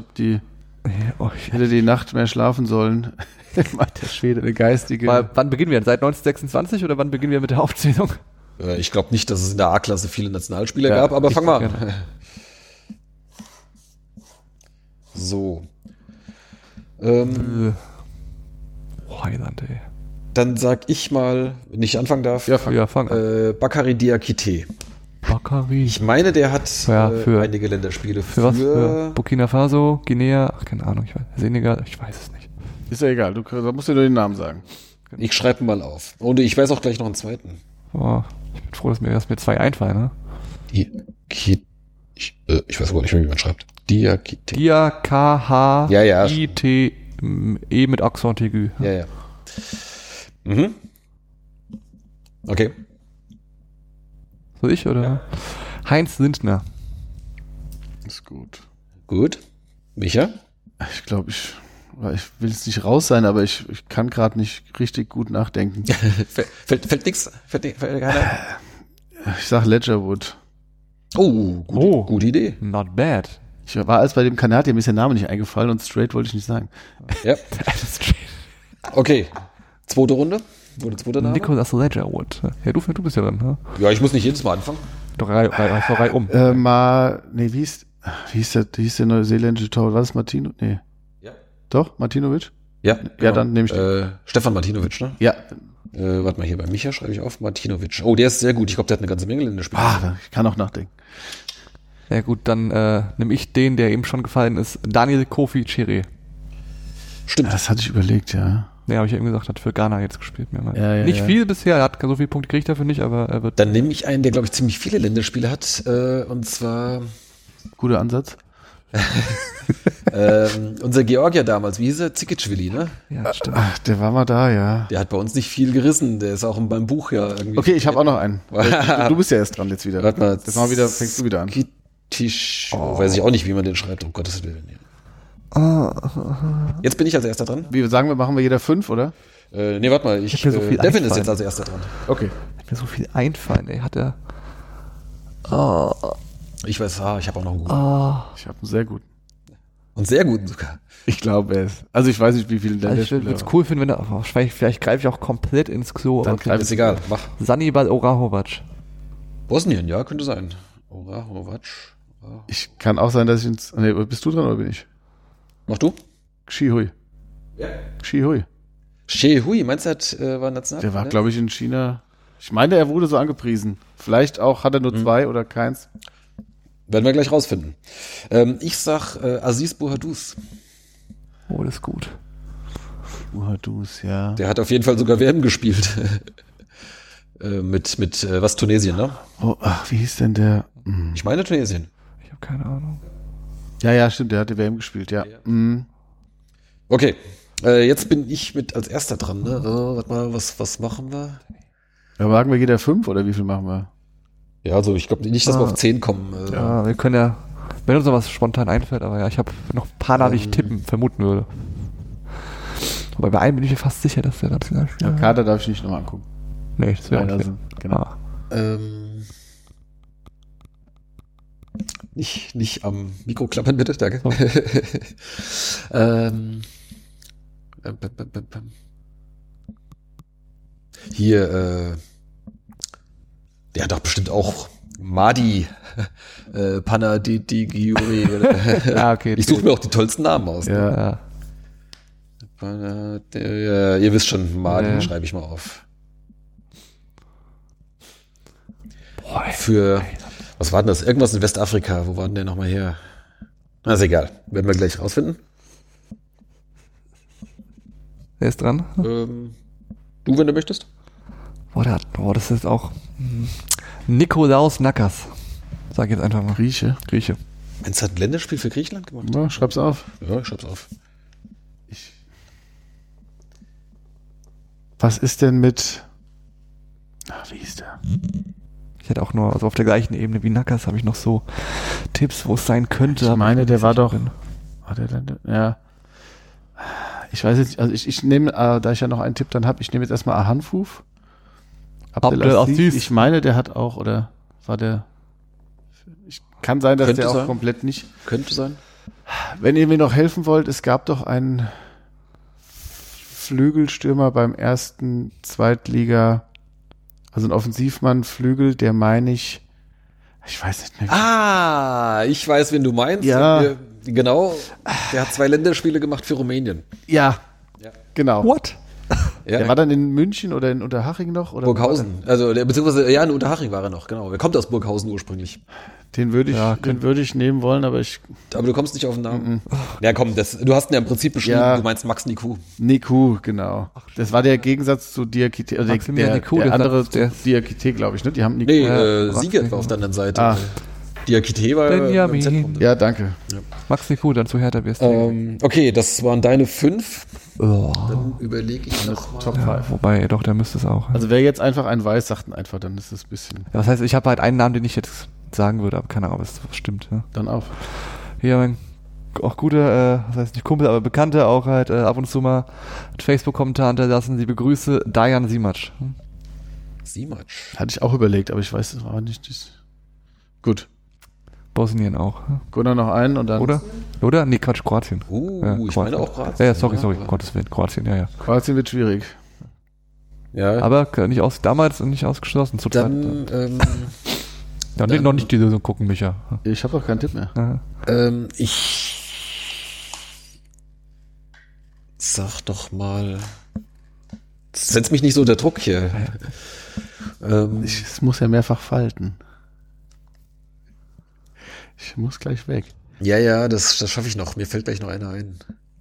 Speaker 3: hätte die Nacht mehr schlafen sollen. Der Schwede, eine geistige.
Speaker 2: Wann beginnen wir? Seit 1926 oder wann beginnen wir mit der Aufzählung?
Speaker 1: Ich glaube nicht, dass es in der A-Klasse viele Nationalspieler gab, aber fang mal an. So.
Speaker 2: Heiland, ey.
Speaker 1: Dann sag ich mal, wenn ich anfangen darf.
Speaker 2: Ja, fang an.
Speaker 1: Bakary Diakité.
Speaker 2: Bakary.
Speaker 1: Ich meine, der hat einige Länderspiele.
Speaker 2: Für was? Für Burkina Faso, Guinea, keine Ahnung, Senegal, ich weiß es nicht.
Speaker 3: Ist ja egal, da musst du nur den Namen sagen.
Speaker 1: Ich schreibe mal auf. Und ich weiß auch gleich noch einen zweiten.
Speaker 2: Oh, ich bin froh, dass mir 2 einfallen, ne?
Speaker 1: Ich weiß aber nicht mehr, wie man schreibt. Diakité.
Speaker 2: Diakhyt-E mit Accent aigu.
Speaker 1: Ja. Mhm. Okay.
Speaker 2: Soll ich, oder? Ja. Heinz Lindner.
Speaker 3: Ist gut.
Speaker 1: Gut. Micha?
Speaker 3: Ich glaube, ich will jetzt nicht raus sein, aber ich kann gerade nicht richtig gut nachdenken.
Speaker 1: Fällt nix? Fällt keiner?
Speaker 3: Ich sag Ledgerwood.
Speaker 1: Oh, gute Idee.
Speaker 2: Not bad.
Speaker 3: Ich war als bei dem Kanadier, mir ist der Name nicht eingefallen und straight wollte ich nicht sagen.
Speaker 1: Ja. Okay. Zweite Runde. Zweiter Name?
Speaker 2: Nicholas Ledgerwood. Ja, du bist ja dran. Ne?
Speaker 1: Ja, ich muss nicht jedes Mal anfangen.
Speaker 2: Doch, Reihe um.
Speaker 3: Wie hieß der neuseeländische Torwart? War das Martino? Nee.
Speaker 1: Ja.
Speaker 3: Doch, Martinovic?
Speaker 1: Ja,
Speaker 3: genau.
Speaker 1: Genau.
Speaker 3: Dann nehme ich den.
Speaker 1: Stefan Martinovic, ne?
Speaker 3: Ja.
Speaker 1: Warte mal, hier bei Micha schreibe ich auf Martinovic. Oh, der ist sehr gut. Ich glaube, der hat eine ganze Menge Länderspiele.
Speaker 3: Ich kann auch nachdenken.
Speaker 2: Ja gut, dann nehme ich den, der eben schon gefallen ist, Daniel Kofi Chiré.
Speaker 1: Stimmt.
Speaker 3: Ja, das hatte ich überlegt, ja.
Speaker 2: Ja, habe ich ja eben gesagt, hat für Ghana jetzt gespielt. Mehrmals.
Speaker 3: Ja,
Speaker 2: nicht viel bisher, er hat so viele Punkte gekriegt dafür nicht, aber er wird...
Speaker 1: Dann nehme ich einen, der, glaube ich, ziemlich viele Länderspiele hat, und zwar
Speaker 3: Guter Ansatz.
Speaker 1: unser Georgier damals, wie hieß er? Zikicvili, ne?
Speaker 2: Ja, stimmt.
Speaker 3: Ach, der war mal da, ja.
Speaker 1: Der hat bei uns nicht viel gerissen, der ist auch beim Buch ja irgendwie...
Speaker 3: Okay, ich habe auch noch einen. Du bist ja erst dran jetzt wieder.
Speaker 1: Warte mal,
Speaker 3: das mal wieder, fängst du wieder an.
Speaker 1: Weiß ich auch nicht, wie man den schreibt, um Gottes Willen. Jetzt bin ich als erster dran.
Speaker 3: Wie sagen wir, machen wir jeder 5, oder?
Speaker 1: Nee, warte mal,
Speaker 2: Mir so viel
Speaker 1: Devin ist
Speaker 2: einfallen.
Speaker 1: jetzt als erster dran.
Speaker 3: Okay.
Speaker 2: Mir so viel einfallen, ey. Hat er...
Speaker 1: Ich weiß, ich habe auch noch einen guten.
Speaker 3: Ich habe einen sehr guten.
Speaker 1: Und sehr guten sogar.
Speaker 3: Ich glaube es. Also ich weiß nicht, wie viele
Speaker 2: Also ich würde es cool finden, wenn er... vielleicht greife ich auch komplett ins Klo.
Speaker 3: Dann
Speaker 2: aber
Speaker 3: greif
Speaker 1: Ist egal, mach.
Speaker 2: Sannibal Orahovac.
Speaker 1: Bosnien, ja, könnte sein. Orahovac.
Speaker 3: Ich kann auch sein, dass ich ins... Nee, bist du dran oder bin ich?
Speaker 1: Mach du?
Speaker 3: Xihui.
Speaker 1: Ja.
Speaker 3: Xihui.
Speaker 1: She Hui, meinst du, war national?
Speaker 3: Der war, glaube ich, in China. Ich meine, er wurde so angepriesen. Vielleicht auch, hat er nur 2 oder keins.
Speaker 1: Werden wir gleich rausfinden. Ich sag Aziz Bouhadouz.
Speaker 2: Oh, das ist gut.
Speaker 3: Bouhadouz, ja.
Speaker 1: Der hat auf jeden Fall sogar WM gespielt. mit was, Tunesien, ne?
Speaker 3: Oh, wie hieß denn der?
Speaker 1: Ich meine Tunesien.
Speaker 2: Ich habe keine Ahnung.
Speaker 3: Ja, stimmt, der hat die WM gespielt, ja.
Speaker 1: Okay, jetzt bin ich mit als erster dran, ne? Warte mal, was machen wir?
Speaker 3: Ja, machen wir jeder 5 oder wie viel machen wir?
Speaker 1: Ja, also ich glaube nicht, dass wir auf 10 kommen.
Speaker 2: Ja, wir können ja, wenn uns noch was spontan einfällt, aber ja, ich habe noch ein paar Namen, die ich vermuten würde. Aber bei einem bin ich mir fast sicher, dass der Nationalspieler...
Speaker 3: Ja, Kader darf ich nicht nochmal angucken.
Speaker 2: Nee, das wäre
Speaker 3: also, genau.
Speaker 1: Nicht am Mikro klappern, bitte, danke.
Speaker 2: Oh.
Speaker 1: Hier, der hat doch bestimmt auch Madi Panadigiuri.
Speaker 2: Ja, okay.
Speaker 1: Ich suche mir auch die tollsten Namen aus.
Speaker 3: Ja.
Speaker 1: Ne? Ihr wisst schon, Madi schreibe ich mal auf.
Speaker 2: Boah,
Speaker 1: Für, was war denn das? Irgendwas in Westafrika. Wo war denn der nochmal her? Na, ist egal. Werden wir gleich rausfinden.
Speaker 2: Wer ist dran?
Speaker 1: Du, wenn du möchtest.
Speaker 2: Boah, das ist auch Nikolaus Nakas. Sag ich jetzt einfach mal.
Speaker 3: Grieche.
Speaker 1: Meinst du, hat ein Länderspiel für Griechenland gemacht?
Speaker 3: Ja, schreib's auf.
Speaker 1: Ja, ich schreib's auf.
Speaker 3: Was ist denn mit... wie hieß der?
Speaker 2: Ich hätte auch nur, also auf der gleichen Ebene wie Nakas habe ich noch so Tipps, wo es sein könnte.
Speaker 3: Ich meine, der war doch...
Speaker 2: drin.
Speaker 3: War der denn... Ja. Ich weiß jetzt nicht, also ich nehme, da ich ja noch einen Tipp dann habe, ich nehme jetzt erstmal Ahanfuf.
Speaker 2: Abdelaziz.
Speaker 3: Ich meine, der hat auch, oder war der... Kann sein, dass
Speaker 1: Könnte
Speaker 3: der auch
Speaker 1: sein.
Speaker 3: komplett nicht...
Speaker 1: Könnte sein.
Speaker 3: Wenn ihr mir noch helfen wollt, es gab doch einen Flügelstürmer beim ersten Zweitliga, also ein Offensivmann, Flügel, der meine ich weiß nicht mehr.
Speaker 1: Ich weiß, wen du meinst.
Speaker 3: Ja.
Speaker 1: Genau. Der hat 2 Länderspiele gemacht für Rumänien.
Speaker 3: Ja, genau.
Speaker 2: What?
Speaker 1: Ja,
Speaker 3: Der war dann in München oder in Unterhaching noch? Oder
Speaker 1: Burghausen. Also, beziehungsweise, ja, in Unterhaching war er noch, genau. Er kommt aus Burghausen ursprünglich.
Speaker 3: Den würde ich nehmen wollen, aber
Speaker 1: Aber du kommst nicht auf den Namen. Ja, komm, du hast ihn ja im Prinzip beschrieben.
Speaker 3: Ja.
Speaker 1: Du meinst Max Nikou.
Speaker 3: Nikou, genau. Das war der Gegensatz zu Diakite, oder
Speaker 2: Maximilian
Speaker 3: der
Speaker 2: Nikou,
Speaker 3: andere
Speaker 2: der-
Speaker 3: Diakite, glaube ich, ne? Die haben Nikou.
Speaker 1: Nee, Siegert war auf der anderen Seite. Diakite war
Speaker 2: Benjamin.
Speaker 1: im Zentrum.
Speaker 3: Ja, danke.
Speaker 2: Max Nikou, dann zu Hertha BSC.
Speaker 1: Okay, das waren deine 5. Dann überlege ich noch mal.
Speaker 3: Top
Speaker 2: Ja,
Speaker 3: 5.
Speaker 2: wobei, doch, der müsste es auch.
Speaker 3: Also wer jetzt einfach einen weiß, sagt ihn einfach, dann ist es ein bisschen
Speaker 2: Ja, das heißt, ich habe halt einen Namen, den ich jetzt sagen würde, aber keine Ahnung, ob es stimmt. Ja.
Speaker 3: dann auf.
Speaker 2: Hier mein auch guter, was heißt nicht Kumpel, aber Bekannter auch halt ab und zu mal einen Facebook-Kommentar hinterlassen. Liebe Grüße, Dajan Simac.
Speaker 1: Simac.
Speaker 3: Hatte ich auch überlegt, aber ich weiß es aber nicht. Gut.
Speaker 2: Bosnien auch.
Speaker 3: Gunnar noch einen und dann...
Speaker 2: Oder? Nee, Quatsch, Kroatien.
Speaker 1: Ich meine auch Kroatien.
Speaker 2: Ja, sorry, Gottes Willen, Kroatien, ja.
Speaker 3: Kroatien wird schwierig.
Speaker 1: Ja,
Speaker 2: Aber damals nicht ausgeschlossen. Zu zweit.
Speaker 1: dann,
Speaker 2: Ja, nee, noch nicht die Lösung gucken, Micha.
Speaker 3: Ich habe doch keinen Tipp mehr.
Speaker 2: Ja.
Speaker 1: Sag doch mal. Setz mich nicht so unter Druck hier.
Speaker 3: Es muss ja mehrfach falten. Ich muss gleich weg.
Speaker 1: Ja, das schaffe ich noch. Mir fällt gleich noch einer ein.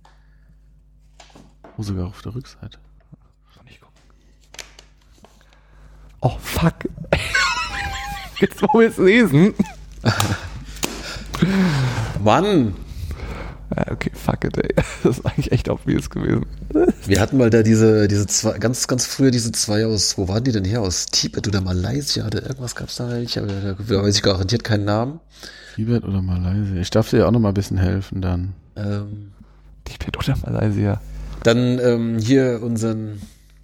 Speaker 3: Oh, sogar auf der Rückseite.
Speaker 2: Oh, fuck. Jetzt wollen wir es lesen.
Speaker 1: Mann!
Speaker 2: Ja, okay, fuck it, ey. Das ist eigentlich echt obvious gewesen.
Speaker 1: Wir hatten mal da diese zwei, ganz früher diese zwei aus, wo waren die denn her? Aus Tibet oder Malaysia oder irgendwas gab's da nicht, aber da weiß ich garantiert keinen Namen.
Speaker 3: Tibet oder Malaysia? Ich darf dir ja auch noch mal ein bisschen helfen dann.
Speaker 2: Tibet oder Malaysia?
Speaker 1: Dann hier unseren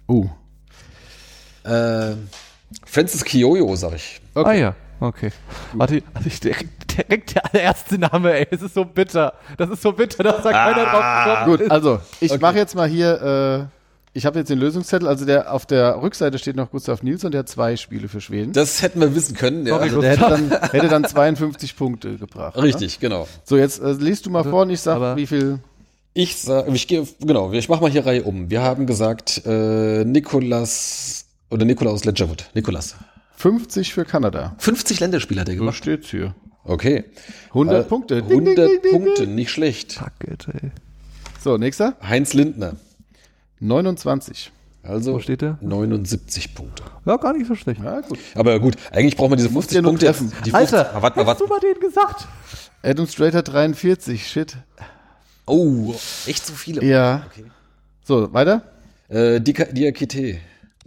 Speaker 1: Francis Kiyoyo, sag ich.
Speaker 2: Okay. Ah ja, okay. Warte, also direkt der allererste Name, ey. Es ist so bitter. Das ist so bitter, dass da keiner drauf kommt.
Speaker 3: Gut, also ich mache jetzt mal hier, ich habe jetzt den Lösungszettel, also der auf der Rückseite steht noch Gustav Nilsson, der hat 2 Spiele für Schweden.
Speaker 1: Das hätten wir wissen können, ja.
Speaker 2: Sorry,
Speaker 3: also der hätte dann 52 Punkte gebracht.
Speaker 1: Richtig, genau.
Speaker 3: So, jetzt liest du mal vor und ich sag, wie viel...
Speaker 1: Ich mache mal hier Reihe um. Wir haben gesagt, Nikolaus Ledgerwood. Nikolas.
Speaker 3: 50 für Kanada.
Speaker 1: 50 Länderspieler hat er
Speaker 3: So
Speaker 1: gemacht.
Speaker 3: steht's hier.
Speaker 1: Okay.
Speaker 3: 100 Punkte.
Speaker 1: 100 Punkte, nicht schlecht.
Speaker 2: Fuck it, ey.
Speaker 3: So, nächster.
Speaker 1: Heinz Lindner.
Speaker 3: 29.
Speaker 1: Also
Speaker 2: Wo steht der?
Speaker 1: 79 Punkte.
Speaker 2: Ja, gar nicht so schlecht.
Speaker 3: Ja, gut.
Speaker 1: Aber gut, eigentlich braucht man diese 50
Speaker 3: ja nur
Speaker 1: Punkte.
Speaker 3: treffen.
Speaker 1: Die 50,
Speaker 2: Alter,
Speaker 1: warte
Speaker 2: hast du mal denen gesagt?
Speaker 3: Adam Strater 43. Shit.
Speaker 1: Oh, echt so viele.
Speaker 3: Ja.
Speaker 1: Okay.
Speaker 3: So, weiter.
Speaker 1: Diakite.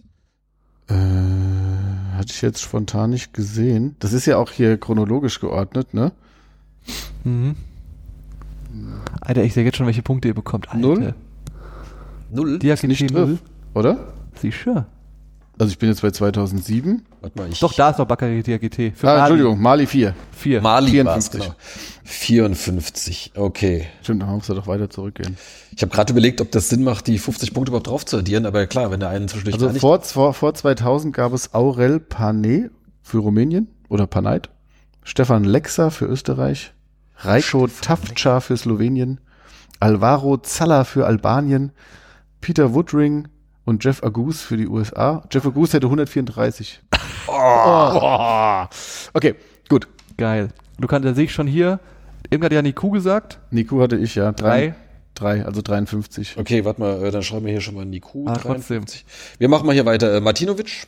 Speaker 3: Hatte ich jetzt spontan nicht gesehen. Das ist ja auch hier chronologisch geordnet, ne?
Speaker 2: Mhm. Alter, ich sehe jetzt schon, welche Punkte ihr bekommt. Alter.
Speaker 1: 0?
Speaker 3: Ist nicht
Speaker 2: Diakite
Speaker 3: drauf,
Speaker 2: 0.
Speaker 3: oder?
Speaker 2: Sicher.
Speaker 3: Also ich bin jetzt bei 2007.
Speaker 1: Warte mal,
Speaker 2: Doch, da ist doch Bakary Diakite.
Speaker 3: Entschuldigung, Mali 4.
Speaker 2: 4.
Speaker 1: Mali
Speaker 3: 54.
Speaker 1: war's, genau. 54, okay.
Speaker 3: Stimmt, dann muss er doch weiter zurückgehen.
Speaker 1: Ich habe gerade überlegt, ob das Sinn macht, die 50 Punkte überhaupt drauf zu addieren, aber klar, wenn der einen zwischendurch
Speaker 3: Also vor 2000 gab es Aurel Pane für Rumänien oder Panayt, Stefan Lexa für Österreich, Rajko Tavča für Slowenien, Alvaro Zalla für Albanien, Peter Woodring und Jeff Agus für die USA. Jeff Agus hätte 134. Okay, gut.
Speaker 2: Geil. Da sehe ich schon hier, eben hat ja Niku gesagt.
Speaker 3: Niku hatte ich, ja.
Speaker 2: 3,
Speaker 3: also 53.
Speaker 1: Okay, warte mal, dann schreiben wir hier schon mal Niku.
Speaker 2: Trotzdem.
Speaker 1: Wir machen mal hier weiter. Martinovic.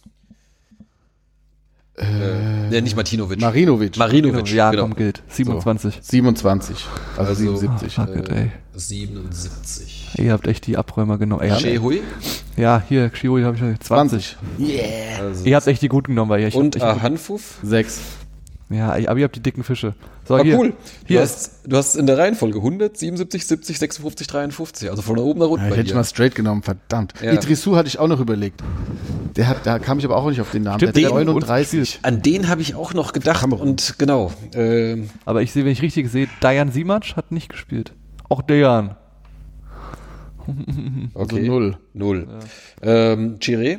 Speaker 1: Nicht Martinovic.
Speaker 3: Marinovic.
Speaker 2: Ja,
Speaker 1: genau.
Speaker 2: komm, gilt. 27.
Speaker 3: So, 27. Also 77.
Speaker 2: Fuck it, ey.
Speaker 1: 77.
Speaker 2: Ihr habt echt die Abräumer genommen. Ey,
Speaker 1: Shehui.
Speaker 2: ja, hier, Xioi habe ich schon 20.
Speaker 1: Also
Speaker 2: Ihr habt echt die guten genommen, weil ich
Speaker 1: und Hanfuf.
Speaker 3: 6.
Speaker 2: Ja, aber ihr habt die dicken Fische. So,
Speaker 1: Ah,
Speaker 2: hier.
Speaker 1: cool.
Speaker 2: Hier
Speaker 1: Du hast in der Reihenfolge 100, 77, 70, 56, 53. Also von oben nach unten
Speaker 3: Ja,
Speaker 1: bei
Speaker 3: hätte ich
Speaker 1: dir.
Speaker 3: mal straight genommen, verdammt.
Speaker 1: Ja.
Speaker 3: Idrissou hatte ich auch noch überlegt. Da kam ich aber auch nicht auf den Namen.
Speaker 2: Stimmt,
Speaker 3: Der hat
Speaker 2: den
Speaker 3: 39.
Speaker 1: An den habe ich auch noch gedacht.
Speaker 3: Kamerun.
Speaker 1: Und genau.
Speaker 2: Aber ich sehe, wenn ich richtig sehe, Dayan Simac hat nicht gespielt. Auch Dayan.
Speaker 3: Also
Speaker 1: Okay.
Speaker 3: 0.
Speaker 1: Chiré.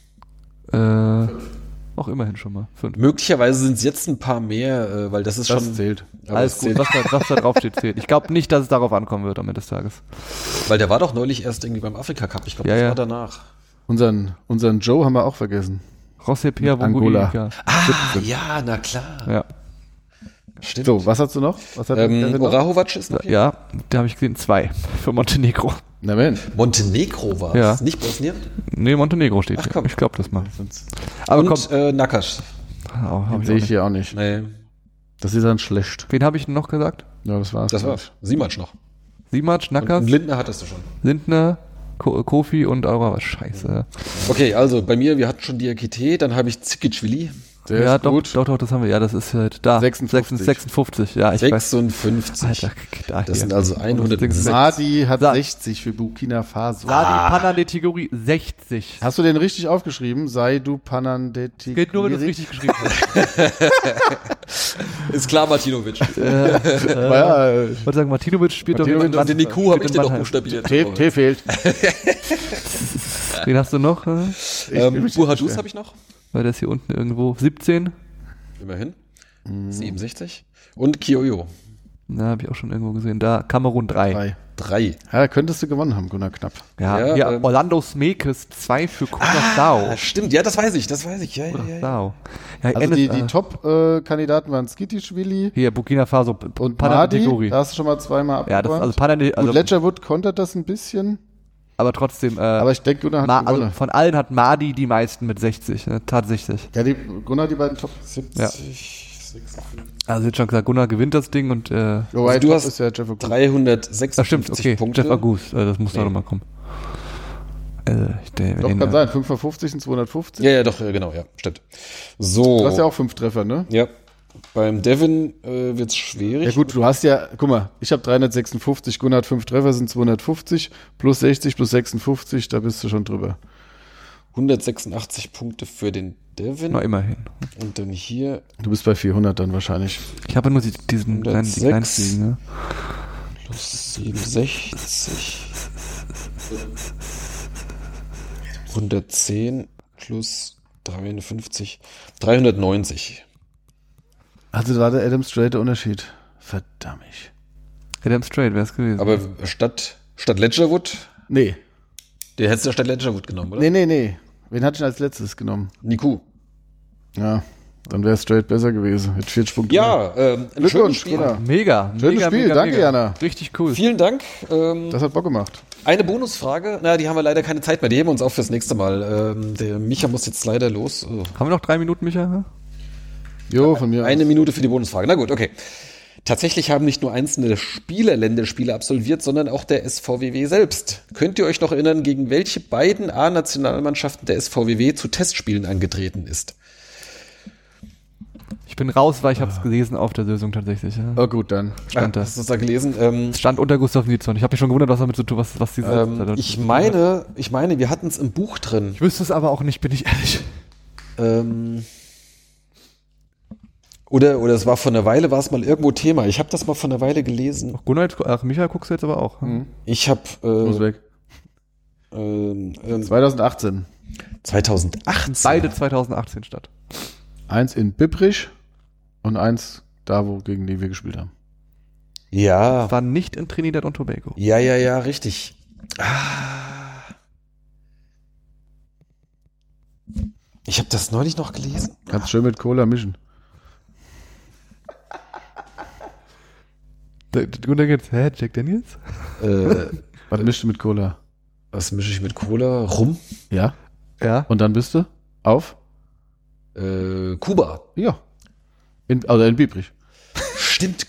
Speaker 2: Auch immerhin schon mal. 5.
Speaker 1: Möglicherweise sind es jetzt ein paar mehr, weil das ist
Speaker 3: Das
Speaker 1: schon.
Speaker 3: zählt.
Speaker 1: Aber
Speaker 2: Alles
Speaker 1: es
Speaker 2: gut,
Speaker 1: zählt.
Speaker 2: was da drauf steht, zählt. Ich glaube nicht, dass es darauf ankommen wird am Ende des Tages.
Speaker 1: Weil der war doch neulich erst irgendwie beim Afrika Cup. Ich glaube,
Speaker 2: Ja,
Speaker 1: das
Speaker 2: ja.
Speaker 1: war danach.
Speaker 3: Unseren Joe haben wir auch vergessen.
Speaker 2: José Pierre
Speaker 3: Angola.
Speaker 2: Wongulika.
Speaker 1: Ja, na klar.
Speaker 2: Ja.
Speaker 1: Stimmt.
Speaker 3: So, was hast du noch? Was hat der noch?
Speaker 1: Orahovac ist noch hier.
Speaker 2: Ja, da habe ich gesehen, 2 für Montenegro.
Speaker 3: Na Mensch.
Speaker 1: Montenegro war es.
Speaker 2: Ja.
Speaker 1: Nicht Bosnien.
Speaker 2: Nee, Montenegro steht
Speaker 1: Ach,
Speaker 2: hier.
Speaker 1: komm.
Speaker 2: Ich glaube das mal.
Speaker 3: Sonst
Speaker 2: Aber
Speaker 1: Und
Speaker 2: komm.
Speaker 1: Nakash.
Speaker 2: Hab ich
Speaker 3: sehe
Speaker 2: auch
Speaker 3: ich
Speaker 2: nicht.
Speaker 3: hier auch nicht.
Speaker 1: Nee,
Speaker 3: Das ist dann schlecht.
Speaker 2: Wen habe ich denn noch gesagt?
Speaker 3: Ja, das war's.
Speaker 1: das war's. Simac noch.
Speaker 2: Simac, Nakas,
Speaker 1: Und Lindner hattest du schon.
Speaker 2: Lindner, Kofi und Aura. Scheiße.
Speaker 1: Okay, also bei mir, wir hatten schon Diakite, dann habe ich Zikicvili.
Speaker 3: Der
Speaker 2: Ja,
Speaker 3: ist
Speaker 2: doch,
Speaker 3: gut.
Speaker 2: doch, das haben wir. Ja, das ist halt da.
Speaker 3: 56.
Speaker 2: 56, ja, ich weiß.
Speaker 1: 56.
Speaker 2: Alter, da
Speaker 1: Das
Speaker 2: hier.
Speaker 1: sind also 106.
Speaker 3: Sadi hat
Speaker 2: Sa-
Speaker 3: 60 für Burkina Faso.
Speaker 2: Sadi Panandetiguri 60.
Speaker 3: Hast du den richtig aufgeschrieben? Saidu Panandetiguri.
Speaker 2: Gilt nur, wenn du es richtig geschrieben hast.
Speaker 1: Ist klar, Martinovic.
Speaker 3: Ja,
Speaker 2: Ich wollte sagen, Martinovic spielt doch
Speaker 3: Martinovic
Speaker 2: in
Speaker 1: Und den Niku habe ich dir doch
Speaker 2: Mannheim.
Speaker 1: buchstabiert.
Speaker 3: T fehlt.
Speaker 2: Wen hast du noch?
Speaker 1: Burhadus habe ich noch.
Speaker 2: Weil das hier unten irgendwo 17.
Speaker 1: Immerhin. 67. Und Kiyoyo.
Speaker 2: Na, habe ich auch schon irgendwo gesehen. Da, Kamerun 3.
Speaker 1: 3.
Speaker 3: Ja, könntest du gewonnen haben, Gunnar Knapp.
Speaker 2: Ja, Orlando Smekes 2 für Curaçao.
Speaker 1: Stimmt, ja, das weiß ich. Ja.
Speaker 2: Ja,
Speaker 3: Also die Top-Kandidaten waren Skitischwili.
Speaker 2: Hier, Burkina Faso
Speaker 3: und Madi. Da hast du schon mal zweimal abgeräumt.
Speaker 2: Also
Speaker 3: Ledgerwood kontert das ein bisschen.
Speaker 2: Aber trotzdem.
Speaker 3: Aber ich denke, Gunnar hat gewonnen.
Speaker 2: Also von allen hat Madi die meisten mit 60, ne? Tatsächlich.
Speaker 3: Ja, Gunnar die beiden Top 70.
Speaker 2: Ja.
Speaker 3: 56.
Speaker 2: Also jetzt schon gesagt, Gunnar gewinnt das Ding und
Speaker 1: also du hast
Speaker 3: ja Jeff
Speaker 1: 356 Punkte.
Speaker 2: Jeff August, das muss da nochmal kommen.
Speaker 3: Doch, kann sein. 5 von 50 sind 250.
Speaker 1: Ja, doch, genau, ja, stimmt. So.
Speaker 3: Du hast ja auch 5 Treffer, ne?
Speaker 1: Ja. Beim Devin wird's schwierig.
Speaker 3: Ja gut, du hast ja, guck mal, ich habe 356, Gunnar hat 5 Treffer, sind 250, plus 60, plus 56, da bist du schon drüber.
Speaker 1: 186 Punkte für den Devin.
Speaker 2: Na, immerhin.
Speaker 1: Und dann hier.
Speaker 3: Du bist bei 400 dann wahrscheinlich.
Speaker 2: Ich habe nur diesen kleinen Fliegen, ne?
Speaker 1: Plus 67. 110 plus 53. 390.
Speaker 3: Also war der Adam Strait der Unterschied. Verdammt.
Speaker 2: Adam Strait wäre es gewesen.
Speaker 1: Aber statt Ledgerwood?
Speaker 3: Nee.
Speaker 1: Der hättest du statt Ledgerwood genommen, oder?
Speaker 3: Nee. Wen hatte ich als letztes genommen?
Speaker 1: Niku.
Speaker 3: Ja, dann wäre Strait besser gewesen. Mit 40 Punkten.
Speaker 1: Ja, ein schönes Spiel.
Speaker 2: Mega.
Speaker 3: Schönes Spiel, danke Jana.
Speaker 2: Richtig cool.
Speaker 1: Vielen Dank.
Speaker 3: Das hat Bock gemacht.
Speaker 1: Eine Bonusfrage, die haben wir leider keine Zeit mehr, die heben wir uns auf fürs nächste Mal. Der Micha muss jetzt leider los.
Speaker 2: Haben wir noch 3 Minuten, Micha?
Speaker 3: Jo, von mir aus.
Speaker 1: 1 Minute für die Bonusfrage. Na gut, okay. Tatsächlich haben nicht nur einzelne Spieler Länderspiele absolviert, sondern auch der SVWW selbst. Könnt ihr euch noch erinnern, gegen welche beiden A-Nationalmannschaften der SVWW zu Testspielen angetreten ist?
Speaker 2: Ich bin raus, weil ich habe es gelesen auf der Lösung tatsächlich. Ja.
Speaker 3: Oh gut, dann.
Speaker 2: Stand
Speaker 1: Hast du es da gelesen?
Speaker 2: Es stand unter Gustav Nilsson. Ich habe mich schon gewundert, was damit zu tun, was die
Speaker 1: ich meine, wir hatten es im Buch drin.
Speaker 2: Ich wüsste es aber auch nicht, bin ich ehrlich.
Speaker 1: Oder es war vor einer Weile, war es mal irgendwo Thema. Ich habe das mal vor einer Weile gelesen.
Speaker 2: Michael guckst du jetzt aber auch. Hm?
Speaker 1: Ich habe
Speaker 3: Muss weg. 2018.
Speaker 1: 2018.
Speaker 2: Beide 2018 statt.
Speaker 3: 1 in Bibbrich und 1 da, gegen die wir gespielt haben.
Speaker 1: Ja.
Speaker 2: Das war nicht in Trinidad und Tobago.
Speaker 1: Ja, richtig. Ich habe das neulich noch gelesen.
Speaker 3: Kannst schön mit Cola mischen.
Speaker 2: Gunnar geht's, Jack Daniels?
Speaker 3: Was mischst du mit Cola?
Speaker 1: Was mische ich mit Cola? Rum?
Speaker 3: Ja.
Speaker 2: Ja.
Speaker 3: Und dann bist du auf?
Speaker 1: Kuba.
Speaker 3: Ja. In Biebrich.
Speaker 1: Stimmt.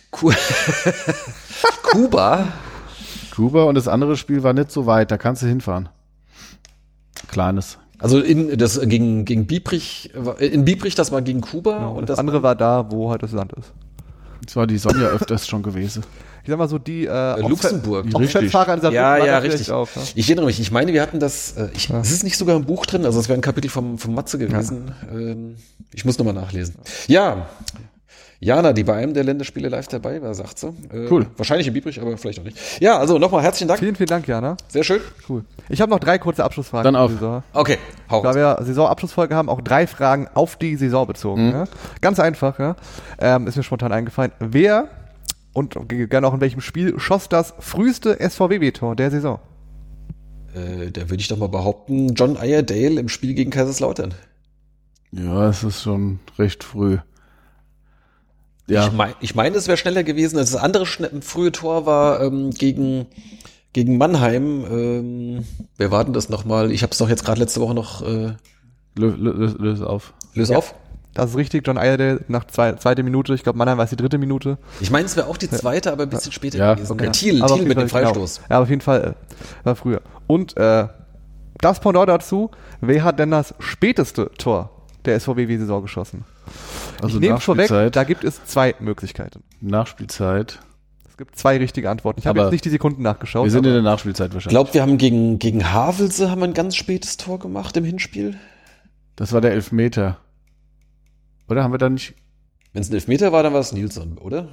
Speaker 1: Kuba.
Speaker 3: Kuba und das andere Spiel war nicht so weit, da kannst du hinfahren. Kleines.
Speaker 1: Also gegen Biebrich, in Biebrich, das war gegen Kuba.
Speaker 2: Genau, und das andere war da, wo halt das Land ist.
Speaker 3: Das war die Sonja öfters schon gewesen.
Speaker 2: Ich sag mal so, die
Speaker 1: Luxemburg.
Speaker 2: Offset-Fahrer in
Speaker 1: Ja, richtig. Auch, ja. Ich erinnere mich, ich meine, wir hatten das, es ist nicht sogar im Buch drin, also es wäre ein Kapitel vom Matze gewesen. Ja. Ich muss nochmal nachlesen. Ja, Jana, die bei einem der Länderspiele live dabei war, sagt sie.
Speaker 3: Cool.
Speaker 1: Wahrscheinlich in Biebrich, aber vielleicht auch nicht. Ja, also nochmal herzlichen Dank.
Speaker 2: Vielen Dank, Jana.
Speaker 1: Sehr schön.
Speaker 2: Cool. Ich habe noch 3 kurze Abschlussfragen.
Speaker 3: Dann auf.
Speaker 1: Okay, hau
Speaker 2: raus. Da wir Saisonabschlussfolge haben, auch 3 Fragen auf die Saison bezogen. Ja? Ganz einfach, ja. Ist mir spontan eingefallen. Wer und gerne auch in welchem Spiel schoss das früheste SVWW-Tor der Saison?
Speaker 1: Da würde ich doch mal behaupten, John Iredale im Spiel gegen Kaiserslautern.
Speaker 3: Ja, es ist schon recht früh. Ja.
Speaker 1: Ich meine, es wäre schneller gewesen. Das andere frühe Tor war gegen Mannheim. Wer war denn das nochmal? Ich habe es doch jetzt gerade letzte Woche noch.
Speaker 3: Löse auf.
Speaker 1: Löse auf?
Speaker 2: Das ist richtig, John Iredale nach zweite Minute. Ich glaube, Mannheim war es die 3. Minute.
Speaker 1: Ich meine, es wäre auch die 2., aber ein bisschen später gewesen.
Speaker 2: Okay.
Speaker 1: Thiel mit dem Freistoß.
Speaker 2: Genau. Ja, auf jeden Fall war früher. Und das Pendant dazu, wer hat denn das späteste Tor der SVWW-Saison geschossen?
Speaker 3: Also
Speaker 2: ich nehme vorweg, da gibt es 2 Möglichkeiten.
Speaker 3: Nachspielzeit.
Speaker 2: Es gibt 2 richtige Antworten. Ich habe jetzt nicht die Sekunden nachgeschaut.
Speaker 3: Wir sind in der Nachspielzeit wahrscheinlich.
Speaker 1: Ich glaube, wir haben gegen Havelse ein ganz spätes Tor gemacht im Hinspiel.
Speaker 3: Das war der Elfmeter. Oder haben wir da nicht...
Speaker 1: Wenn es ein Elfmeter war, dann war es Nilsson, oder?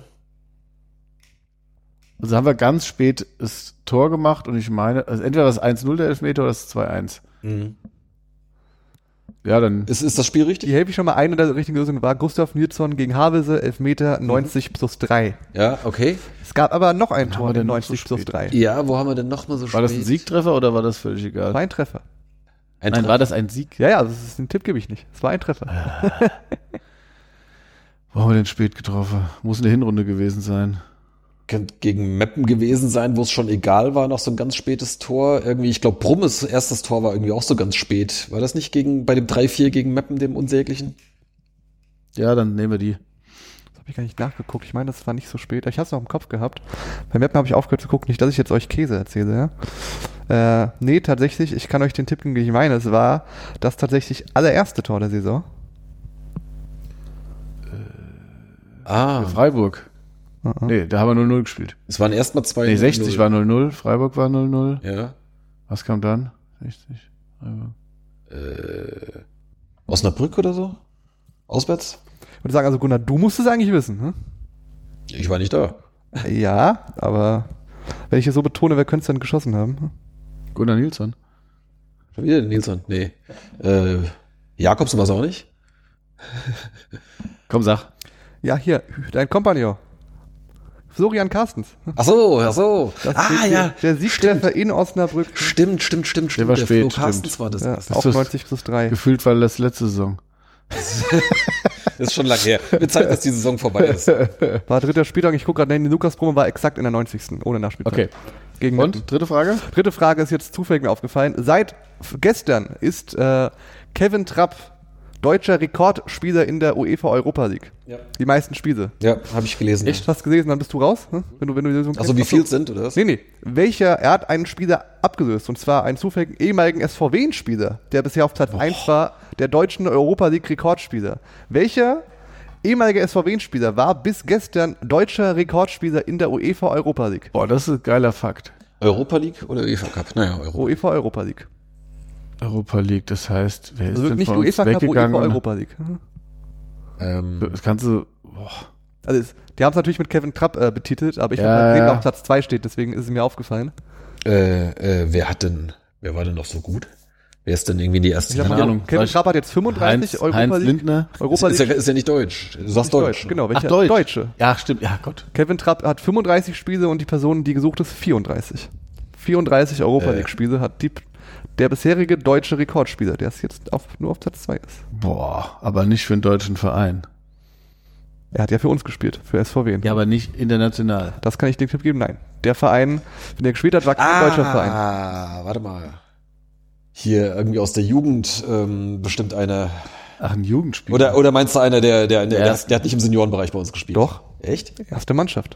Speaker 3: Also haben wir ganz spät das Tor gemacht und ich meine, also entweder das 1-0 der Elfmeter oder das 2-1.
Speaker 1: Mhm.
Speaker 3: Ja, dann
Speaker 1: ist das Spiel richtig?
Speaker 2: Die helfe ich schon mal. Eine der richtigen Lösungen war Gustav Nilsson gegen Havelse, Elfmeter 90+3.
Speaker 1: Ja, okay.
Speaker 2: Es gab aber noch ein Tor in 90+3.
Speaker 1: Ja, wo haben wir denn noch mal so spät?
Speaker 3: War das ein Siegtreffer oder war das völlig egal?
Speaker 2: War ein Treffer.
Speaker 3: Nein, war das ein Sieg?
Speaker 2: Ja, das ist ein Tipp, gebe ich nicht. Es war ein Treffer.
Speaker 3: Wo haben wir denn spät getroffen? Muss in der Hinrunde gewesen sein.
Speaker 1: Könnte gegen Meppen gewesen sein, wo es schon egal war, noch so ein ganz spätes Tor. Irgendwie, ich glaube, Brummes erstes Tor war irgendwie auch so ganz spät. War das nicht bei dem 3-4 gegen Meppen, dem Unsäglichen?
Speaker 3: Ja, dann nehmen wir die.
Speaker 2: Das habe ich gar nicht nachgeguckt. Ich meine, das war nicht so spät. Ich habe es noch im Kopf gehabt. Bei Meppen habe ich aufgehört zu gucken. Nicht, dass ich jetzt euch Käse erzähle, ja? Nee, tatsächlich, ich kann euch den Tipp geben, wie ich meine. Es war das tatsächlich allererste Tor der Saison.
Speaker 3: Für Freiburg. Nee, da haben wir 0-0 gespielt.
Speaker 1: Es waren erstmal 2-0.
Speaker 3: Nee, 60 war 0-0, Freiburg war 0-0.
Speaker 1: Ja.
Speaker 3: Was kam dann? 60, Freiburg.
Speaker 1: Osnabrück oder so? Auswärts?
Speaker 2: Ich würde sagen, also Gunnar, du musst es eigentlich wissen. Hm?
Speaker 1: Ich war nicht da.
Speaker 2: Ja, aber wenn ich es so betone, wer könnte es denn geschossen haben? Hm?
Speaker 3: Gunnar Nilsson.
Speaker 1: Schon wieder Nilsson? Nee. Jakobsen war es auch nicht?
Speaker 3: Komm, sag.
Speaker 2: Ja, hier, dein Kompagnon. Florian Carstens.
Speaker 1: Ach so.
Speaker 2: Ja. Der Siegtreffer in Osnabrück.
Speaker 1: Stimmt.
Speaker 3: Der war spät,
Speaker 1: Flo Carstens war das.
Speaker 2: Ja,
Speaker 1: erste.
Speaker 2: auch 90+3.
Speaker 3: Gefühlt war das letzte Saison.
Speaker 1: Das ist schon lange her. Wird Zeit, dass die Saison vorbei ist.
Speaker 2: War dritter Spieltag. Ich gucke gerade, die Lukas Brumme war exakt in der 90. ohne Nachspielzeit.
Speaker 3: Okay.
Speaker 2: Gegen
Speaker 3: Und?
Speaker 2: Meppen.
Speaker 3: Dritte Frage?
Speaker 2: Dritte Frage ist jetzt zufällig mir aufgefallen. Seit gestern ist Kevin Trapp deutscher Rekordspieler in der UEFA Europa League.
Speaker 1: Ja.
Speaker 2: Die meisten Spiele.
Speaker 1: Ja, habe ich gelesen.
Speaker 2: Echt? Hast du gelesen, dann bist du raus? Hm? Wenn du die Lösung
Speaker 1: Also wie viel es sind, oder was?
Speaker 2: Nee. Er hat einen Spieler abgelöst, und zwar einen zufälligen ehemaligen SV Wien-Spieler, der bisher auf Platz 1 war, der deutschen Europa League Rekordspieler. Welcher ehemaliger SV Wien-Spieler war bis gestern deutscher Rekordspieler in der UEFA Europa League?
Speaker 3: Boah, das ist ein geiler Fakt.
Speaker 1: Europa League oder UEFA Cup? Naja,
Speaker 2: UEFA Europa League.
Speaker 3: Europa League, das heißt, wer ist
Speaker 2: Also
Speaker 3: denn
Speaker 2: nicht
Speaker 3: von uns
Speaker 2: UEFA Cup,
Speaker 3: weggegangen?
Speaker 2: UEFA Europa League.
Speaker 3: Das kannst du,
Speaker 2: Also die haben es natürlich mit Kevin Trapp betitelt, aber ich
Speaker 3: Ja,
Speaker 2: habe gesehen,
Speaker 3: ja.
Speaker 2: auf Platz 2 steht, deswegen ist es mir aufgefallen.
Speaker 1: wer war denn noch so gut? Wer ist denn irgendwie in die erste
Speaker 2: Ich hab
Speaker 3: Keine
Speaker 2: mal-
Speaker 3: Ahnung.
Speaker 2: Kevin Trapp hat jetzt 35 Europa
Speaker 3: Heinz
Speaker 2: League.
Speaker 3: Lindner.
Speaker 2: Europa
Speaker 1: Ist
Speaker 2: League.
Speaker 1: ja nicht deutsch. Du sagst
Speaker 2: Nicht
Speaker 1: Deutsch.
Speaker 2: Genau, welcher?
Speaker 3: Deutsch.
Speaker 2: Deutsche.
Speaker 3: Ja, stimmt. Ja, Gott.
Speaker 2: Kevin Trapp hat 35 Spiele und die Person, die gesucht ist, 34. 34 Europa League Spiele hat der bisherige deutsche Rekordspieler, der es jetzt nur auf Platz 2 ist.
Speaker 3: Boah, aber nicht für einen deutschen Verein.
Speaker 2: Er hat ja für uns gespielt, für SV Wien.
Speaker 3: Ja, aber nicht international.
Speaker 2: Das kann ich dem Tipp geben, nein. Der Verein, wenn der gespielt hat, war kein deutscher Verein.
Speaker 1: Warte mal. Hier irgendwie aus der Jugend bestimmt einer.
Speaker 3: Ach, ein Jugendspieler.
Speaker 1: Oder meinst du einer, der hat nicht im Seniorenbereich bei uns gespielt?
Speaker 2: Doch.
Speaker 1: Echt?
Speaker 2: Erste Mannschaft.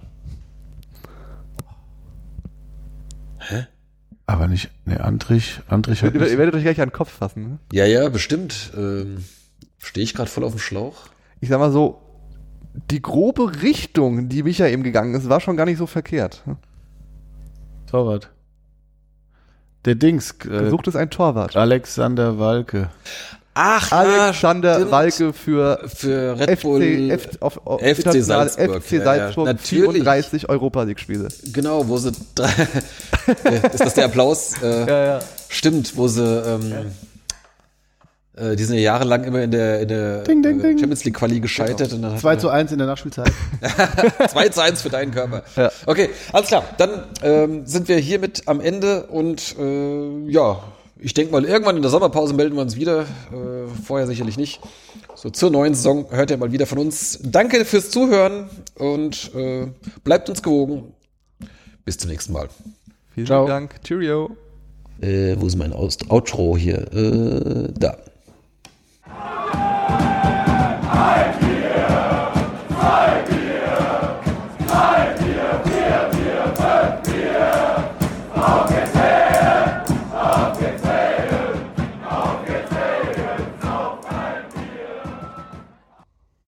Speaker 3: Aber nicht, ne, Andrich hat
Speaker 2: Ihr werdet euch gleich an den Kopf fassen. Ne?
Speaker 1: Ja, bestimmt. Stehe ich gerade voll auf dem Schlauch?
Speaker 2: Ich sag mal so, die grobe Richtung, die Micha eben gegangen ist, war schon gar nicht so verkehrt.
Speaker 3: Torwart. Der Dings.
Speaker 2: Gesucht ist ein Torwart.
Speaker 3: Alexander Walke.
Speaker 1: Ach,
Speaker 2: Alexander Walke für
Speaker 1: Red Bull.
Speaker 2: FC
Speaker 1: Salzburg.
Speaker 2: FC Salzburg,
Speaker 1: natürlich.
Speaker 2: 34 Europa League Spiele.
Speaker 1: Genau, wo sie ist das der Applaus?
Speaker 2: Ja.
Speaker 1: Stimmt, wo sie die sind ja jahrelang immer in der
Speaker 3: Ding.
Speaker 1: Champions League Quali gescheitert.
Speaker 3: Genau.
Speaker 1: Und dann
Speaker 3: 2:1 in der Nachspielzeit.
Speaker 1: 2:1 für deinen Körper.
Speaker 2: Ja.
Speaker 1: Okay, alles klar. Dann sind wir hiermit am Ende und ich denke mal, irgendwann in der Sommerpause melden wir uns wieder. Vorher sicherlich nicht. So zur neuen Saison hört ihr mal wieder von uns. Danke fürs Zuhören und bleibt uns gewogen. Bis zum nächsten Mal.
Speaker 2: Vielen
Speaker 3: Ciao.
Speaker 2: Dank. Cheerio.
Speaker 1: Wo ist mein Outro hier? Da.
Speaker 4: Halt!